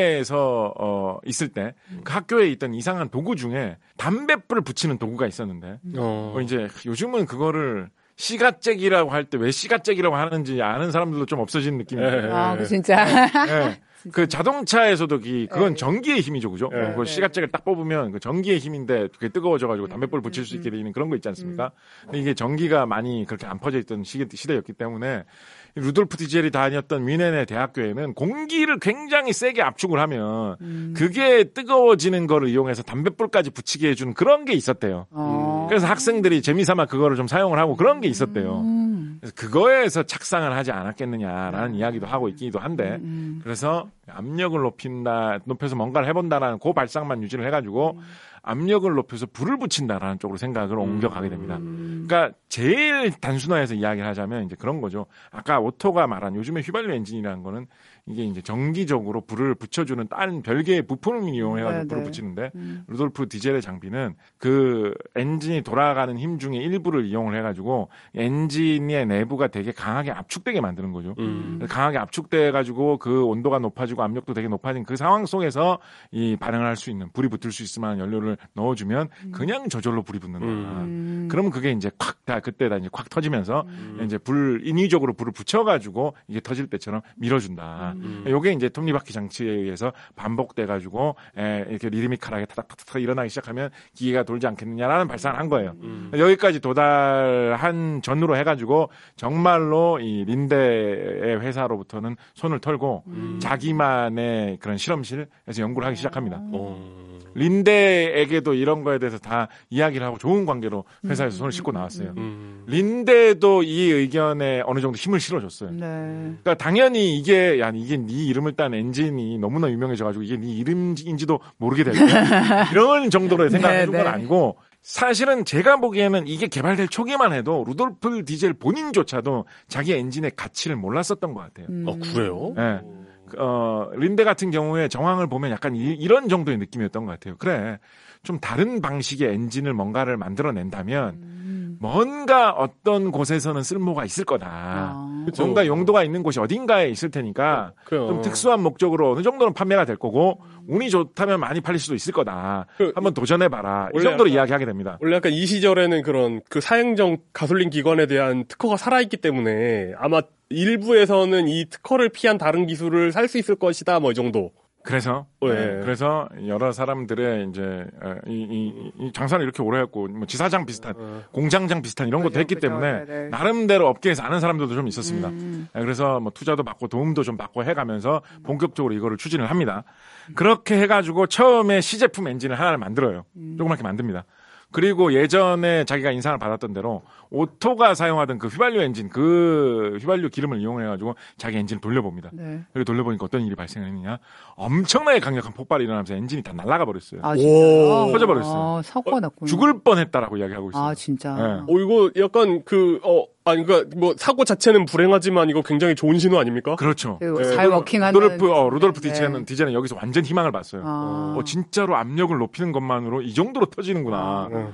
학교에서 어 있을 때 그 학교에 있던 이상한 도구 중에 담뱃불을 붙이는 도구가 있었는데 어. 어, 이제 요즘은 그거를 시가잭이라고 할 때 왜 시가잭이라고 하는지 아는 사람들도 좀 없어지는 느낌이에요. 아, 그 진짜. 네. 그 자동차에서도 기, 그건 네. 전기의 힘이죠, 그죠? 네. 그 시가잭을 딱 뽑으면 그 전기의 힘인데 그게 뜨거워져가지고 담뱃불 붙일 수 있게 되는 그런 거 있지 않습니까? 근데 이게 전기가 많이 그렇게 안 퍼져 있던 시기, 시대였기 때문에 루돌프 디젤이 다녔던 뮌헨의 대학교에는 공기를 굉장히 세게 압축을 하면 음. 그게 뜨거워지는 거를 이용해서 담뱃불까지 붙이게 해주는 그런 게 있었대요. 어. 그래서 학생들이 재미삼아 그거를 좀 사용을 하고 그런 게 있었대요. 음. 그래서 그거에서 착상을 하지 않았겠느냐라는 이야기도 하고 있기도 한데 음. 그래서 압력을 높인다, 높여서 뭔가를 해본다라는 그 발상만 유지를 해가지고 음. 압력을 높여서 불을 붙인다라는 쪽으로 생각을 음. 옮겨가게 됩니다. 그러니까 제일 단순화해서 이야기를 하자면 이제 그런 거죠. 아까 오토가 말한 요즘에 휘발유 엔진이라는 거는 이게 이제 정기적으로 불을 붙여주는 다른 별개의 부품을 이용해가지고 네, 불을 네. 붙이는데 음. 루돌프 디젤의 장비는 그 엔진이 돌아가는 힘 중에 일부를 이용을 해가지고 엔진의 내부가 되게 강하게 압축되게 만드는 거죠. 음. 강하게 압축돼가지고 그 온도가 높아지고 압력도 되게 높아진 그 상황 속에서 이 반응을 할 수 있는 불이 붙을 수 있을 만한 연료를 넣어주면 음. 그냥 저절로 불이 붙는다. 음. 그러면 그게 이제 콱 다 그때 다 이제 콱 터지면서 음. 이제 불 인위적으로 불을 붙여가지고 이게 터질 때처럼 밀어준다. 음. 요게 이제 톱니바퀴 장치에 의해서 반복돼가지고 에, 이렇게 리드미컬하게 타닥타닥 일어나기 시작하면 기계가 돌지 않겠느냐라는 발상을 한 거예요. 음. 여기까지 도달한 전후로 해가지고 정말로 이 린데의 회사로부터는 손을 털고 음. 자기만의 그런 실험실에서 연구를 하기 시작합니다. 음. 린데에게도 이런 거에 대해서 다 이야기를 하고 좋은 관계로 회사에서 손을 씻고 나왔어요. 음. 린데도 이 의견에 어느 정도 힘을 실어줬어요. 네. 그러니까 당연히 이게 야 이게 네 이름을 딴 엔진이 너무나 유명해져가지고 이게 네 이름인지도 모르게 될 거야. 이런 정도로 생각해 준 건 네, 아니고 사실은 제가 보기에는 이게 개발될 초기만 해도 루돌프 디젤 본인조차도 자기 엔진의 가치를 몰랐었던 것 같아요. 음. 아 그래요? 네. 어, 린데 같은 경우에 정황을 보면 약간 이, 이런 정도의 느낌이었던 것 같아요. 그래, 좀 다른 방식의 엔진을 뭔가를 만들어낸다면 음. 뭔가 어떤 곳에서는 쓸모가 있을 거다. 아. 뭔가 용도가 있는 곳이 어딘가에 있을 테니까 어, 좀 특수한 목적으로 어느 정도는 판매가 될 거고 운이 좋다면 많이 팔릴 수도 있을 거다. 그, 한번 도전해봐라. 이 정도로 약간, 이야기하게 됩니다. 원래 약간 이 시절에는 그런 그 사행정 가솔린 기관에 대한 특허가 살아있기 때문에 아마 일부에서는 이 특허를 피한 다른 기술을 살 수 있을 것이다, 뭐 이 정도. 그래서 네. 네. 그래서 여러 사람들의 이제 이, 이, 이 장사를 이렇게 오래 했고 뭐 지사장 비슷한 어. 공장장 비슷한 이런 것도 했기 그렇죠. 때문에 네네. 나름대로 업계에서 아는 사람들도 좀 있었습니다. 음. 그래서 뭐 투자도 받고 도움도 좀 받고 해가면서 본격적으로 이거를 추진을 합니다. 그렇게 해가지고 처음에 시제품 엔진을 하나를 만들어요. 음. 조그맣게 만듭니다. 그리고 예전에 자기가 인상을 받았던 대로 오토가 사용하던 그 휘발유 엔진, 그 휘발유 기름을 이용해가지고 자기 엔진을 돌려봅니다. 네. 그리고 돌려보니까 어떤 일이 발생했느냐. 엄청나게 강력한 폭발이 일어나면서 엔진이 다 날아가 버렸어요. 아, 진짜요? 터져버렸어요. 아, 사고가 났구나. 죽을 뻔했다라고 이야기하고 있어요. 아, 진짜. 네. 어, 이거 약간 그, 어, 아니, 그니까, 뭐, 사고 자체는 불행하지만 이거 굉장히 좋은 신호 아닙니까? 그렇죠. 네. 잘 워킹하는. 루돌프, 어, 루돌프 네. 디젤은, 디젤은 여기서 완전 희망을 봤어요. 아. 어, 진짜로 압력을 높이는 것만으로 이 정도로 터지는구나. 아. 네.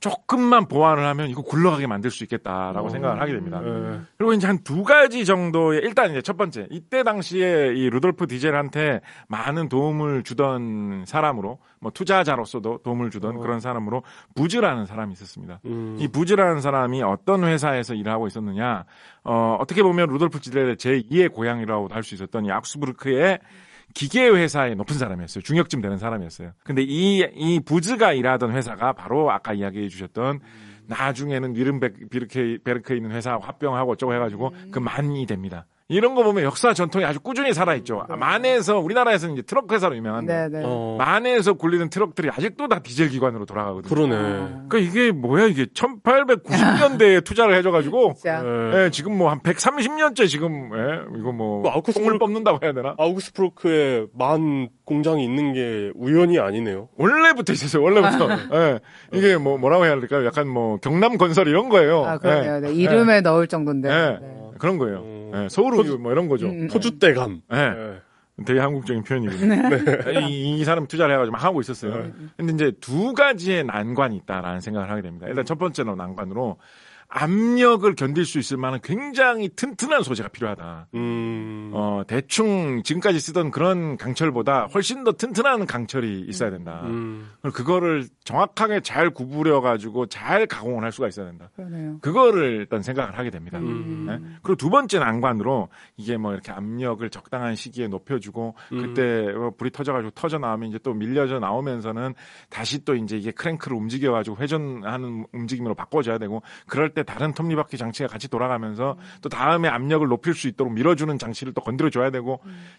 조금만 보완을 하면 이거 굴러가게 만들 수 있겠다라고 어. 생각을 하게 됩니다. 네. 그리고 이제 한 두 가지 정도의, 일단 이제 첫 번째, 이때 당시에 이 루돌프 디젤한테 많은 도움을 주던 사람으로, 뭐 투자자로서도 도움을 주던 어. 그런 사람으로 부즈라는 사람이 있었습니다. 음. 이 부즈라는 사람이 어떤 회사에서 일을 하고 있었느냐, 어, 어떻게 보면 루돌프 디젤의 제이의 고향이라고도 할 수 있었던 이 악스부르크의 기계 회사의 높은 사람이었어요. 중역쯤 되는 사람이었어요. 근데 이, 이 부즈가 일하던 회사가 바로 아까 이야기해 주셨던 음. 나중에는 뉘른베르크에 있는 회사하고 합병하고 어쩌고 해가지고 음. 그 만이 됩니다. 이런 거 보면 역사 전통이 아주 꾸준히 살아있죠. 네. 만에서, 우리나라에서는 이제 트럭 회사로 유명한데, 네, 네. 어. 만에서 굴리는 트럭들이 아직도 다 디젤 기관으로 돌아가거든요. 그러네. 그러니까 이게 뭐야, 이게 천팔백구십 년대에 투자를 해줘가지고, 예, 지금 뭐 한 백삼십 년째 지금, 예, 이거 뭐, 뭐 똥을 뽑는다고 해야 되나? 아우구스부르크에 만 공장이 있는 게 우연이 아니네요. 원래부터 있었어요, 원래부터. 예. 이게 뭐, 뭐라고 해야 될까요? 약간 뭐, 경남 건설 이런 거예요. 아, 그래요. 예. 네. 이름에 예. 넣을 정도인데. 예. 네. 그런 거예요. 음. 네, 서울우유 뭐 이런 거죠. 음, 토주대감. 네. 네. 되게 한국적인 표현이거든요. 네. 이, 이 사람 투자를 해가지고 막 하고 있었어요. 네. 근데 이제 두 가지의 난관이 있다라는 생각을 하게 됩니다. 일단 첫 번째는 난관으로 압력을 견딜 수 있을 만한 굉장히 튼튼한 소재가 필요하다. 음. 어, 대충 지금까지 쓰던 그런 강철보다 훨씬 더 튼튼한 강철이 있어야 된다. 음. 그거를 정확하게 잘 구부려가지고 잘 가공을 할 수가 있어야 된다. 그러네요. 그거를 일단 생각을 하게 됩니다. 음. 네? 그리고 두 번째 난관으로 이게 뭐 이렇게 압력을 적당한 시기에 높여주고 음. 그때 불이 터져가지고 터져 나오면 이제 또 밀려져 나오면서는 다시 또 이제 이게 크랭크를 움직여가지고 회전하는 움직임으로 바꿔줘야 되고 그럴 때 다른 톱니바퀴 장치가 같이 돌아가면서 또 다음에 압력을 높일 수 있도록 밀어주는 장치를 또 건드려줘야 되고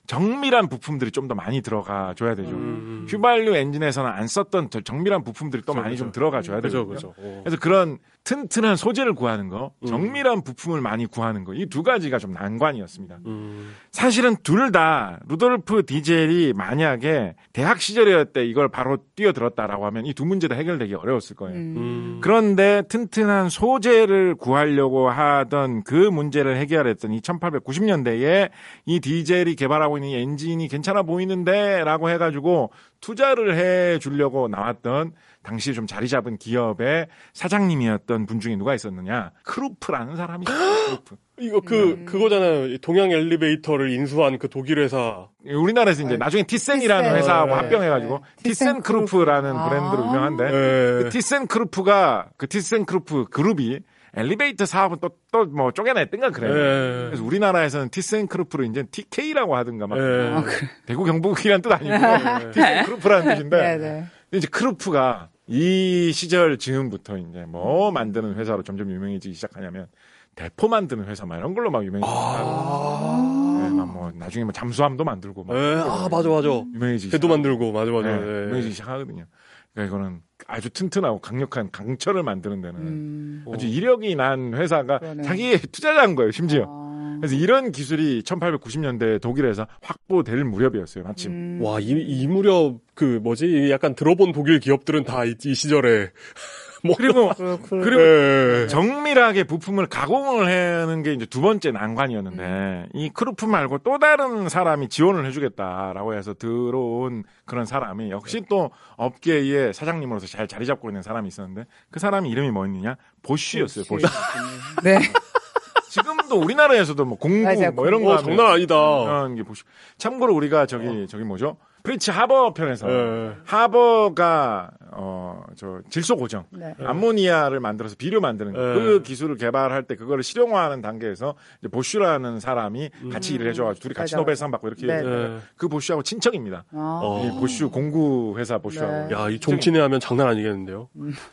정밀한 부품들이 좀 더 많이 들어가 줘야 되죠. 음. 휘발유 엔진에서는 안 썼던 정밀한 부품들이 또 그렇죠, 많이 그렇죠. 좀 들어가 줘야 되죠. 그렇죠. 그래서 그런 튼튼한 소재를 구하는 거, 정밀한 부품을 많이 구하는 거, 이 두 가지가 좀 난관이었습니다. 음. 사실은 둘 다 루돌프 디젤이 만약에 대학 시절이었을 이걸 바로 뛰어들었다라고 하면 이 두 문제 다 해결되기 어려웠을 거예요. 음. 그런데 튼튼한 소재를 구하려고 하던 그 문제를 해결했던 이 천팔백구십 년대에 이 디젤이 개발하고 있는 이 엔진이 괜찮아 보이는데 라고 해가지고 투자를 해 주려고 나왔던 당시 좀 자리 잡은 기업의 사장님이었던 분 중에 누가 있었느냐? 크루프라는 사람이 있어요. 크루프. 이거 그 음. 그거잖아요. 동양 엘리베이터를 인수한 그 독일 회사. 우리나라에서 이제 나중에 티센이라는 티센. 회사하고 네. 합병해가지고 네. 티센 크루프라는 아. 브랜드로 유명한데 네. 그 티센 크루프가 그 티센 크루프 그룹이 엘리베이터 사업은 또 또 뭐 쪼개냈던가 그래요. 네. 그래서 우리나라에서는 티센 크루프를 이제 티케이라고 하든가 막 네. 아, 그래. 대구 경북이란 뜻 아니고 네. 티센 크루프라는 뜻인데 네, 네. 이제 크루프가 이 시절 즈음부터 이제 뭐 만드는 회사로 점점 유명해지기 시작하냐면 대포 만드는 회사 막 이런 걸로 막 유명해지기 시작하고 아~ 네, 막 뭐 나중에 뭐 잠수함도 만들고 막 네, 아 맞아 맞아 유명해지기 배도 만들고 맞아 맞아 네, 네. 유명해지기 시작하거든요. 그러니까 이거는 아주 튼튼하고 강력한 강철을 만드는 데는 음. 아주 이력이 난 회사가 그러네. 자기의 투자자인 거예요, 심지어. 아. 그래서 이런 기술이 천팔백구십 년대 독일에서 확보될 무렵이었어요, 마침. 음. 와, 이, 이 무렵 그 뭐지? 약간 들어본 독일 기업들은 다 이 시절에 뭐 그리고 그리고 네. 정밀하게 부품을 가공을 하는 게 이제 두 번째 난관이었는데 음. 이 크루프 말고 또 다른 사람이 지원을 해주겠다라고 해서 들어온 그런 사람이 역시 또 업계의 사장님으로서 잘 자리 잡고 있는 사람이 있었는데 그 사람이 이름이 뭐였느냐? 보쉬였어요. 보쉬. 네. 지금도 우리나라에서도 뭐 공구 맞아, 뭐 이런 거 어, 장난 아니다. 이런 게 보쉬. 참고로 우리가 저기 어. 저기 뭐죠? 프리츠 하버 편에서 네. 하버가 어 저 질소 고정 네. 암모니아를 만들어서 비료 만드는 네. 그 기술을 개발할 때 그거를 실용화하는 단계에서 이제 보쉬라는 사람이 음. 같이 일을 해줘가지고 둘이 같이 맞아. 노벨상 받고 이렇게 네. 네. 그 보쉬하고 친척입니다. 아. 이 보쉬 공구 회사 보쉬하고. 네. 야, 이 종친회 하면 장난 아니겠는데요?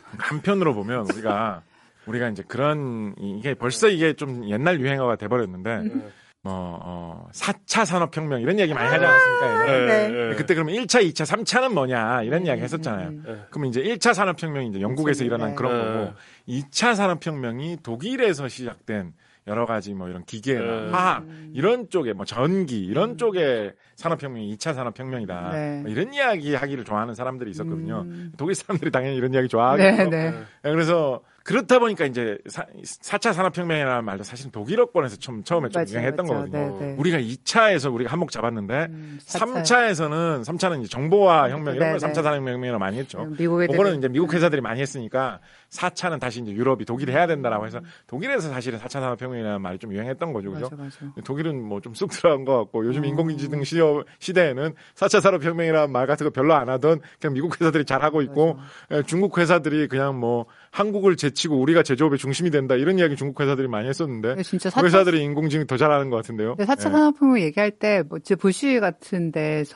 한편으로 보면 우리가 우리가 이제 그런 이게 벌써 이게 좀 옛날 유행어가 돼버렸는데. 음. 뭐, 어, 사 차 산업혁명 이런 얘기 많이 하지 않았습니까? 네. 네. 네. 그때 그러면 일 차, 이 차, 삼 차는 뭐냐 이런 음, 이야기 했었잖아요. 음, 음. 그러면 이제 일 차 산업혁명이 이제 영국에서 일어난 네. 그런 거고 이 차 산업혁명이 독일에서 시작된 여러 가지 뭐 이런 기계나 네. 화학 이런 쪽에 뭐 전기 이런 음. 쪽에 산업혁명이 이 차 산업혁명이다. 네. 뭐 이런 이야기 하기를 좋아하는 사람들이 있었거든요. 음. 독일 사람들이 당연히 이런 이야기 좋아하겠죠. 네, 네. 그래서 그렇다 보니까 이제 사 차 산업혁명이라는 말도 사실 독일어권에서 처음, 처음에 좀 맞아, 유행했던 맞아. 거거든요. 네, 네. 우리가 이 차에서 우리가 한몫 잡았는데 음, 삼 차에서는 삼 차는 이제 정보화 혁명 이런 걸 삼 차 산업혁명이라고 많이 했죠. 미국에 그거는 이제 미국 회사들이 많이 했으니까 사 차는 다시 이제 유럽이 독일이 해야 된다라고 해서 독일에서 사실은 사 차 산업혁명이라는 말이 좀 유행했던 거죠. 그죠? 맞아, 맞아. 독일은 뭐 좀 쑥 들어간 것 같고 요즘 음. 인공지능 시어, 시대에는 사 차 산업혁명이라는 말 같은 거 별로 안 하던 그냥 미국 회사들이 잘하고 있고 맞아. 중국 회사들이 그냥 뭐 한국을 제치고 우리가 제조업의 중심이 된다 이런 이야기 중국 회사들이 많이 했었는데 진짜 그 회사들이 인공지능 더 잘하는 것 같은데요. 사 차 네. 산업혁명 얘기할 때 뭐 보쉬 같은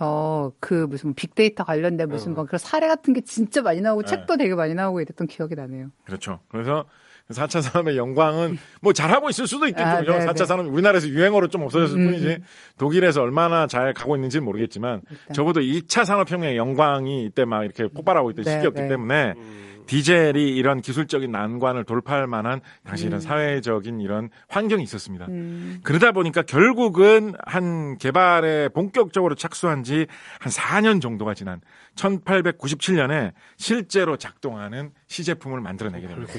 데서 그 무슨 빅데이터 관련된 무슨 뭐 그런 사례 같은 게 진짜 많이 나오고 네. 책도 되게 많이 나오고 이랬던 기억이 나네요. 그렇죠. 그래서 사 차 산업의 영광은 뭐 잘하고 있을 수도 있겠죠. 아, 사 차 산업 우리나라에서 유행어로 좀 없어졌을 음. 뿐이지 독일에서 얼마나 잘 가고 있는지는 모르겠지만 일단. 적어도 이 차 산업혁명의 영광이 이때 막 이렇게 폭발하고 있던 네, 시기였기 네. 때문에 음. 디젤이 이런 기술적인 난관을 돌파할 만한 당시 이런 음. 사회적인 이런 환경이 있었습니다. 음. 그러다 보니까 결국은 한 개발에 본격적으로 착수한 지 한 사 년 정도가 지난 천팔백구십칠 년에 실제로 작동하는 시제품을 만들어내게 됩니다.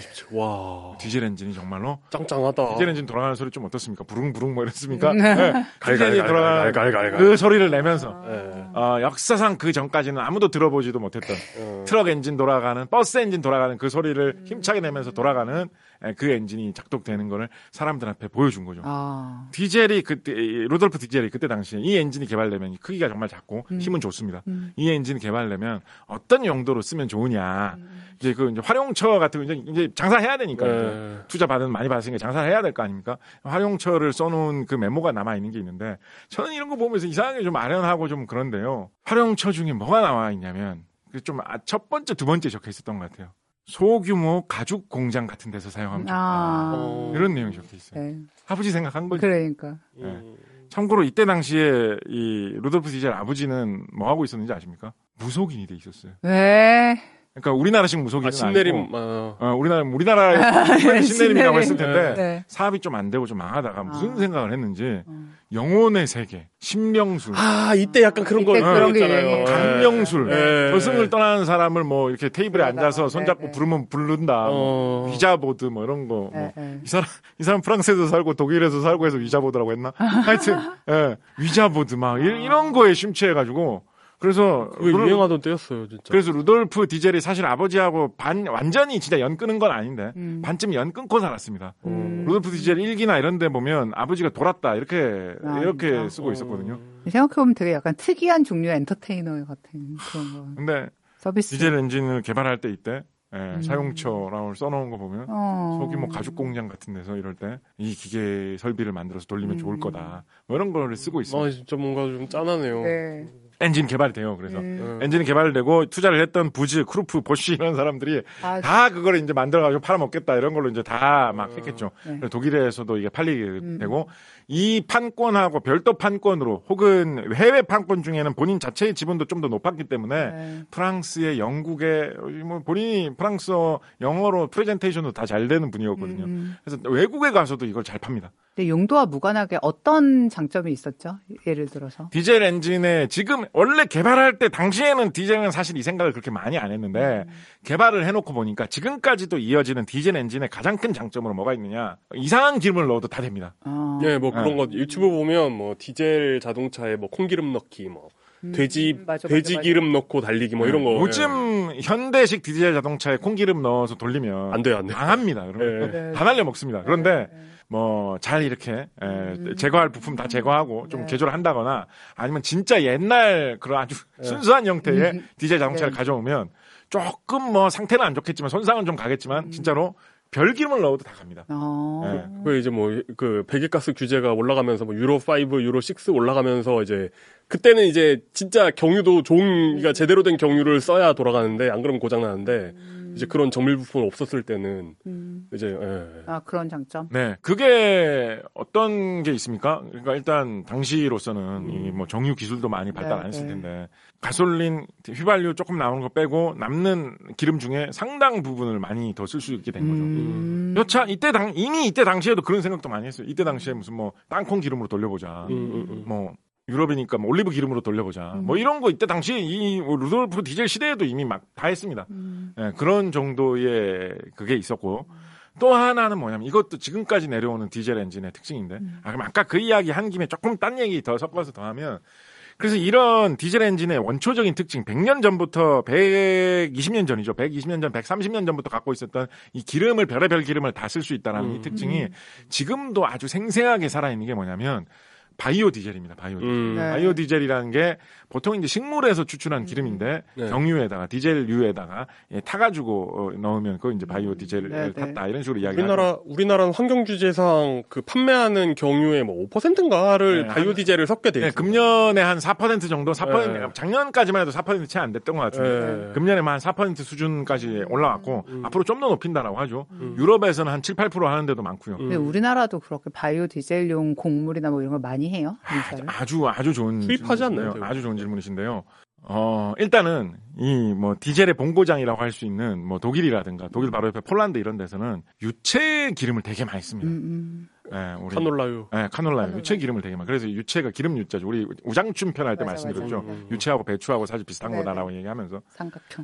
와. 디젤 엔진이 정말로 짱짱하다. 디젤 엔진 돌아가는 소리 좀 어떻습니까? 부릉부릉 뭐 이랬습니까? 네. 디젤이 돌아가는 그 소리를 내면서 네. 어, 역사상 그 전까지는 아무도 들어보지도 못했던 네. 트럭 엔진 돌아가는 버스 엔진 돌아가는 그 소리를 힘차게 내면서 돌아가는 그 엔진이 작동되는 거를 사람들 앞에 보여준 거죠. 아. 디젤이 그때 루돌프 디젤이 그때 당시에 이 엔진이 개발되면 크기가 정말 작고 음. 힘은 좋습니다. 음. 이 엔진이 개발되면 어떤 용도로 쓰면 좋으냐. 음. 이제 그 이제 활용처 같은 거 이제, 이제 장사해야 되니까 네. 투자 받은 많이 받았으니까 장사를 해야 될 거 아닙니까? 활용처를 써놓은 그 메모가 남아 있는 게 있는데 저는 이런 거 보면서 이상하게 좀 아련하고 좀 그런데요. 활용처 중에 뭐가 나와 있냐면 좀 첫 번째, 두 번째 적혀 있었던 것 같아요. 소규모 가죽 공장 같은 데서 사용하면 좋다. 아. 어. 이런 내용이 적혀 있어요. 네. 아버지 생각한 거죠. 그러니까. 네. 참고로 이때 당시에 이 루돌프 디젤 아버지는 뭐 하고 있었는지 아십니까? 무속인이 돼 있었어요. 왜? 그러니까 우리나라식 무속인은 아, 신내림, 아니고 어. 어, 우리나라 우리나라에 신내림이라고 했을 텐데 네. 사업이 좀 안 되고 좀 망하다가 무슨 아. 생각을 했는지 어. 영혼의 세계, 신명술, 아, 이때 약간 그런 거 이때 그런 게 있잖아요. 유행해. 강명술, 네. 저승을 떠나는 사람을 뭐 이렇게 테이블에 그러다가, 앉아서 손잡고 네, 네. 부르면 부른다, 어. 뭐 위자보드 뭐 이런 거. 뭐. 네, 네. 이 사람 이 사람 프랑스에서 살고 독일에서 살고 해서 위자보드라고 했나? 하여튼 예, 위자보드 막 이- 이런 거에 심취해가지고 그래서 그게 루돌- 유행하던 때였어요, 진짜. 그래서 루돌프 디젤이 사실 아버지하고 반 완전히 진짜 연 끊은 건 아닌데 음. 반쯤 연 끊고 살았습니다. 음. 루돌프 디젤 일기나 이런 데 보면 아버지가 돌았다 이렇게 아, 이렇게 진짜? 쓰고 있었거든요. 생각해보면 되게 약간 특이한 종류의 엔터테이너 같은 그런 거. 근데 서비스. 디젤 엔진을 개발할 때 이때 예, 음. 사용처라고 써놓은 거 보면 어. 소규모 가죽 공장 같은 데서 이럴 때 이 기계 설비를 만들어서 돌리면 음. 좋을 거다. 뭐 이런 거를 쓰고 있어요. 아, 진짜 뭔가 좀 짠하네요. 네. 엔진 개발이 돼요. 그래서 음. 네. 엔진이 개발되고 투자를 했던 부즈, 크루프, 보쉬 이런 사람들이 아, 다 그걸 이제 만들어가지고 팔아먹겠다 이런 걸로 이제 다 막 했겠죠. 네. 그래서 독일에서도 이게 팔리게 음. 되고 이 판권하고 별도 판권으로 혹은 해외 판권 중에는 본인 자체의 지분도 좀 더 높았기 때문에 네. 프랑스의 영국의 뭐 본인이 프랑스어 영어로 프레젠테이션도 다 잘 되는 분이었거든요. 음. 그래서 외국에 가서도 이걸 잘 팝니다. 근데 용도와 무관하게 어떤 장점이 있었죠? 예를 들어서. 디젤 엔진에 지금 원래 개발할 때 당시에는 디젤은 사실 이 생각을 그렇게 많이 안 했는데 음. 개발을 해놓고 보니까 지금까지도 이어지는 디젤 엔진의 가장 큰 장점으로 뭐가 있느냐 이상한 기름을 넣어도 다 됩니다. 어. 예, 뭐 그런 네. 거 유튜브 보면 뭐 디젤 자동차에 뭐 콩기름 넣기, 뭐 음, 돼지 맞아, 맞아, 돼지 맞아. 기름 넣고 달리기 뭐 이런 거. 요즘 현대식 디젤 자동차에 콩기름 넣어서 돌리면 예. 안 돼요, 안 돼요. 망합니다. 여러분. 네. 다 날려 먹습니다. 그런데 네. 뭐 잘 이렇게 에, 음. 제거할 부품 다 제거하고 좀 네. 개조를 한다거나 아니면 진짜 옛날 그런 아주 순수한 형태의 음. 디젤 자동차를 네. 가져오면 조금 뭐 상태는 안 좋겠지만 손상은 좀 가겠지만 음. 진짜로 별 기름을 넣어도 다 갑니다. 어. 네. 그 이제 뭐 그 배기가스 규제가 올라가면서 뭐 유로 오, 유로 육 올라가면서 이제 그때는 이제 진짜 경유도 좋은 그러니까 제대로 된 경유를 써야 돌아가는데 안 그러면 고장 나는데 이제 그런 정밀 부품 없었을 때는 음. 이제 예. 아, 그런 장점. 네, 그게 어떤 게 있습니까? 그러니까 일단 당시로서는 이 뭐 정유 기술도 많이 발달 네, 안 했을 네. 텐데 가솔린 휘발유 조금 나오는 거 빼고 남는 기름 중에 상당 부분을 많이 더 쓸 수 있게 된 거죠. 음. 여차 이때 당 이미 이때 당시에도 그런 생각도 많이 했어요. 이때 당시에 무슨 뭐 땅콩 기름으로 돌려보자. 음, 음, 음. 뭐 유럽이니까 뭐 올리브 기름으로 돌려보자. 음. 뭐 이런 거 이때 당시 이 루돌프 디젤 시대에도 이미 막 다 했습니다. 음. 예, 그런 정도의 그게 있었고 또 하나는 뭐냐면 이것도 지금까지 내려오는 디젤 엔진의 특징인데 음. 아, 그럼 아까 그 이야기 한 김에 조금 딴 얘기 더 섞어서 더 하면 그래서 이런 디젤 엔진의 원초적인 특징 백 년 전부터 백이십 년 전이죠. 백이십 년 전, 백삼십 년 전부터 갖고 있었던 이 기름을 별의별 기름을 다 쓸 수 있다는 음. 이 특징이 음. 지금도 아주 생생하게 살아있는 게 뭐냐면 바이오 디젤입니다. 바이오 디젤. 음. 네. 바이오 디젤이라는 게 보통 이제 식물에서 추출한 기름인데 네. 경유에다가 디젤유에다가 예, 타가지고 어, 넣으면 그거 이제 바이오 디젤을 네, 네. 탔다 이런 식으로 이야기하죠. 우리나라 우리나라는 환경 규제상 그 판매하는 경유의 뭐 오 퍼센트인가를 네, 바이오 한- 디젤을 섞게 돼 네, 있어요. 금년에 한 사 퍼센트 정도, 사 퍼센트 네. 작년까지만 해도 사 퍼센트 채 안 됐던 것 같은데 네. 금년에만 한 사 퍼센트 수준까지 올라왔고 음. 앞으로 좀 더 높인다라고 하죠. 음. 유럽에서는 한 칠, 팔 퍼센트 하는 데도 많고요. 음. 근데 우리나라도 그렇게 바이오 디젤용 곡물이나 뭐 이런 걸 많이 해요? 인사를? 아주 아주 좋은 수입하지 않나요, 질문이신데요. 대부분? 아주 좋은 질문이신데요. 어, 일단은 이 뭐 디젤의 본고장이라고 할 수 있는 뭐 독일이라든가 독일 바로 옆에 폴란드 이런 데서는 유체 기름을 되게 많이 씁니다. 음, 예, 우리 카놀라유. 예, 카놀라유. 카놀라. 유체 기름을 되게 많이. 그래서 유체가 기름 유자죠. 우리 우장춘 편 할 때 맞아, 말씀드렸죠. 맞아. 음. 유체하고 배추하고 사실 비슷한 네네. 거다라고 얘기하면서 삼각형.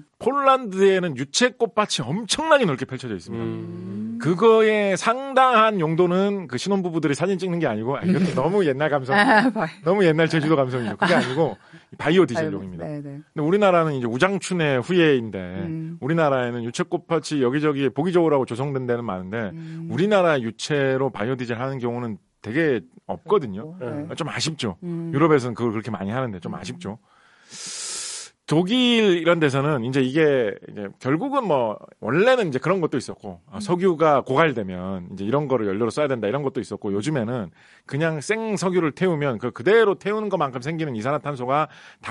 폴란드에는 유체 꽃밭이 엄청나게 넓게 펼쳐져 있습니다. 음. 그거의 상당한 용도는 그 신혼부부들이 사진 찍는 게 아니고 아, 이것도 너무 옛날 감성, 아, 바이. 너무 옛날 제주도 감성이죠. 그게 아니고 바이오 디젤용입니다. 네네. 근데 우리나라는 이제 우장춘의 후예인데 음. 우리나라에는 유체 꽃밭이 여기저기 보기 좋으라고 조성된 데는 많은데 음. 우리나라 유체로 바이오 디젤 하는 경우는 되게 없거든요. 네. 좀 아쉽죠. 음. 유럽에서는 그걸 그렇게 많이 하는데 좀 아쉽죠. 독일 이런 데서는 이제 이게 이제 결국은 뭐 원래는 이제 그런 것도 있었고 어, 석유가 고갈되면 이제 이런 거를 연료로 써야 된다 이런 것도 있었고 요즘에는 그냥 생 석유를 태우면 그 그대로 태우는 것만큼 생기는 이산화탄소가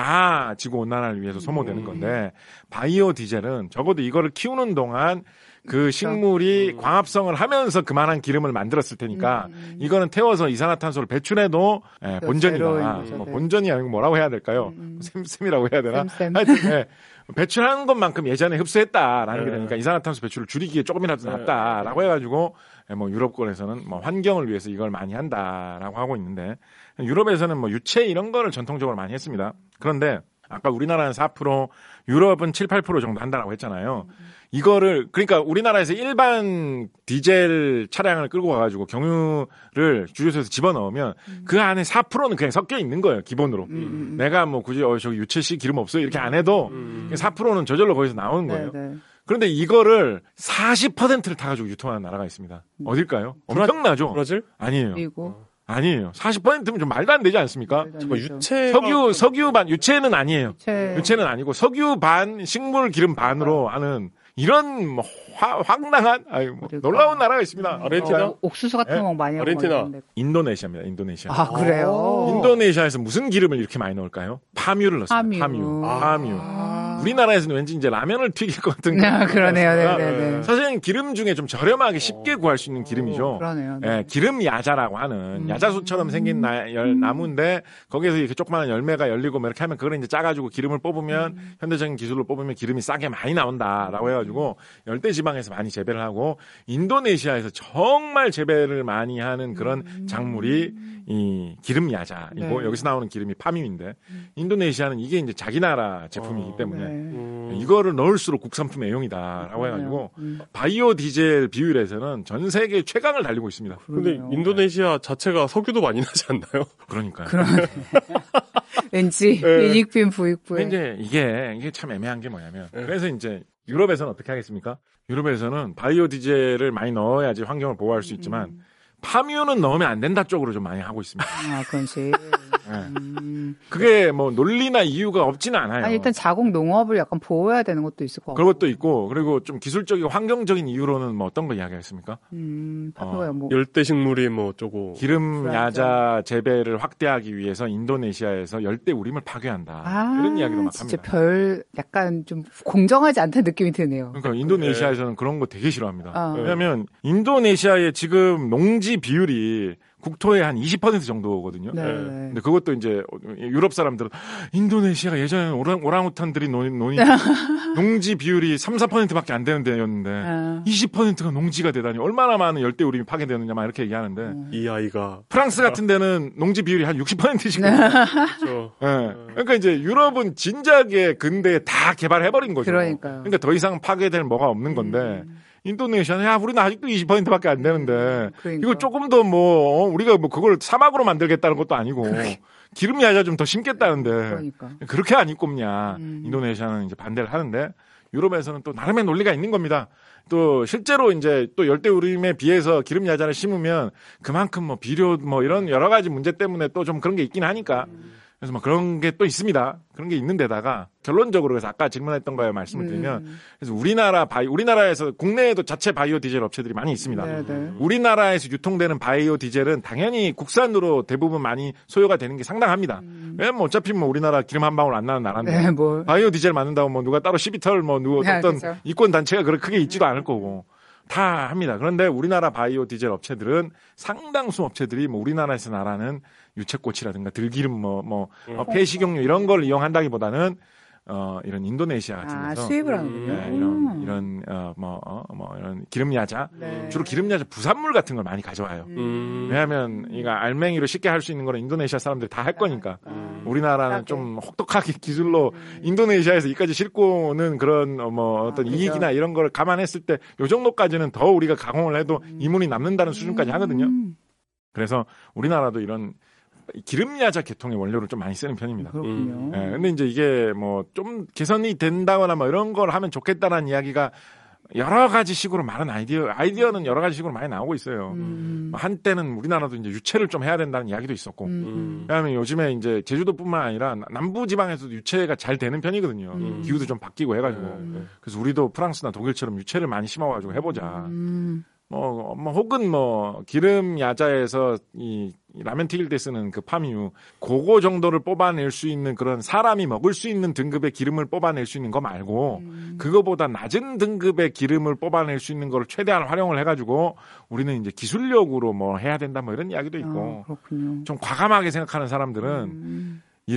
다 지구 온난화를 위해서 소모되는 건데 바이오 디젤은 적어도 이거를 키우는 동안 그 식물이 음. 광합성을 하면서 그만한 기름을 만들었을 테니까 음. 이거는 태워서 이산화탄소를 배출해도 예, 본전이다. 뭐 본전이 아니고 뭐라고 해야 될까요? 음. 샘샘이라고 해야 되나? 샘샘. 하여튼 예, 배출하는 것만큼 예전에 흡수했다라는 네. 게 되니까 이산화탄소 배출을 줄이기에 조금이라도 낫다라고 네. 해가지고 예, 뭐 유럽권에서는 뭐 환경을 위해서 이걸 많이 한다라고 하고 있는데 유럽에서는 뭐 유체 이런 거를 전통적으로 많이 했습니다. 그런데 아까 우리나라는 사 퍼센트, 유럽은 칠, 팔 퍼센트 정도 한다라고 했잖아요. 음. 이거를 그러니까 우리나라에서 일반 디젤 차량을 끌고 가가지고 경유를 주유소에서 집어넣으면 음. 그 안에 사 퍼센트는 그냥 섞여 있는 거예요 기본으로. 음. 내가 뭐 굳이 어 저기 유체식 기름 없어요 이렇게 안 해도 음. 사 퍼센트는 저절로 거기서 나오는 거예요. 네네. 그런데 이거를 사십 퍼센트를 타가지고 유통하는 나라가 있습니다. 음. 어딜까요? 엄청나죠? 브라질? 아니에요. 미국. 아니에요. 사십 퍼센트면 좀 말도 안 되지 않습니까? 정말 유체 석유 석유 반 유체는 아니에요. 유체. 유체는 아니고 석유 반 식물 기름 반으로 하는 이런 뭐 화, 황당한 아유 뭐 놀라운 나라가 있습니다. 아르헨티나 어, 옥수수 같은 거 네? 많이 하고 아르헨티나 인도네시아입니다. 인도네시아. 아 그래요? 인도네시아에서 무슨 기름을 이렇게 많이 넣을까요? 파뮤를 넣습니다. 파뮤. 파뮤. 아. 파뮤. 우리나라에서는 왠지 이제 라면을 튀길 것 같은 아, 그러네요. 네네네. 사실은 기름 중에 좀 저렴하게 쉽게 구할 수 있는 기름이죠. 그러네요. 네. 예, 기름 야자라고 하는 음. 야자수처럼 생긴 나, 열, 나무인데 거기에서 이렇게 조그마한 열매가 열리고 뭐 이렇게 하면 그걸 이제 짜가지고 기름을 뽑으면 음. 현대적인 기술로 뽑으면 기름이 싸게 많이 나온다라고 해가지고 열대 지방에서 많이 재배를 하고 인도네시아에서 정말 재배를 많이 하는 그런 음. 작물이 이 기름 야자이고 네. 여기서 나오는 기름이 파뮤인데 음. 인도네시아는 이게 이제 자기 나라 제품이기 어, 때문에 네. 음. 이거를 넣을수록 국산품 애용이다라고 해가지고 음. 바이오 디젤 비율에서는 전 세계 최강을 달리고 있습니다. 근데 인도네시아 자체가 석유도 많이 나지 않나요? 그러니까요. 그러네. 왠지 네. 유익빈 부익부에. 이제 이게 이게 참 애매한 게 뭐냐면 네. 그래서 이제 유럽에서는 어떻게 하겠습니까? 유럽에서는 바이오 디젤을 많이 넣어야지 환경을 보호할 수 있지만 음. 파뮤는 넣으면 안 된다 쪽으로 좀 많이 하고 있습니다. 아, 그런지. 네. 음. 그게 뭐 논리나 이유가 없지는 않아요. 아니, 일단 자국 농업을 약간 보호해야 되는 것도 있을 것 같고. 그런 것도 있고 그리고 좀 기술적이고 환경적인 이유로는 뭐 어떤 거 이야기하겠습니까? 음, 파묘야 어, 뭐. 열대 식물이 뭐 어쩌고 기름 야자 재배를 확대하기 위해서 인도네시아에서 열대 우림을 파괴한다. 아, 이런 이야기도 막 진짜 합니다. 별 약간 좀 공정하지 않다는 느낌이 드네요. 그러니까 인도네시아에서는 그런 거 되게 싫어합니다. 아. 왜냐하면 인도네시아의 지금 농지 비율이 국토의 한 이십 퍼센트 정도거든요. 네. 근데 그것도 이제 유럽 사람들은 인도네시아가 예전에 오랑, 오랑우탄들이 노, 노니 농지 비율이 삼, 사 퍼센트밖에 안 되는 데였는데 아. 이십 퍼센트가 농지가 되다니 얼마나 많은 열대 우림이 파괴되느냐 막 이렇게 얘기하는데 음. 이 아이가 프랑스 같은 데는 농지 비율이 한 육십 퍼센트씩. 그렇죠. 네. 그러니까 이제 유럽은 진작에 근대에 다 개발해버린 거죠. 그러니까요. 그러니까 더 이상 파괴될 뭐가 없는 건데. 음. 인도네시아는 야 우리는 아직도 이십 퍼센트밖에 안 되는데 그러니까. 이걸 조금 더 뭐 우리가 뭐 그걸 사막으로 만들겠다는 것도 아니고 기름 야자 좀 더 심겠다는데 그러니까. 그렇게 안 입고냐. 음. 인도네시아는 이제 반대를 하는데 유럽에서는 또 나름의 논리가 있는 겁니다. 또 실제로 이제 또 열대우림에 비해서 기름 야자를 심으면 그만큼 뭐 비료 뭐 이런 여러 가지 문제 때문에 또 좀 그런 게 있긴 하니까. 그래서 뭐 그런 게 또 있습니다. 그런 게 있는데다가 결론적으로 그래서 아까 질문했던 거에 말씀을 드리면 음. 그래서 우리나라 바이 우리나라에서 국내에도 자체 바이오 디젤 업체들이 많이 있습니다. 네네. 우리나라에서 유통되는 바이오 디젤은 당연히 국산으로 대부분 많이 소요가 되는 게 상당합니다. 음. 왜냐면 어차피 뭐 우리나라 기름 한 방울 안 나는 나라인데 네, 뭐. 바이오 디젤 만든다고 뭐 누가 따로 시비털 뭐 누가 네, 어떤 그렇죠. 이권 단체가 그렇게 크게 있지도 않을 거고. 다 합니다. 그런데 우리나라 바이오 디젤 업체들은 상당수 업체들이 뭐 우리나라에서 나라는 유채꽃이라든가 들기름 뭐, 뭐, 어, 폐식용유 이런 걸 이용한다기보다는 어, 이런 인도네시아 같은 아, 데서 수입을 하는군요. 네, 이런, 이런, 어, 뭐, 어, 뭐, 이런 기름 야자. 네. 주로 기름 야자 부산물 같은 걸 많이 가져와요. 음. 왜냐하면, 이거 알맹이로 쉽게 할 수 있는 거는 인도네시아 사람들이 다 할 거니까. 음. 우리나라는 싸게. 좀 혹독하게 기술로 음. 인도네시아에서 이까지 싣고는 그런, 어, 뭐, 어떤 아, 그죠. 이익이나 이런 걸 감안했을 때, 요 정도까지는 더 우리가 가공을 해도 이문이 남는다는 수준까지 하거든요. 음. 그래서 우리나라도 이런 기름 야자 계통의 원료를 좀 많이 쓰는 편입니다. 그렇군요. 예, 근데 이제 이게 뭐 좀 개선이 된다거나 뭐 이런 걸 하면 좋겠다라는 이야기가 여러 가지 식으로 많은 아이디어, 아이디어는 여러 가지 식으로 많이 나오고 있어요. 음. 한때는 우리나라도 이제 유채를 좀 해야 된다는 이야기도 있었고. 음. 왜냐하면 요즘에 이제 제주도뿐만 아니라 남부 지방에서도 유채가 잘 되는 편이거든요. 음. 기후도 좀 바뀌고 해가지고. 음. 그래서 우리도 프랑스나 독일처럼 유채를 많이 심어가지고 해보자. 음. 뭐, 뭐 혹은 뭐 기름 야자에서 이 라면 튀길 때 쓰는 그 파뮤 그거 정도를 뽑아낼 수 있는 그런 사람이 먹을 수 있는 등급의 기름을 뽑아낼 수 있는 거 말고 음. 그거보다 낮은 등급의 기름을 뽑아낼 수 있는 거를 최대한 활용을 해가지고 우리는 이제 기술력으로 뭐 해야 된다 뭐 이런 이야기도 있고 어, 그렇군요. 좀 과감하게 생각하는 사람들은 음.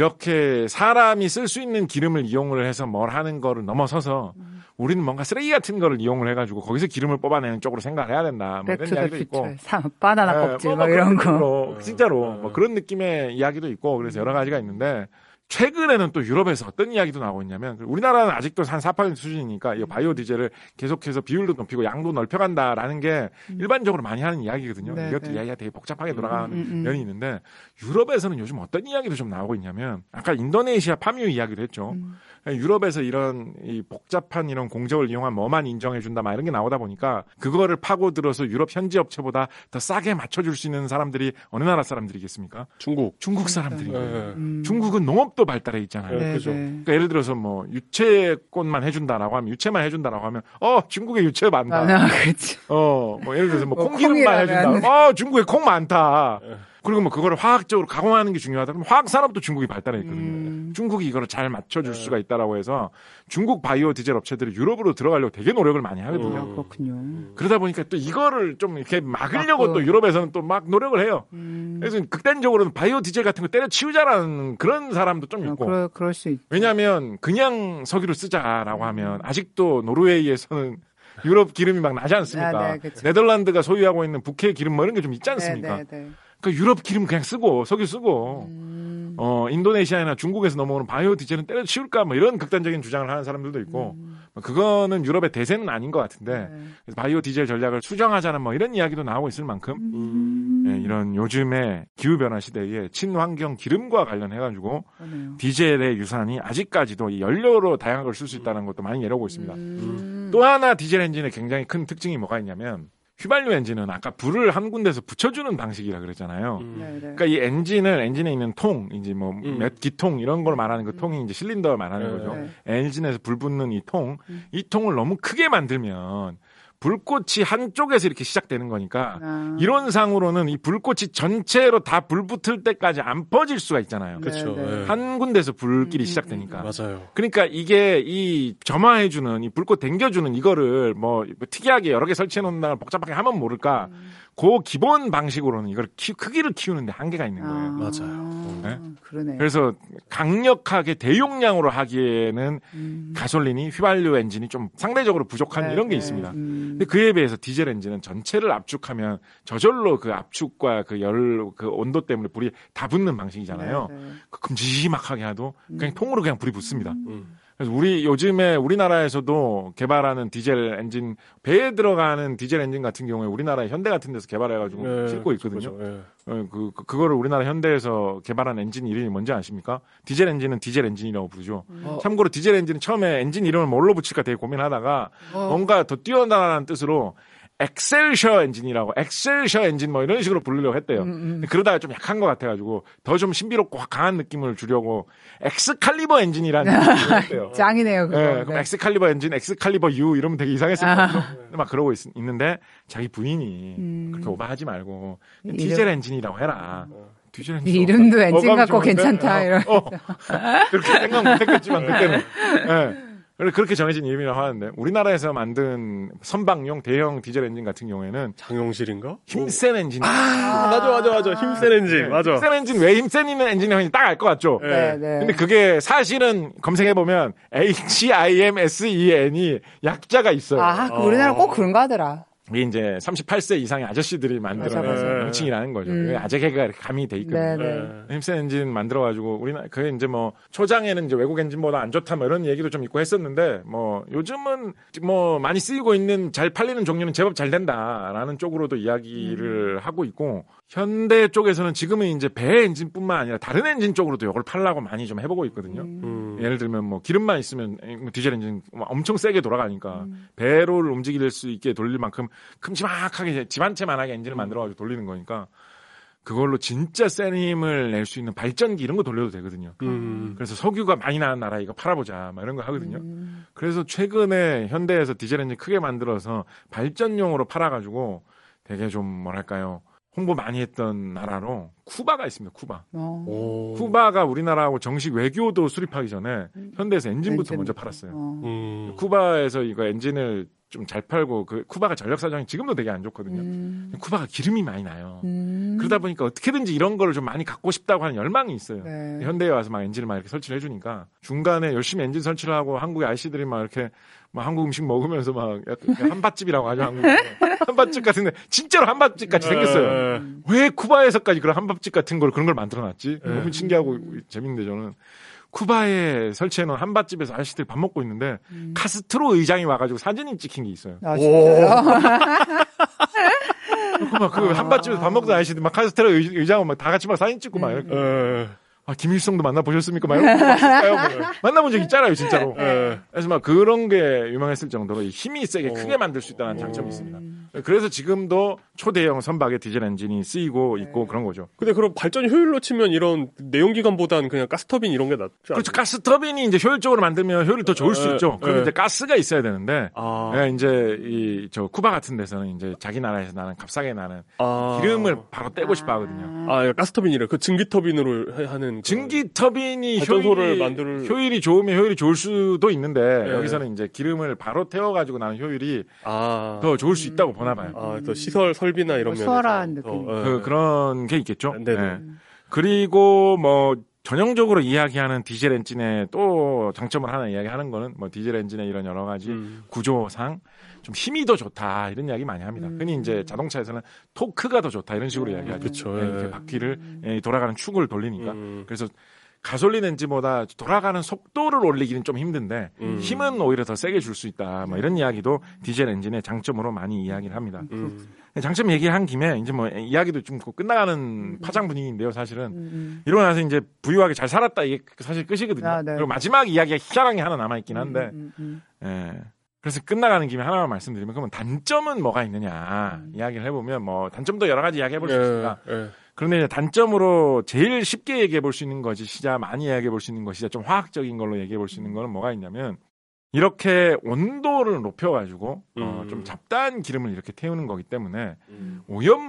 이렇게 사람이 쓸 수 있는 기름을 이용을 해서 뭘 하는 거를 넘어서서 음. 우리는 뭔가 쓰레기 같은 거를 이용을 해가지고 거기서 기름을 뽑아내는 쪽으로 생각을 해야 된다. 뭐 이런 이야기도 있고. 바나나 네, 껍질 뭐, 막 뭐 이런 그런 거. 걸로, 진짜로 뭐 그런 느낌의 이야기도 있고 그래서 여러 가지가 있는데 최근에는 또 유럽에서 어떤 이야기도 나오고 있냐면 우리나라는 아직도 한 사 퍼센트 수준이니까 이 바이오 디젤을 계속해서 비율도 높이고 양도 넓혀간다라는 게 일반적으로 많이 하는 이야기거든요. 네, 이것도 네. 이야기가 되게 복잡하게 돌아가는 음, 음, 음. 면이 있는데 유럽에서는 요즘 어떤 이야기도 좀 나오고 있냐면 아까 인도네시아 파뮤 이야기도 했죠. 음. 유럽에서 이런 이 복잡한 이런 공정을 이용한 뭐만 인정해준다 막 이런 게 나오다 보니까 그거를 파고 들어서 유럽 현지 업체보다 더 싸게 맞춰줄 수 있는 사람들이 어느 나라 사람들이겠습니까? 중국. 중국 사람들이. 네. 음. 중국은 농업도 발달해 있잖아요. 네, 네, 그죠. 네. 그러니까 예를 들어서 뭐 유채꽃만 해준다라고 하면 유채만 해준다라고 하면 어 중국에 유채 많다. 아, 그렇지. 어뭐 예를 들어서 뭐 뭐 콩기름만 콩이라면. 해준다. 어 중국에 콩 많다. 그리고 뭐 그거를 화학적으로 가공하는 게 중요하다. 그럼 화학 산업도 중국이 발달해 있거든요. 음. 중국이 이거를 잘 맞춰줄 수가 있다라고 해서 중국 바이오 디젤 업체들이 유럽으로 들어가려고 되게 노력을 많이 하거든요. 아, 그렇군요. 그러다 보니까 또 이거를 좀 이렇게 막으려고 막고. 또 유럽에서는 또 막 노력을 해요. 음. 그래서 극단적으로는 바이오 디젤 같은 거 때려치우자라는 그런 사람도 좀 어, 있고. 그럴, 그럴 수 있. 왜냐하면 그냥 석유를 쓰자라고 하면 아직도 노르웨이에서는 유럽 기름이 막 나지 않습니까? 아, 네, 그쵸. 네덜란드가 소유하고 있는 북해 기름 뭐 이런 게 좀 있지 않습니까? 네, 네, 네. 그러니까 유럽 기름 그냥 쓰고 석유 쓰고 음. 어 인도네시아나 중국에서 넘어오는 바이오 디젤은 때려치울까 뭐 이런 극단적인 주장을 하는 사람들도 있고 음. 뭐 그거는 유럽의 대세는 아닌 것 같은데 네. 그래서 바이오 디젤 전략을 수정하자는 뭐 이런 이야기도 나오고 있을 만큼 음. 예, 이런 요즘의 기후 변화 시대에 친환경 기름과 관련해 가지고 그러네요. 디젤의 유산이 아직까지도 이 연료로 다양한 걸 쓸 수 있다는 것도 많이 내려오고 있습니다. 음. 또 하나 디젤 엔진의 굉장히 큰 특징이 뭐가 있냐면 휘발유 엔진은 아까 불을 한 군데서 붙여주는 방식이라 그랬잖아요. 음. 네, 네. 그러니까 이 엔진을 엔진에 있는 통, 이제 뭐 음. 몇 기통 이런 걸 말하는 그 통이 이제 실린더를 말하는 네. 거죠. 네. 엔진에서 불 붙는 이 통, 음. 이 통을 너무 크게 만들면 불꽃이 한쪽에서 이렇게 시작되는 거니까 아. 이론상으로는 이 불꽃이 전체로 다 불 붙을 때까지 안 퍼질 수가 있잖아요. 네, 그렇죠. 네. 예. 한 군데서 불길이 음, 시작되니까. 맞아요. 그러니까 이게 이 점화해주는 이 불꽃 당겨주는 이거를 뭐 특이하게 여러 개 설치해 놓는다는 복잡하게 하면 모를까. 음. 그 기본 방식으로는 이걸 키, 크기를 키우는데 한계가 있는 거예요. 아, 맞아요. 네? 그러네. 그래서 강력하게 대용량으로 하기에는 음. 가솔린이 휘발유 엔진이 좀 상대적으로 부족한 네, 이런 게 네. 있습니다. 음. 근데 그에 비해서 디젤 엔진은 전체를 압축하면 저절로 그 압축과 그 열, 그 온도 때문에 불이 다 붙는 방식이잖아요. 네, 네. 그 큼지막하게 해도 그냥 통으로 그냥 불이 붙습니다. 음. 그래서 우리 요즘에 우리나라에서도 개발하는 디젤 엔진 배에 들어가는 디젤 엔진 같은 경우에 우리나라 현대 같은 데서 개발해가지고 네, 싣고 있거든요. 그렇죠. 예. 어, 그, 그 그거를 우리나라 현대에서 개발한 엔진 이름이 뭔지 아십니까? 디젤 엔진은 디젤 엔진이라고 부르죠. 어. 참고로 디젤 엔진은 처음에 엔진 이름을 뭘로 붙일까 되게 고민하다가 뭔가 더 뛰어나다는 뜻으로 엑셀셔 엔진이라고 엑셀셔 엔진 뭐 이런 식으로 부르려고 했대요. 음, 음. 그러다가 좀 약한 것 같아가지고 더 좀 신비롭고 강한 느낌을 주려고 엑스칼리버 엔진이라는 이름을 했대요. 짱이네요, 그거. 예, 네. 그럼 엑스칼리버 엔진, 엑스칼리버 U 이러면 되게 이상했을 것 같아요. 막 그러고 있, 있는데 자기 부인이 음. 그렇게 오버하지 말고 이름- 디젤 엔진이라고 해라. 디젤 엔진. 이 이름도 엔진 어감이 갖고 좋은데? 괜찮다, 어, 이런. 어. 그렇게 생각 못했겠지만 그때는. 예. 그래서 그렇게 정해진 이름이라고 하는데 우리나라에서 만든 선박용 대형 디젤 엔진 같은 경우에는 장용실인가? 힘센 엔진. 아, 맞아, 맞아, 맞아. 힘센 엔진. 맞아. 힘센 엔진 왜 힘센 있는 엔진이 딱 알 것 같죠? 네, 네. 근데 그게 사실은 검색해보면 에이치 아이 엠 에스 이 엔이 약자가 있어요. 아, 그 우리나라 꼭 그런가 하더라. 이게 이제 삼십팔 세 이상의 아저씨들이 맞아, 만들어낸 맞아. 명칭이라는 거죠. 음. 그게 아재 개그가 이렇게 가미 돼 있거든요. 네, 네. 힘센 엔진 만들어가지고 우리나라 그게 이제 뭐 초장에는 이제 외국 엔진보다 안 좋다 뭐 이런 얘기도 좀 있고 했었는데 뭐 요즘은 뭐 많이 쓰이고 있는 잘 팔리는 종류는 제법 잘 된다라는 쪽으로도 이야기를 음. 하고 있고 현대 쪽에서는 지금은 이제 배 엔진뿐만 아니라 다른 엔진 쪽으로도 이걸 팔려고 많이 좀 해보고 있거든요. 음. 예를 들면 뭐 기름만 있으면 디젤 엔진 엄청 세게 돌아가니까 음. 배로를 움직일 수 있게 돌릴 만큼 큼지막하게 집 한 채만하게 엔진을 음. 만들어가지고 돌리는 거니까 그걸로 진짜 센 힘을 낼 수 있는 발전기 이런 거 돌려도 되거든요. 음. 그래서 석유가 많이 나는 나라 이거 팔아보자 막 이런 거 하거든요. 음. 그래서 최근에 현대에서 디젤 엔진 크게 만들어서 발전용으로 팔아가지고 되게 좀 뭐랄까요. 홍보 많이 했던 나라로 쿠바가 있습니다. 쿠바. 오. 쿠바가 우리나라하고 정식 외교도 수립하기 전에 현대에서 엔진부터 엔진. 먼저 팔았어요. 음. 쿠바에서 이거 엔진을 좀 잘 팔고 그 쿠바가 전력 사정이 지금도 되게 안 좋거든요. 음. 쿠바가 기름이 많이 나요. 음. 그러다 보니까 어떻게든지 이런 거를 좀 많이 갖고 싶다고 하는 열망이 있어요. 네. 현대에 와서 막 엔진을 막 이렇게 설치를 해주니까 중간에 열심히 엔진 설치를 하고 한국의 아이씨들이 막 이렇게 막 한국 음식 먹으면서 막 한밭집이라고 하죠. 한국 한밭집 같은데 진짜로 한밭집 같이 생겼어요. 왜 쿠바에서까지 그런 한밭집 같은 걸 그런 걸 만들어놨지? 너무 신기하고 재밌는데 저는. 쿠바에 설치해놓은 한밭집에서 아저씨들이 밥 먹고 있는데 음. 카스트로 의장이 와가지고 사진이 찍힌 게 있어요. 아, 진짜요? 막 그 한밭집에서 밥 먹던 아저씨들 막 카스트로 의장하고 막 다 같이 막 사진 찍고 막 이렇게. 음. 아, 김일성도 만나보셨습니까? 막 이런 거 만나본 적 있잖아요, 진짜로. 네. 그래서 막 그런 게 유명했을 정도로 힘이 세게 오. 크게 만들 수 있다는 장점이 있습니다. 그래서 지금도 초대형 선박의 디젤 엔진이 쓰이고 있고 네. 그런 거죠. 근데 그럼 발전 효율로 치면 이런 내연기관보다는 그냥 가스터빈 이런 게 낫죠? 그렇죠. 가스터빈이 이제 효율적으로 만들면 효율이 더 좋을 수 있죠. 그런데 이제 가스가 있어야 되는데, 아. 네, 이제 이 저 쿠바 같은 데서는 이제 자기 나라에서 나는 값싸게 나는 아. 기름을 바로 떼고 싶어 하거든요. 아, 가스터빈이래. 그 증기터빈으로 하는. 증기 터빈이 효율이, 만들... 효율이 좋으면 효율이 좋을 수도 있는데 네. 여기서는 이제 기름을 바로 태워가지고 나는 효율이 아... 더 좋을 수 있다고 보나 봐요. 아, 또 시설 설비나 이런 면에서 수월한 느낌. 더, 그, 그런 게 있겠죠. 네. 네. 그리고 뭐 전형적으로 이야기하는 디젤 엔진의 또 장점을 하나 이야기하는 거는 뭐 디젤 엔진의 이런 여러 가지 음. 구조상 좀 힘이 더 좋다 이런 이야기 많이 합니다. 음. 흔히 이제 자동차에서는 토크가 더 좋다 이런 식으로 음. 이야기하죠. 그렇죠. 네, 이렇게 바퀴를 음. 돌아가는 축을 돌리니까. 음. 그래서 가솔린 엔진보다 돌아가는 속도를 올리기는 좀 힘든데 음. 힘은 오히려 더 세게 줄 수 있다. 뭐 이런 이야기도 디젤 엔진의 장점으로 많이 이야기를 합니다. 음. 장점 얘기한 김에 이제 뭐 이야기도 좀 끝나가는 음. 파장 분위기인데요. 사실은 음. 이러고 나서 이제 부유하게 잘 살았다 이게 사실 끝이거든요. 아, 네. 그리고 마지막 이야기가 희한한 게 하나 남아 있긴 한데, 음, 음, 음. 예. 그래서 끝나가는 김에 하나만 말씀드리면 그러면 단점은 뭐가 있느냐 음. 이야기를 해보면 뭐 단점도 여러 가지 이야기해 볼 수 예, 있습니다. 예. 그런데 이제 단점으로 제일 쉽게 얘기해 볼 수 있는 것이자 많이 이야기해 볼 수 있는 것이자 좀 화학적인 걸로 얘기해 볼 수 있는 거는 뭐가 있냐면 이렇게 온도를 높여가지고 음. 어, 좀 잡다한 기름을 이렇게 태우는 거기 때문에 음.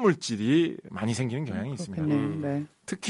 오염물질이 많이 생기는 경향이 있습니다. 음. 네.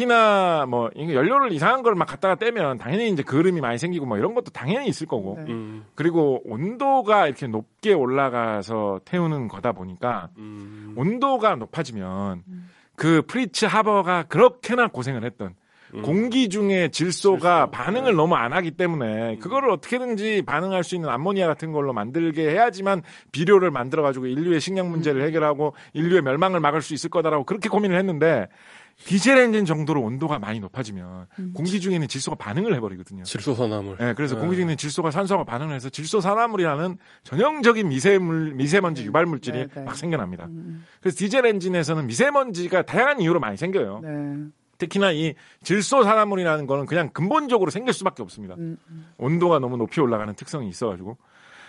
특히나 뭐 연료를 이상한 걸 막 갖다가 떼면 당연히 이제 그름이 많이 생기고 뭐 이런 것도 당연히 있을 거고 네. 음. 그리고 온도가 이렇게 높게 올라가서 태우는 거다 보니까 음. 온도가 높아지면 음. 그 프리츠 하버가 그렇게나 고생을 했던 음. 공기 중에 질소가 질소. 반응을 네. 너무 안 하기 때문에 음. 그거를 어떻게든지 반응할 수 있는 암모니아 같은 걸로 만들게 해야지만 비료를 만들어가지고 인류의 식량 문제를 음. 해결하고 인류의 멸망을 막을 수 있을 거다라고 그렇게 고민을 했는데 디젤 엔진 정도로 온도가 많이 높아지면 음. 공기 중에 있는 질소가 반응을 해버리거든요. 질소산화물. 네, 그래서 네. 공기 중에 있는 질소가 산소하고 반응을 해서 질소산화물이라는 전형적인 미세물, 미세먼지 네. 유발물질이 네, 네. 막 생겨납니다. 음. 그래서 디젤 엔진에서는 미세먼지가 다양한 이유로 많이 생겨요. 네. 특히나 이 질소산화물이라는 거는 그냥 근본적으로 생길 수밖에 없습니다. 음. 온도가 너무 높이 올라가는 특성이 있어가지고.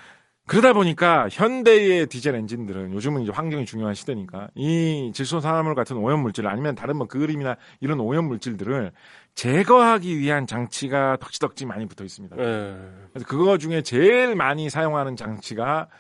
그러다 보니까 현대의 디젤 엔진들은 요즘은 이제 환경이 중요한 시대니까 이 질소산화물 같은 오염물질 아니면 다른 뭐 그림이나 이런 오염물질들을 제거하기 위한 장치가 덕지덕지 많이 붙어 있습니다. 네. 그래서 그거 중에 제일 많이 사용하는 장치가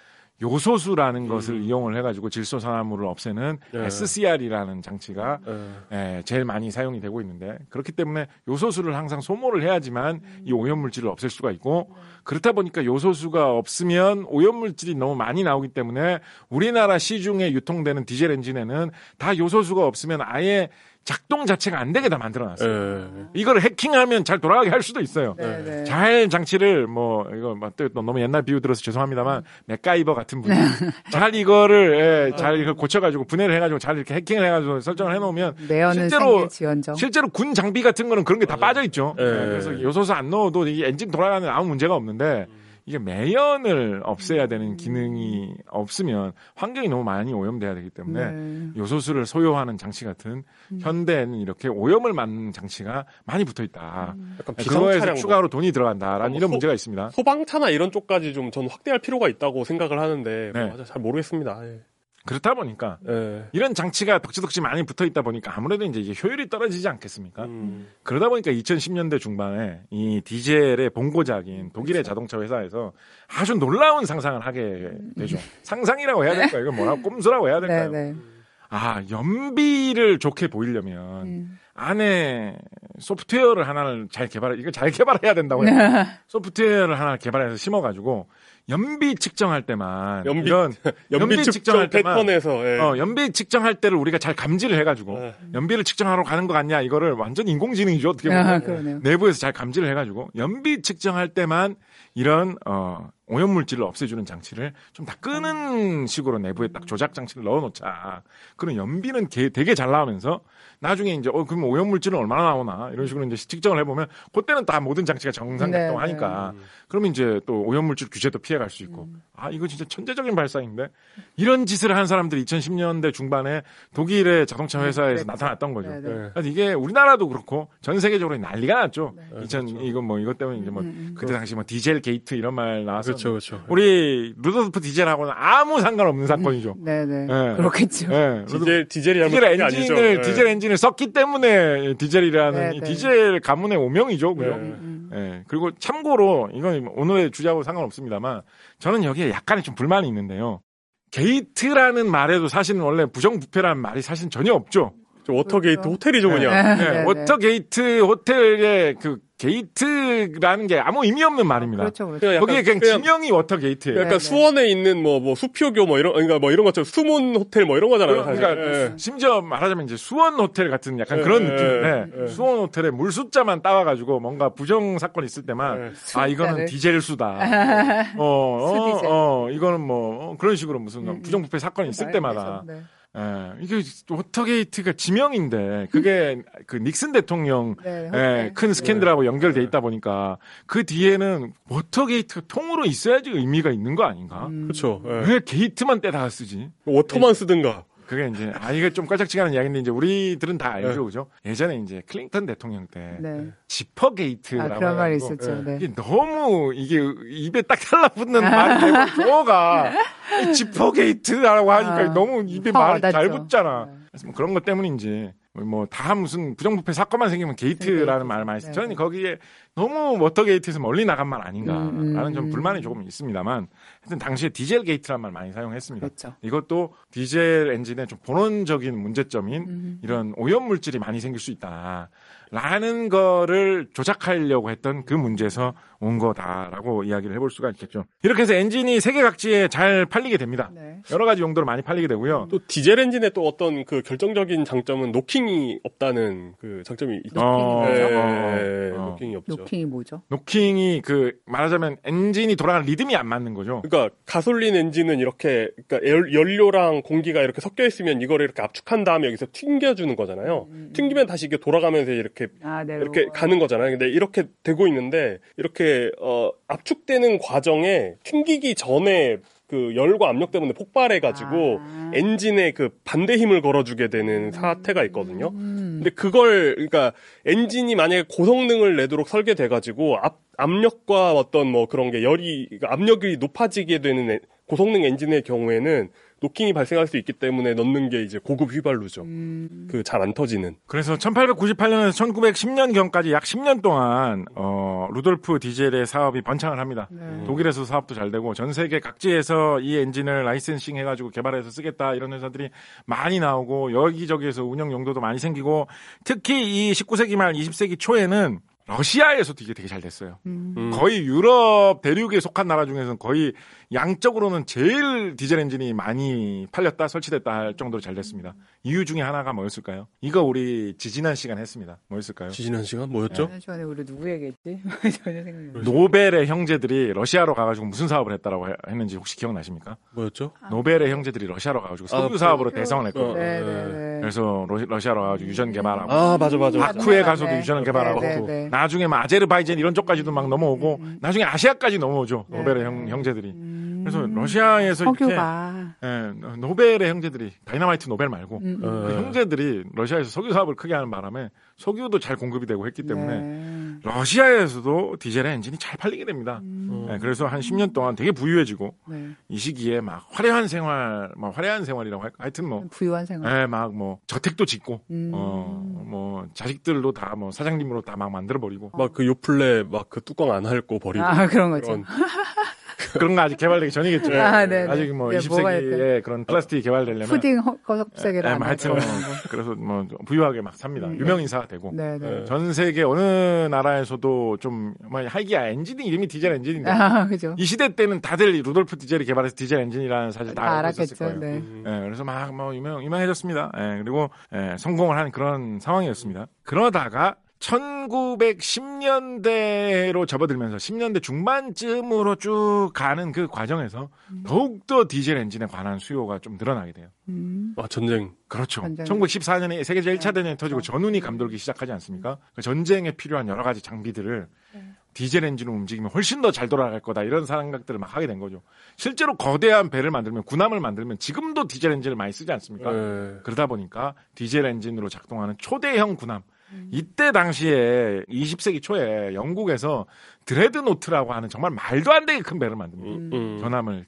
요소수라는 음. 것을 이용을 해가지고 질소산화물을 없애는 네. 에스씨알이라는 장치가 네. 예, 제일 많이 사용이 되고 있는데 그렇기 때문에 요소수를 항상 소모를 해야지만 음. 이 오염물질을 없앨 수가 있고 그렇다 보니까 요소수가 없으면 오염물질이 너무 많이 나오기 때문에 우리나라 시중에 유통되는 디젤 엔진에는 다 요소수가 없으면 아예 작동 자체가 안 되게 다 만들어놨어요. 네. 이걸 해킹하면 잘 돌아가게 할 수도 있어요. 네, 네. 잘 장치를 뭐 이거 또 너무 옛날 비유 들어서 죄송합니다만 맥가이버 같은 분이 잘 이거를 예, 잘 이걸 고쳐가지고 분해를 해가지고 잘 이렇게 해킹을 해가지고 설정을 해놓으면 실제로 실제로 군 장비 같은 거는 그런 게 다 빠져 있죠. 네. 네. 그래서 요소수 안 넣어도 이 엔진 돌아가는 아무 문제가 없는데. 이게 매연을 없애야 되는 기능이 없으면 환경이 너무 많이 오염돼야 되기 때문에 네. 요소수를 소요하는 장치 같은 음. 현대에는 이렇게 오염을 막는 장치가 많이 붙어 있다. 음. 약간 그거에서 비상차량 추가로 돈이 들어간다라는 뭐 이런 소- 문제가 있습니다. 소방차나 이런 쪽까지 좀 전 확대할 필요가 있다고 생각을 하는데 네. 뭐 잘 모르겠습니다. 예. 그렇다 보니까 예. 이런 장치가 덕지덕지 많이 붙어 있다 보니까 아무래도 이제 이게 효율이 떨어지지 않겠습니까? 음. 그러다 보니까 이천십 년대 중반에 이 디젤의 본고작인 독일의 자동차 회사에서 아주 놀라운 상상을 하게 되죠. 상상이라고 해야 될까요? 이건 뭐라고 꼼수라고 해야 될까요? 네, 네. 아, 연비를 좋게 보이려면 음. 안에 소프트웨어를 하나를 잘 개발, 이거 잘 개발해야 된다고 해요. 소프트웨어를 하나 개발해서 심어가지고 연비 측정할 때만 연비- 이런 연비 측정 측정할 때만 패턴에서 예. 어, 연비 측정할 때를 우리가 잘 감지를 해가지고 네. 연비를 측정하러 가는 거 같냐 이거를 완전 인공지능이죠 어떻게 보면 아, 그러네요. 내부에서 잘 감지를 해가지고 연비 측정할 때만 이런 어, 오염물질을 없애주는 장치를 좀 다 끄는 식으로 내부에 딱 조작 장치를 넣어놓자. 그럼 연비는 게- 되게 잘 나오면서 나중에 이제 어 그럼 오염물질은 얼마나 나오나 이런 식으로 이제 측정을 해보면 그때는 다 모든 장치가 정상 네, 작동하니까 그러면 이제 또 오염물질 규제도 피해갈 수 있고 아 이거 진짜 천재적인 발상인데 이런 짓을 한 사람들이 이천십 년대 중반에 독일의 자동차 회사에서 그랬죠. 나타났던 거죠. 네, 네. 예. 그래서 이게 우리나라도 그렇고 전 세계적으로 난리가 났죠. 네, 이천 그렇죠. 이건 뭐 이것 때문에 이제 뭐 음, 음. 그때 당시 뭐 디젤 게이트 이런 말 나와서 그렇죠, 그렇죠. 우리 루돌프 디젤하고는 아무 상관없는 사건이죠. 네네. 예. 그렇겠죠. 예. 디젤 디젤이 디젤 잘못한 게 엔진을 아니죠. 예. 디젤 엔진을 썼기 때문에 디젤이라는 네, 이 네. 디젤 가문의 오명이죠, 그죠? 네. 음. 예. 그리고 참고로 이건 오늘의 주제하고 상관없습니다만 저는 여기에 약간의 좀 불만이 있는데요. 게이트라는 말에도 사실은 원래 부정부패라는 말이 사실은 전혀 없죠. 저 워터게이트 그렇죠. 호텔이죠 그냥. 네, 네, 네. 워터게이트 호텔의 그 게이트라는 게 아무 의미 없는 말입니다. 그렇죠, 그렇죠. 그냥 약간, 거기에 그냥 그냥 지명이 워터게이트예요. 약간 네, 네. 수원에 있는 뭐 뭐 수표교 뭐 이런 그러니까 뭐 이런 것처럼 수문 호텔 뭐 이런 거잖아요. 사실. 그러니까 예. 심지어 말하자면 이제 수원 호텔 같은 약간 예, 그런 예, 느낌인데 예. 수원 호텔에 물 숫자만 따와가지고 뭔가 부정 사건 있을 때만 예. 아 이거는 숫자를. 디젤 수다. 어, 어, 수디젤. 어, 이거는 뭐 어, 그런 식으로 무슨 부정 부패 사건이 있을 때마다 네. 예, 이게 워터게이트가 지명인데 그게 그 닉슨 대통령 네, 예, 큰 스캔들하고 연결돼 있다 보니까 그 뒤에는 워터게이트가 통으로 있어야지 의미가 있는 거 아닌가? 음. 그렇죠. 예. 왜 게이트만 떼다가 쓰지? 워터만 쓰든가. 그게 이제 아 이게 좀 깔짝지근한 이야기인데 이제 우리들은 다 알죠, 네. 그죠? 예전에 이제 클린턴 대통령 때 네. 지퍼 게이트라고 아, 그런 말이 해가지고 있었죠. 네. 이게 너무 이게 입에 딱 달라붙는 말이 되고 저가 지퍼 게이트라고 하니까 아, 너무 입에 화 말이 잘 와닿죠. 붙잖아. 네. 그래서 뭐 그런 것 때문인지 뭐 다 무슨 부정부패 사건만 생기면 게이트라는 게이트. 말 많이 쓰죠. 네, 저는 네. 거기에 너무 워터게이트에서 멀리 나간 말 아닌가라는 음, 음, 좀 음. 불만이 조금 있습니다만 하여튼 당시에 디젤 게이트라는 말 많이 사용했습니다. 그렇죠. 이것도 디젤 엔진의 좀 본원적인 문제점인 음. 이런 오염 물질이 많이 생길 수 있다라는 거를 조작하려고 했던 그 문제에서 온 거다라고 이야기를 해볼 수가 있겠죠. 이렇게 해서 엔진이 세계 각지에 잘 팔리게 됩니다. 네. 여러 가지 용도로 많이 팔리게 되고요. 또 디젤 엔진의 또 어떤 그 결정적인 장점은 노킹이 없다는 그 장점이 있죠. 어, 예, 어, 어. 노킹이 없죠. 노킹이 뭐죠? 노킹이 그 말하자면 엔진이 돌아가는 리듬이 안 맞는 거죠. 그러니까 가솔린 엔진은 이렇게 그러니까 열- 연료랑 공기가 이렇게 섞여 있으면 이거를 이렇게 압축한 다음에 여기서 튕겨주는 거잖아요. 튕기면 다시 이게 돌아가면서 이렇게 아, 네. 이렇게 요거. 가는 거잖아요. 근데 이렇게 되고 있는데 이렇게 어 압축되는 과정에 튕기기 전에 그 열과 압력 때문에 폭발해가지고 아. 엔진에 그 반대 힘을 걸어주게 되는 사태가 있거든요. 음. 근데 그걸 그러니까 엔진이 만약에 고성능을 내도록 설계돼가지고 압 압력과 어떤 뭐 그런 게 열이 그러니까 압력이 높아지게 되는 에- 고성능 엔진의 경우에는 노킹이 발생할 수 있기 때문에 넣는 게 이제 고급 휘발유죠. 음. 그 잘 안 터지는. 그래서 천팔백구십팔 년에서 천구백십 년경까지 약 십 년 동안 어, 루돌프 디젤의 사업이 번창을 합니다. 네. 독일에서 사업도 잘 되고 전 세계 각지에서 이 엔진을 라이센싱 해가지고 개발해서 쓰겠다 이런 회사들이 많이 나오고 여기저기에서 운영 용도도 많이 생기고 특히 이 십구 세기 말 이십 세기 초에는 러시아에서도 이게 되게 잘 됐어요. 음. 거의 유럽 대륙에 속한 나라 중에서는 거의 양적으로는 제일 디젤 엔진이 많이 팔렸다, 설치됐다 할 정도로 잘 됐습니다. 이유 중에 하나가 뭐였을까요? 이거 우리 지지난 시간 했습니다. 뭐였을까요? 지지난 시간 뭐였죠? 지난 시간에 우리 누구 얘기했지? 전혀 생각이 안 나요. 노벨의 형제들이 러시아로 가가지고 무슨 사업을 했다라고 해- 했는지 혹시 기억나십니까? 뭐였죠? 노벨의 형제들이 러시아로 가가지고 석유 아, 사업으로 그- 대성을 했거든요. 어, 네, 네, 네. 그래서 러, 러시아로 가가지고 유전 개발하고 아 맞아 맞아. 맞아. 바쿠에 네, 가서도 네. 유전을 개발하고 네, 네, 네. 나중에 막 아제르바이잔 이런 쪽까지도 막 넘어오고 음. 나중에 아시아까지 넘어오죠. 네. 노벨의 형, 형제들이. 음. 그래서 러시아에서 석유가. 이렇게 예, 노벨의 형제들이 다이너마이트 노벨 말고 음. 어. 그 형제들이 러시아에서 석유 사업을 크게 하는 바람에 석유도 잘 공급이 되고 했기 때문에 네. 러시아에서도 디젤 엔진이 잘 팔리게 됩니다. 음. 예, 그래서 한 십 년 동안 되게 부유해지고 네. 이 시기에 막 화려한 생활, 막 화려한 생활이라고 할, 하여튼 뭐 부유한 생활. 예, 막 뭐 저택도 짓고 음. 어, 뭐 자식들도 다 뭐 사장님으로 다 막 만들어 버리고 막 그 요플레 막 그 뚜껑 안 핥고 버리고. 아, 그런 거죠. 그런. 그런 거 아직 개발되기 전이겠죠. 아, 네, 네. 아직 뭐 네, 이십 뭐가 세기에 그런 플라스틱이 개발되려면 푸딩 거석색이라 예, 안 뭐 하여튼 하고. 뭐 그래서 뭐 부유하게 막 삽니다. 음. 유명 인사가 되고. 네, 네. 전 세계 어느 나라에서도 좀, 뭐, 하기야 엔진이 이름이 디젤 엔진인데. 아, 그죠. 이 시대 때는 다들 루돌프 디젤이 개발해서 디젤 엔진이라는 사실 다, 다 알고 있었을 알았겠죠. 거예요. 네. 음. 예, 그래서 막, 뭐, 유명, 유명해졌습니다. 예, 그리고, 예, 성공을 한 그런 상황이었습니다. 그러다가, 천구백십 년대로 접어들면서 십 년대 중반쯤으로 쭉 가는 그 과정에서 더욱더 디젤 엔진에 관한 수요가 좀 늘어나게 돼요. 음. 아, 전쟁. 그렇죠. 전쟁. 천구백십사 년에 세계제 일 차 네. 대전이 터지고 전운이 감돌기 시작하지 않습니까? 그 전쟁에 필요한 여러 가지 장비들을 네. 디젤 엔진으로 움직이면 훨씬 더 잘 돌아갈 거다 이런 생각들을 막 하게 된 거죠. 실제로 거대한 배를 만들면 군함을 만들면 지금도 디젤 엔진을 많이 쓰지 않습니까? 네. 그러다 보니까 디젤 엔진으로 작동하는 초대형 군함. 이때 당시에 이십 세기 초에 영국에서 드레드노트라고 하는 정말 말도 안 되게 큰 배를 만듭니다. 음, 음. 전함을.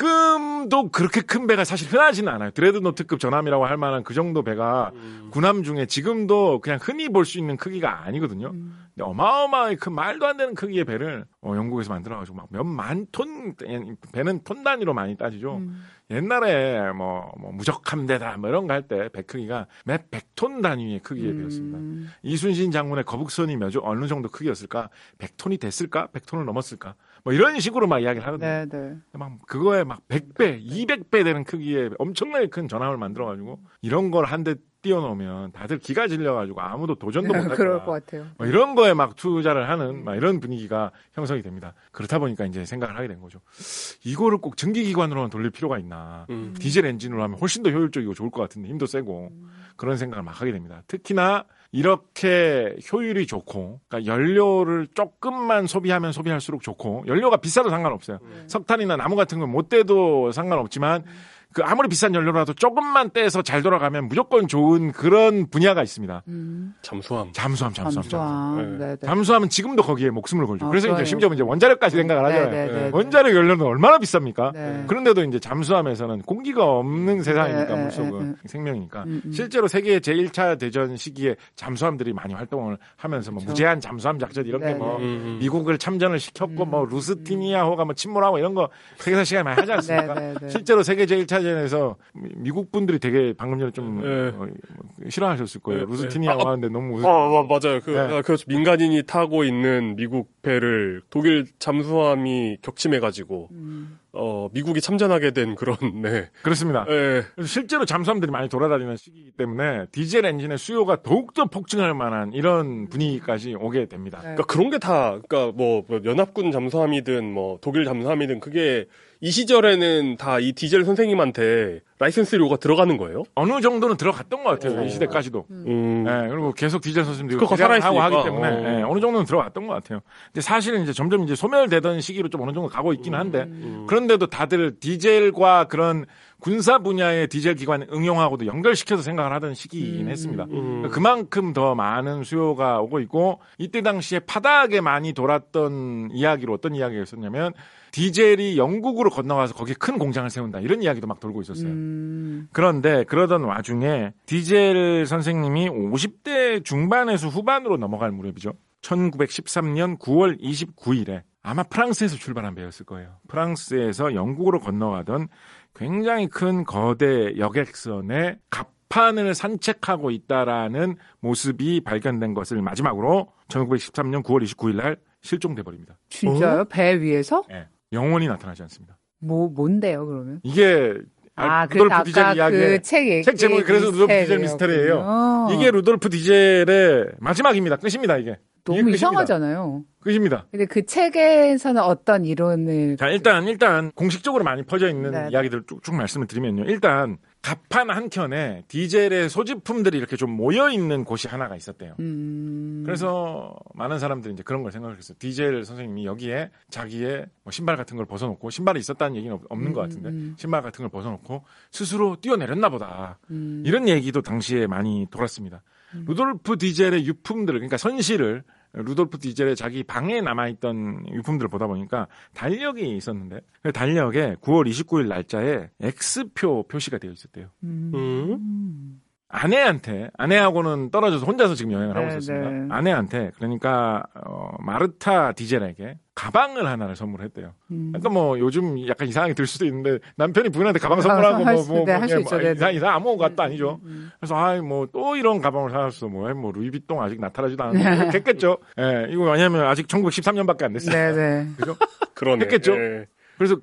지금도 그렇게 큰 배가 사실 흔하지는 않아요. 드레드노트급 전함이라고 할 만한 그 정도 배가 음. 군함 중에 지금도 그냥 흔히 볼 수 있는 크기가 아니거든요. 음. 근데 어마어마하게 큰 말도 안 되는 크기의 배를 어, 영국에서 만들어가지고 막 몇만 톤, 배는 톤 단위로 많이 따지죠. 음. 옛날에 뭐, 뭐 무적함대다 뭐 이런 거 할 때 배 크기가 몇 백 톤 단위의 크기의 배였습니다. 음. 이순신 장군의 거북선이 몇, 어느 정도 크기였을까? 백 톤이 됐을까? 백 톤을 넘었을까? 뭐 이런 식으로 막 이야기를 하거든요. 네, 네. 막 그거에 막 백 배, 이백 배 되는 크기의 엄청나게 큰 전함을 만들어가지고 이런 걸 한 대 띄워놓으면 다들 기가 질려가지고 아무도 도전도 못할 그럴 거야. 것 같아요. 뭐 이런 거에 막 투자를 하는 막 이런 분위기가 형성이 됩니다. 그렇다 보니까 이제 생각을 하게 된 거죠. 이거를 꼭 전기기관으로만 돌릴 필요가 있나. 음. 디젤 엔진으로 하면 훨씬 더 효율적이고 좋을 것 같은데 힘도 세고 그런 생각을 막 하게 됩니다. 특히나 이렇게 효율이 좋고 그러니까 연료를 조금만 소비하면 소비할수록 좋고 연료가 비싸도 상관없어요. 음. 석탄이나 나무 같은 건 못 떼도 상관없지만 그 아무리 비싼 연료라도 조금만 떼서 잘 돌아가면 무조건 좋은 그런 분야가 있습니다. 음. 잠수함. 잠수함, 잠수함, 잠수함. 잠수함. 네. 네, 네. 잠수함은 지금도 거기에 목숨을 걸죠. 아, 그래서 그래요. 이제 심지어 이제 원자력까지 생각을 하잖아요. 네, 네, 네, 네. 원자력 연료는 얼마나 비쌉니까? 네. 그런데도 이제 잠수함에서는 공기가 없는 세상이니까 네, 물속은 네, 네. 생명이니까 음, 음. 실제로 세계 제일 차 대전 시기에 잠수함들이 많이 활동을 하면서 뭐 그렇죠. 무제한 잠수함 작전 이런 네, 게 뭐 네. 음. 미국을 참전을 시켰고 음, 뭐 루스티니아호가 뭐 침몰하고 이런 거 세계사 시간에 많이 하지 않습니까? 네, 네, 네. 실제로 세계 제일 차전에서 미국 분들이 되게 방금 전에 좀 네. 어, 싫어하셨을 거예요. 네, 루스티니아호 네. 아, 하는데 너무 웃- 아, 맞아요. 그, 네. 아, 그 민간인이 타고 있는 미국 배를 독일 잠수함이 격침해가지고, 음. 어, 미국이 참전하게 된 그런, 네. 그렇습니다. 예. 그래서 실제로 잠수함들이 많이 돌아다니는 시기이기 때문에 디젤 엔진의 수요가 더욱더 폭증할 만한 이런 분위기까지 오게 됩니다. 네. 그러니까 그런 게 다, 그러니까 뭐, 뭐 연합군 잠수함이든 뭐 독일 잠수함이든 그게 이 시절에는 다 이 디젤 선생님한테 라이센스료가 들어가는 거예요? 어느 정도는 들어갔던 것 같아요. 어. 이 시대까지도. 음. 네, 그리고 계속 디젤 선생님들이 그거 기량하고 살아있으니까. 하기 때문에 어. 네, 어느 정도는 들어갔던 것 같아요. 근데 사실은 이제 점점 이제 소멸되던 시기로 좀 어느 정도 가고 있기는 한데 음. 그런데도 다들 디젤과 그런 군사 분야의 디젤 기관 응용하고도 연결시켜서 생각을 하던 시기이긴 음. 했습니다. 음. 그만큼 더 많은 수요가 오고 있고 이때 당시에 파다하게 많이 돌았던 이야기로 어떤 이야기였었냐면 디젤이 영국으로 건너가서 거기에 큰 공장을 세운다 이런 이야기도 막 돌고 있었어요. 음. 그런데 그러던 와중에 디젤 선생님이 오십 대 중반에서 후반으로 넘어갈 무렵이죠. 천구백십삼 년 구월 이십구일에 아마 프랑스에서 출발한 배였을 거예요. 프랑스에서 영국으로 건너가던 굉장히 큰 거대 여객선의 갑판을 산책하고 있다라는 모습이 발견된 것을 마지막으로 천구백십삼 년 구월 이십구일 날 실종돼 버립니다. 진짜요? 어? 배 위에서? 네, 영원히 나타나지 않습니다. 뭐 뭔데요, 그러면? 이게 아, 루돌프 그러니까 디젤 아까 이야기의 그책 얘기. 책 제목이 그래서 루돌프 디젤 미스터리예요. 이게 루돌프 디젤의 마지막입니다. 끝입니다, 이게. 너무 끝입니다. 이상하잖아요. 끝입니다. 근데 그 책에서는 어떤 이론을 자, 일단, 일단, 공식적으로 많이 퍼져 있는 네네. 이야기들을 쭉쭉 말씀을 드리면요. 일단, 갑판 한 켠에 디젤의 소지품들이 이렇게 좀 모여있는 곳이 하나가 있었대요. 음... 그래서 많은 사람들이 이제 그런 걸 생각을 했어요. 디젤 선생님이 여기에 자기의 뭐 신발 같은 걸 벗어놓고, 신발이 있었다는 얘기는 없는 음, 것 같은데, 음. 신발 같은 걸 벗어놓고 스스로 뛰어내렸나 보다. 음. 이런 얘기도 당시에 많이 돌았습니다. 음. 루돌프 디젤의 유품들을, 그러니까 선실을 루돌프 디젤의 자기 방에 남아있던 유품들을 보다 보니까 달력이 있었는데 그 달력에 구월 이십구일 날짜에 X표 표시가 되어 있었대요. 음. 음. 아내한테, 아내하고는 떨어져서 혼자서 지금 여행을 하고 네, 있었습니다. 네. 아내한테, 그러니까 어, 마르타 디젤에게 가방을 하나를 선물했대요. 음. 약간 뭐 요즘 약간 이상하게 들 수도 있는데 남편이 부인한테 가방 선물하고 할 뭐, 수- 뭐, 네, 뭐 할수 뭐 있죠. 네, 이상 네. 이상 아무것도 아니죠. 음, 음. 그래서 아이 뭐 또 이런 가방을 사왔어 뭐, 뭐 루이비통 아직 나타나지도 않았는데 했겠죠. 예, 이거 왜냐면 아직 천구백십삼 년밖에 안 됐어요. 네네. 그죠? 그러네. 했겠죠? 예. 그래서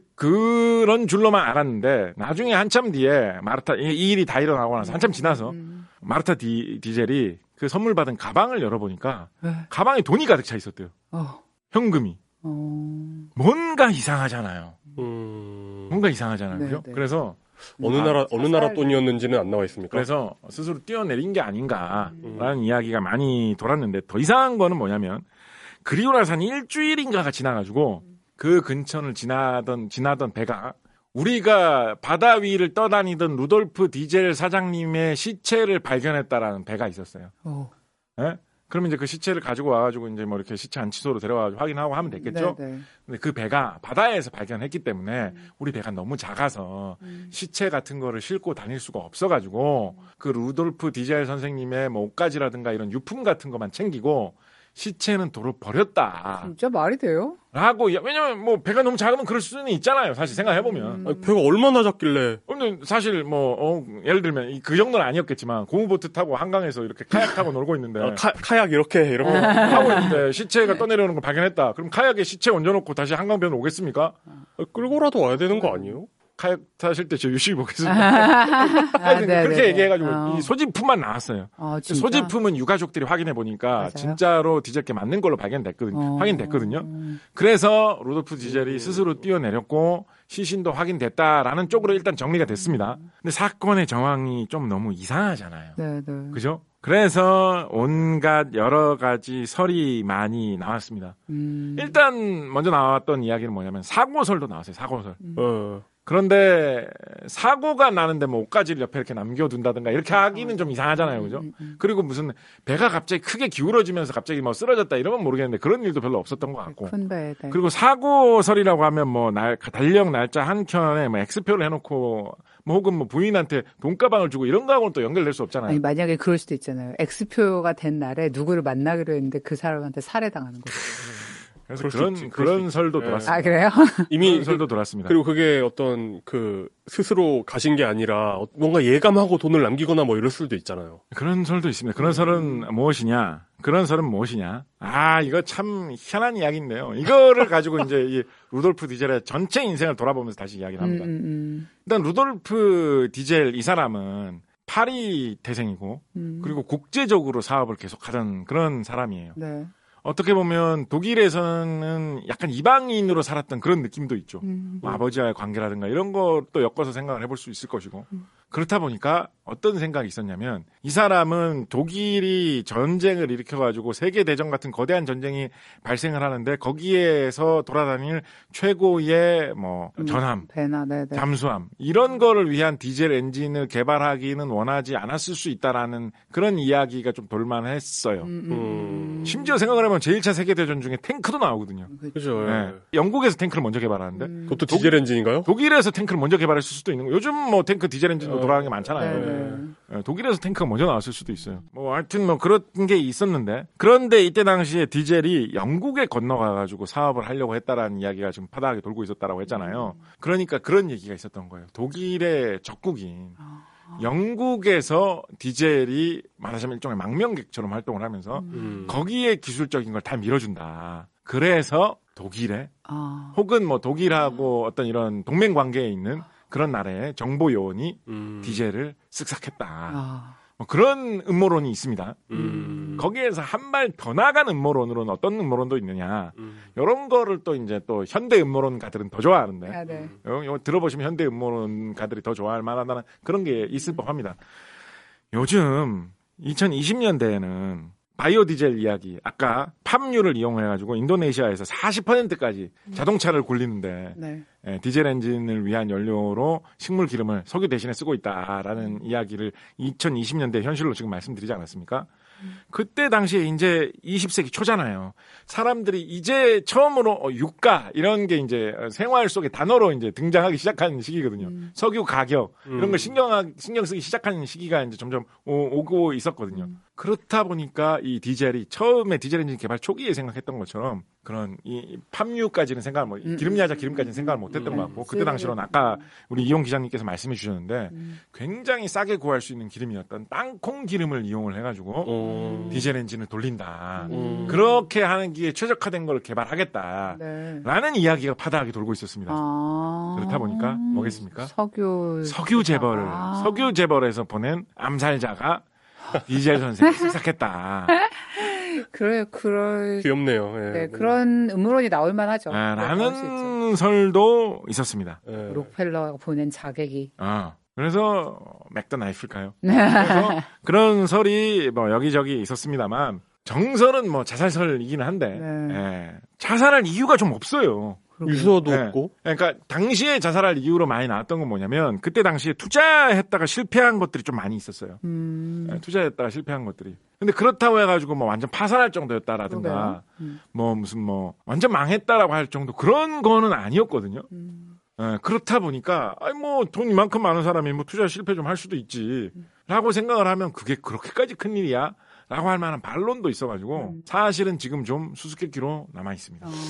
그런 줄로만 알았는데 나중에 한참 뒤에 마르타 이, 이 일이 다 일어나고 나서 한참 지나서 음. 마르타 디, 디젤이 그 선물 받은 가방을 열어보니까 네. 가방에 돈이 가득 차 있었대요. 어. 현금이. 어. 뭔가 이상하잖아요. 음. 뭔가 이상하잖아요. 네, 그죠? 네. 그래서 어느 아, 나라 어느 나라 사살- 돈이었는지는 안 나와 있습니까? 그래서 스스로 뛰어내린 게 아닌가라는 음. 이야기가 많이 돌았는데 더 이상한 거는 뭐냐면 그리고 나서 한 일주일인가가 지나가지고 그 근처를 지나던 지나던 배가 우리가 바다 위를 떠다니던 루돌프 디젤 사장님의 시체를 발견했다라는 배가 있었어요. 어. 예? 그러면 이제 그 시체를 가지고 와가지고 이제 뭐 이렇게 시체 안치소로 데려와가지고 확인하고 하면 됐겠죠? 네네. 근데 그 배가 바다에서 발견했기 때문에 우리 배가 너무 작아서 음. 시체 같은 거를 싣고 다닐 수가 없어가지고 그 루돌프 디젤 선생님의 뭐 옷가지라든가 이런 유품 같은 것만 챙기고 시체는 도로 버렸다. 진짜 말이 돼요? 라고, 왜냐면 뭐 배가 너무 작으면 그럴 수는 있잖아요. 사실 생각해보면. 음. 아니, 배가 얼마나 작길래? 근데 사실 뭐, 어, 예를 들면 이- 그 정도는 아니었겠지만 고무보트 타고 한강에서 이렇게 카약 타고 놀고 있는데. 아, 카, 카약 이렇게 이런 거. 하고 있는데 시체가 떠내려오는 걸 발견했다. 그럼 카약에 시체 얹어놓고 다시 한강변으로 오겠습니까? 아, 끌고라도 와야 되는 거 아니에요? 카약 타실 때 저 유심히 보겠습니다. 아, 네네네. 그렇게 얘기해가지고 어. 이 소지품만 나왔어요. 아, 진짜? 소지품은 유가족들이 확인해 보니까 맞아요? 진짜로 디젤께 맞는 걸로 발견됐거든요. 어. 확인됐거든요. 그래서 루돌프 디젤이 스스로 뛰어내렸고 시신도 확인됐다라는 쪽으로 일단 정리가 됐습니다. 근데 사건의 정황이 좀 너무 이상하잖아요. 네네. 그죠? 그래서 온갖 여러 가지 설이 많이 나왔습니다. 음. 일단 먼저 나왔던 이야기는 뭐냐면 사고설도 나왔어요. 사고설. 어. 그런데 사고가 나는데 뭐 옷가지를 옆에 이렇게 남겨둔다든가 이렇게 하기는 좀 이상하잖아요. 그죠? 음, 음. 그리고 무슨 배가 갑자기 크게 기울어지면서 갑자기 뭐 쓰러졌다 이러면 모르겠는데 그런 일도 별로 없었던 것 같고. 큰데, 네. 그리고 사고설이라고 하면 뭐 날, 달력 날짜 한 켠에 뭐 X표를 해놓고 뭐 혹은 뭐 부인한테 돈가방을 주고 이런 거하고는 또 연결될 수 없잖아요. 아니, 만약에 그럴 수도 있잖아요. X표가 된 날에 누구를 만나기로 했는데 그 사람한테 살해당하는 거죠. 그래서 그럴 수 그런 있지, 그럴 수 그런 있지. 설도 네. 돌았습니다. 아, 그래요? 이미 그런 설도 돌았습니다. 그리고 그게 어떤 그 스스로 가신 게 아니라 어- 뭔가 예감하고 돈을 남기거나 뭐 이럴 수도 있잖아요. 그런 설도 있습니다. 그런 설은 무엇이냐? 그런 설은 무엇이냐? 아, 이거 참 희한한 이야기인데요. 이거를 가지고 이제 이 루돌프 디젤의 전체 인생을 돌아보면서 다시 이야기를 합니다. 음, 음, 일단 루돌프 디젤 이 사람은 파리 태생이고 음. 그리고 국제적으로 사업을 계속하던 그런 사람이에요. 네. 어떻게 보면 독일에서는 약간 이방인으로 살았던 그런 느낌도 있죠. 음. 뭐 아버지와의 관계라든가 이런 것도 엮어서 생각을 해볼 수 있을 것이고 그렇다 보니까 어떤 생각이 있었냐면 이 사람은 독일이 전쟁을 일으켜가지고 세계대전 같은 거대한 전쟁이 발생을 하는데 거기에서 돌아다닐 최고의 뭐 음, 전함, 배나, 네네. 잠수함 이런 거를 위한 디젤 엔진을 개발하기는 원하지 않았을 수 있다라는 그런 이야기가 좀 돌만했어요. 음, 음, 음. 심지어 생각을 해보면 제일 차 세계대전 중에 탱크도 나오거든요. 그죠? 네. 영국에서 탱크를 먼저 개발하는데 음. 그것도 디젤 엔진인가요? 독일에서 탱크를 먼저 개발했을 수도 있는 거예요. 요즘 뭐 탱크 디젤 엔진으로 어. 돌아가는 게 많잖아요. 네네. 예, 독일에서 탱크가 먼저 나왔을 수도 있어요. 뭐 하여튼 뭐 그런 게 있었는데 그런데 이때 당시에 디젤이 영국에 건너가가지고 사업을 하려고 했다라는 이야기가 지금 파다하게 돌고 있었다라고 했잖아요. 그러니까 그런 얘기가 있었던 거예요. 독일의 적국인 영국에서 디젤이 말하자면 일종의 망명객처럼 활동을 하면서 음. 거기에 기술적인 걸 다 밀어준다. 그래서 독일에 아. 혹은 뭐 독일하고 어떤 이런 동맹 관계에 있는 그런 나라의 정보 요원이 음. 디젤을 쓱싹했다. 아. 뭐 그런 음모론이 있습니다. 음. 거기에서 한 발 더 나간 음모론으로는 어떤 음모론도 있느냐. 음. 이런 거를 또 이제 또 현대 음모론가들은 더 좋아하는데. 아, 네. 요, 요 들어보시면 현대 음모론가들이 더 좋아할 만하다는 그런 게 있을 법합니다. 요즘 이천이십 년대에는 바이오 디젤 이야기, 아까 팜유를 이용해가지고 인도네시아에서 사십 퍼센트까지 자동차를 굴리는데 네. 예, 디젤 엔진을 위한 연료로 식물 기름을 석유 대신에 쓰고 있다라는 이야기를 이천이십 년대 현실로 지금 말씀드리지 않았습니까? 그때 당시에 이제 이십 세기 초잖아요. 사람들이 이제 처음으로 유가 이런 게 이제 생활 속의 단어로 이제 등장하기 시작한 시기거든요. 음. 석유 가격 이런 음. 걸 신경 신경 쓰기 시작하는 시기가 이제 점점 오, 오고 있었거든요. 음. 그렇다 보니까 이 디젤이 처음에 디젤 엔진 개발 초기에 생각했던 것처럼 그런 이 팜유까지는 생각을 뭐 음. 기름야자 기름까지는 생각을 못했던 음. 것 같고 그때 당시로는 아까 우리 이용 기자님께서 말씀해 주셨는데 굉장히 싸게 구할 수 있는 기름이었던 땅콩 기름을 이용을 해가지고 어. 디젤 엔진을 돌린다. 음. 그렇게 하는 게 최적화된 걸 개발하겠다. 네. 라는 이야기가 파다하게 돌고 있었습니다. 아. 그렇다 보니까 뭐겠습니까? 석유. 석유 재벌을 아. 석유 재벌에서 보낸 암살자가 디젤 선생을 습삭했다. 그래, 그럴. 귀엽네요. 예. 네, 그런 음모론이 나올 만하죠. 아, 네, 나올 수 있죠. 라는 설도 있었습니다. 예. 록펠러가 보낸 자객이. 어, 그래서 맥더 나이프일까요? 그래서 그런 설이 뭐 여기저기 있었습니다만 정설은 뭐 자살설이기는 한데 네. 예, 자살할 이유가 좀 없어요. 유서도 네. 없고. 그러니까 당시에 자살할 이유로 많이 나왔던 건 뭐냐면 그때 당시에 투자했다가 실패한 것들이 좀 많이 있었어요. 음. 네, 투자했다가 실패한 것들이. 근데 그렇다고 해가지고 뭐 완전 파산할 정도였다라든가 그러게요. 음. 뭐 무슨 뭐 완전 망했다라고 할 정도 그런 거는 아니었거든요. 음. 네, 그렇다 보니까 아니 뭐 돈 이만큼 많은 사람이 뭐 투자 실패 좀 할 수도 있지라고 생각을 하면 그게 그렇게까지 큰 일이야? 라고 할 만한 반론도 있어가지고 음. 사실은 지금 좀 수수께끼로 남아 있습니다. 어.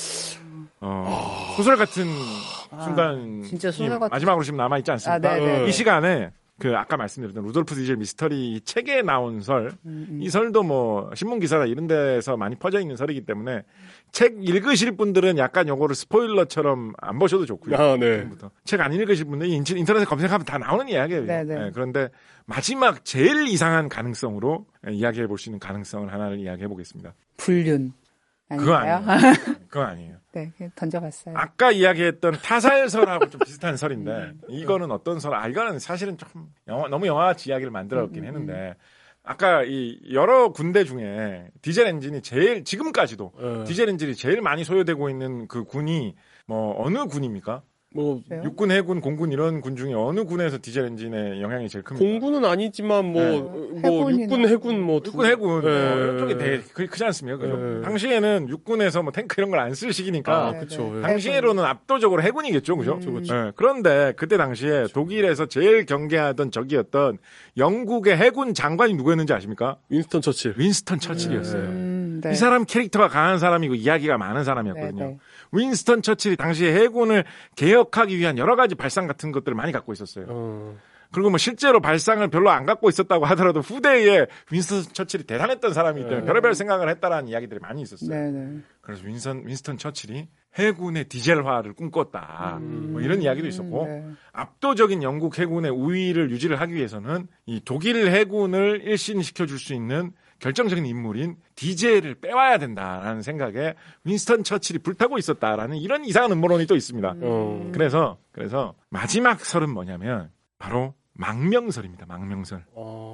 어, 소설 같은 아, 순간 진짜 소설 같은- 마지막으로 지금 남아 있지 않습니까? 아, 네네. 이 시간에 그 아까 말씀드렸던 루돌프 디젤 미스터리 이 책에 나온 설, 음, 음. 이 설도 뭐 신문 기사나 이런 데서 많이 퍼져 있는 설이기 때문에 책 읽으실 분들은 약간 요거를 스포일러처럼 안 보셔도 좋고요. 아, 네. 지금부터. 책 안 읽으실 분들 인터- 인터넷에 검색하면 다 나오는 이야기예요. 네네. 네, 그런데 마지막 제일 이상한 가능성으로 이야기해 볼 수 있는 가능성을 하나를 이야기해 보겠습니다. 불륜. 그거 아닌가요? 아니에요. 그거 아니에요. 네, 그냥 던져봤어요. 아까 이야기했던 타살설하고 좀 비슷한 설인데 이거는 어떤 설? 아 이거는 사실은 조금 영화, 너무 영화같이 이야기를 만들었긴 했는데 아까 이 여러 군대 중에 디젤 엔진이 제일 지금까지도 예. 디젤 엔진이 제일 많이 소요되고 있는 그 군이 뭐 어느 군입니까? 뭐 그래요? 육군, 해군, 공군 이런 군 중에 어느 군에서 디젤 엔진의 영향이 제일 큽니까? 공군은 아니지만 뭐, 네. 뭐 해군이나- 육군, 해군 뭐 두- 육군, 해군 예. 뭐 이쪽이 되게 크- 크지 않습니까? 그죠? 예. 당시에는 육군에서 뭐 탱크 이런 걸 안 쓸 시기니까 아, 네, 그쵸. 네. 예. 당시에로는 압도적으로 해군이겠죠, 그죠? 음. 그쵸. 예, 그런데 그때 당시에 독일에서 제일 경계하던 적이었던 영국의 해군 장관이 누구였는지 아십니까? 윈스턴 처칠. 윈스턴 처칠이었어요. 음, 네. 이 사람 캐릭터가 강한 사람이고 이야기가 많은 사람이었거든요. 네, 네. 윈스턴 처칠이 당시에 해군을 개혁하기 위한 여러 가지 발상 같은 것들을 많이 갖고 있었어요. 어. 그리고 뭐 실제로 발상을 별로 안 갖고 있었다고 하더라도 후대에 윈스턴 처칠이 대단했던 사람이기 때문에 네. 별의별 생각을 했다라는 이야기들이 많이 있었어요. 네, 네. 그래서 윈스턴, 윈스턴 처칠이 해군의 디젤화를 꿈꿨다. 뭐 이런 이야기도 있었고 네. 압도적인 영국 해군의 우위를 유지를 하기 위해서는 이 독일 해군을 일신시켜 줄 수 있는 결정적인 인물인 디젤을 빼와야 된다라는 생각에 윈스턴 처칠이 불타고 있었다라는 이런 이상한 음모론이 또 있습니다. 어. 그래서 그래서 마지막 설은 뭐냐면 바로 망명설입니다. 망명설.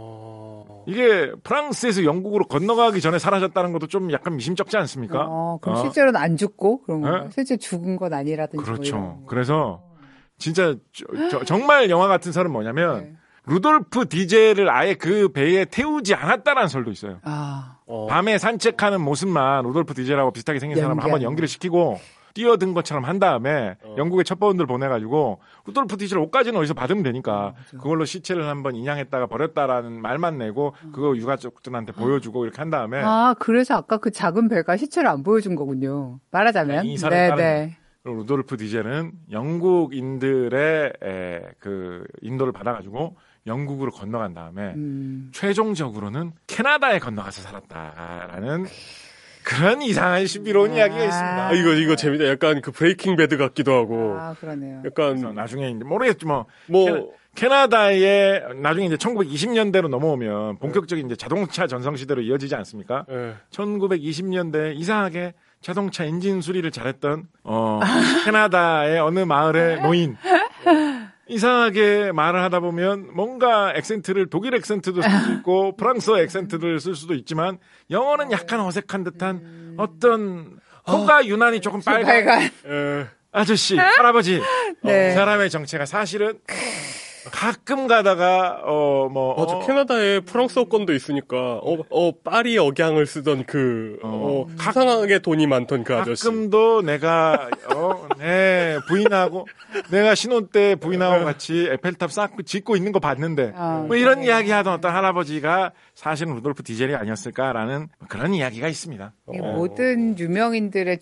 어. 이게 프랑스에서 영국으로 건너가기 전에 사라졌다는 것도 좀 약간 미심쩍지 않습니까? 어, 그럼 어, 실제로는 안 죽고 그런 네? 건가요? 실제 죽은 건 아니라든지. 뭐 그렇죠. 이런 거. 그래서 진짜 저- 저- 정말 영화 같은 설은 뭐냐면 네. 루돌프 디젤을 아예 그 배에 태우지 않았다라는 설도 있어요. 아, 어. 밤에 산책하는 모습만 루돌프 디젤하고 비슷하게 생긴 사람을 한번 연기하는 연기를 시키고 뛰어든 것처럼 한 다음에 어. 영국의 첩보원들 보내가지고 루돌프 디젤 옷까지는 어디서 받으면 되니까 맞아. 그걸로 시체를 한번 인양했다가 버렸다라는 말만 내고 그거 유가족들한테 보여주고 이렇게 한 다음에 아, 그래서 아까 그 작은 배가 시체를 안 보여준 거군요. 말하자면. 이 설을 네, 따르는 네. 그리고 루돌프 디젤은 영국인들의 에, 그 인도를 받아가지고 영국으로 건너간 다음에 음. 최종적으로는 캐나다에 건너가서 살았다라는 그런 이상한 신비로운 아. 이야기가 있습니다. 아, 이거 이거 재밌다. 약간 그 브레이킹 배드 같기도 하고. 아, 그러네요. 그래서 약간 나중에 이제 모르겠지 뭐. 뭐 캐나, 캐나다에 나중에 이제 천구백이십 년대로 넘어오면 본격적인 이제 자동차 전성 시대로 이어지지 않습니까? 예. 천구백이십 년대 이상하게 자동차 엔진 수리를 잘했던 어, 캐나다의 어느 마을의 노인. 이상하게 말을 하다 보면 뭔가 액센트를 독일 액센트도 쓸 수 있고 프랑스어 액센트를 쓸 수도 있지만 영어는 약간 어색한 듯한 어떤 코가 유난히 조금 빨간 빨간. 예. 아저씨, 할아버지. 네. 어, 그 사람의 정체가 사실은 가끔 가다가 어 뭐 맞아. 어, 캐나다에 프랑스어권도 있으니까 어, 어 파리 억양을 쓰던 그 어, 어. 가상하게 돈이 많던 그 아저씨. 가끔도 내가 어, 네, 부인하고 내가 신혼 때 부인하고 같이 에펠탑 쌓고 짓고 있는 거 봤는데 어, 뭐 이런 네. 이야기하던 어떤 할아버지가 사실은 루돌프 디젤이 아니었을까라는 그런 이야기가 있습니다. 이 어. 모든 유명인들의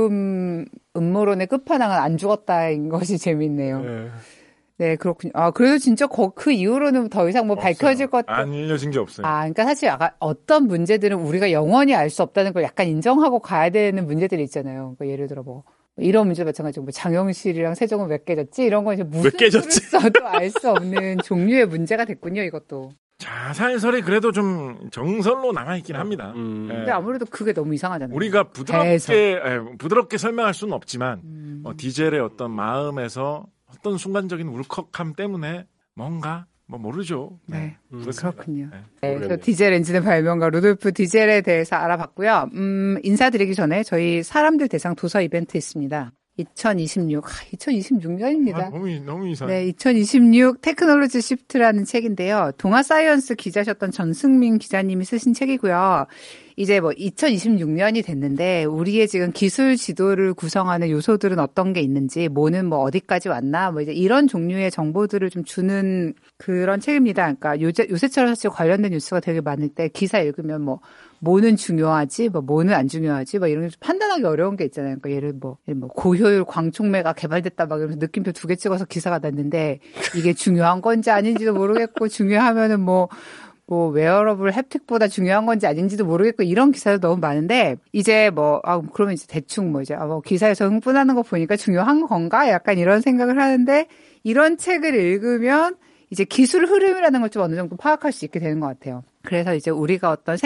죽음 음모론의 끝판왕은 안 죽었다인 것이 재밌네요. 예. 네, 그렇군요. 아, 그래도 진짜 거, 그 이후로는 더 이상 뭐 밝혀질 것도. 안 알려진 게 없어요. 아, 그러니까 사실 약간 어떤 문제들은 우리가 영원히 알 수 없다는 걸 약간 인정하고 가야 되는 문제들이 있잖아요. 그러니까 예를 들어 뭐 이런 문제 마찬가지고 뭐 장영실이랑 세종은 왜 깨졌지? 이런 건 이제 무슨 왜 깨졌지? 수를 써도 알 수 없는 종류의 문제가 됐군요, 이것도. 자살설이 그래도 좀 정설로 남아있긴 합니다. 음. 예. 근데 아무래도 그게 너무 이상하잖아요. 우리가 부드럽게 배에서. 예, 부드럽게 설명할 수는 없지만 음. 어, 디젤의 어떤 마음에서 어떤 순간적인 울컥함 때문에 뭔가 뭐 모르죠. 네, 네, 그렇습니다. 그렇군요. 네. 네, 모르겠네요. 그래서 디젤 엔진의 발명가 루돌프 디젤에 대해서 알아봤고요. 음, 인사드리기 전에 저희 사람들 대상 도서 이벤트 있습니다. 이천이십육, 아, 이천이십육 년입니다. 아, 너무 너무 이상. 네, 이천이십육 테크놀로지 시프트라는 책인데요. 동아사이언스 기자셨던 전승민 기자님이 쓰신 책이고요. 이제 뭐 이천이십육 년이 됐는데 우리의 지금 기술 지도를 구성하는 요소들은 어떤 게 있는지, 뭐는 뭐 어디까지 왔나, 뭐 이제 이런 종류의 정보들을 좀 주는 그런 책입니다. 그러니까 요새, 요새처럼 사실 관련된 뉴스가 되게 많을 때 기사 읽으면 뭐 뭐는 중요하지, 뭐 뭐는 안 중요하지, 뭐 이런 게 좀 판단하기 어려운 게 있잖아요. 그러니까 예를 뭐, 예를 뭐 고효율 광촉매가 개발됐다 막 이러면서 느낌표 두 개 찍어서 기사가 났는데 이게 중요한 건지 아닌지도 모르겠고 중요하면은 뭐 뭐 웨어러블 햅틱보다 중요한 건지 아닌지도 모르겠고 이런 기사도 너무 많은데 이제 뭐 아 그러면 이제 대충 뭐 이제 아 뭐 기사에서 흥분하는 거 보니까 중요한 건가 약간 이런 생각을 하는데 이런 책을 읽으면 이제 기술 흐름이라는 걸 좀 어느 정도 파악할 수 있게 되는 것 같아요. 그래서 이제 우리가 어떤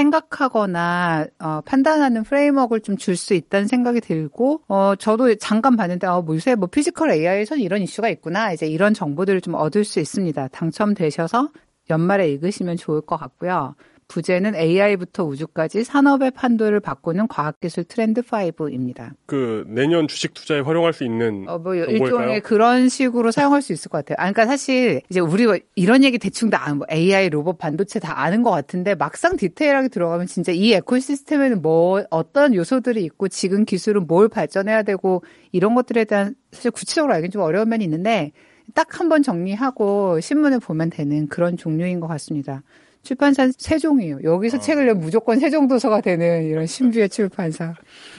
생각하거나 어, 판단하는 프레임워크를 좀 줄 수 있다는 생각이 들고 어 저도 잠깐 봤는데 어, 뭐 요새 뭐 피지컬 에이아이에서는 이런 이슈가 있구나 이제 이런 정보들을 좀 얻을 수 있습니다. 당첨되셔서 연말에 읽으시면 좋을 것 같고요. 부제는 에이아이부터 우주까지 산업의 판도를 바꾸는 과학기술 트렌드 오입니다. 그 내년 주식 투자에 활용할 수 있는 어, 뭐 정보일까요? 일종의 그런 식으로 사용할 수 있을 것 같아요. 아, 그러니까 사실 이제 우리가 이런 얘기 대충 다 아는 뭐 에이아이, 로봇, 반도체 다 아는 것 같은데 막상 디테일하게 들어가면 진짜 이 에코시스템에는 뭐 어떤 요소들이 있고 지금 기술은 뭘 발전해야 되고 이런 것들에 대한 사실 구체적으로 알기는 좀 어려운 면이 있는데 딱 한 번 정리하고 신문을 보면 되는 그런 종류인 것 같습니다. 출판사 세종이에요. 여기서 어. 책을 내면 무조건 세종도서가 되는 이런 신비의 출판사.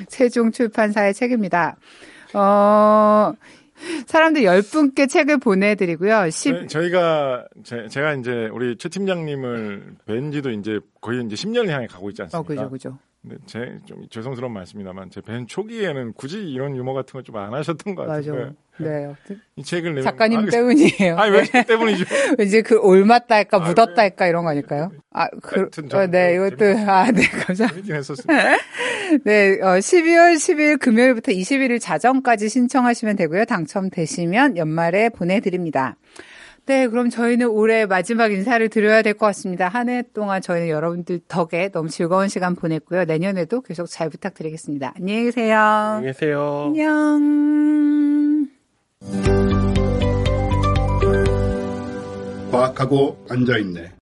세종 출판사의 책입니다. 어, 사람들 열 분께 책을 보내드리고요. 십... 네, 저희가, 제, 제가 이제 우리 최 팀장님을 뵌 지도 이제 거의 이제 십 년을 향해 가고 있지 않습니까? 어, 그죠, 그죠. 근데 제, 좀 죄송스러운 말씀입니다만, 제 뵌 초기에는 굳이 이런 유머 같은 거 좀 안 하셨던 것 같아요. 맞아요. 네. 이 책을 내면. 작가님 아, 때문이에요. 아니, 왜 네. 때문이죠? 왠지 그 올맞다 할까, 묻었다 할까 이런 거 아닐까요? 아, 그, 어, 네, 이것도, 아, 네, 감사합니다. 했었습니다. 네, 어, 십이월 십일 금요일부터 이십일 일 자정까지 신청하시면 되고요. 당첨되시면 연말에 보내드립니다. 네, 그럼 저희는 올해 마지막 인사를 드려야 될 것 같습니다. 한 해 동안 저희는 여러분들 덕에 너무 즐거운 시간 보냈고요. 내년에도 계속 잘 부탁드리겠습니다. 안녕히 계세요. 안녕히 계세요. 안녕. 과학하고 앉아있네.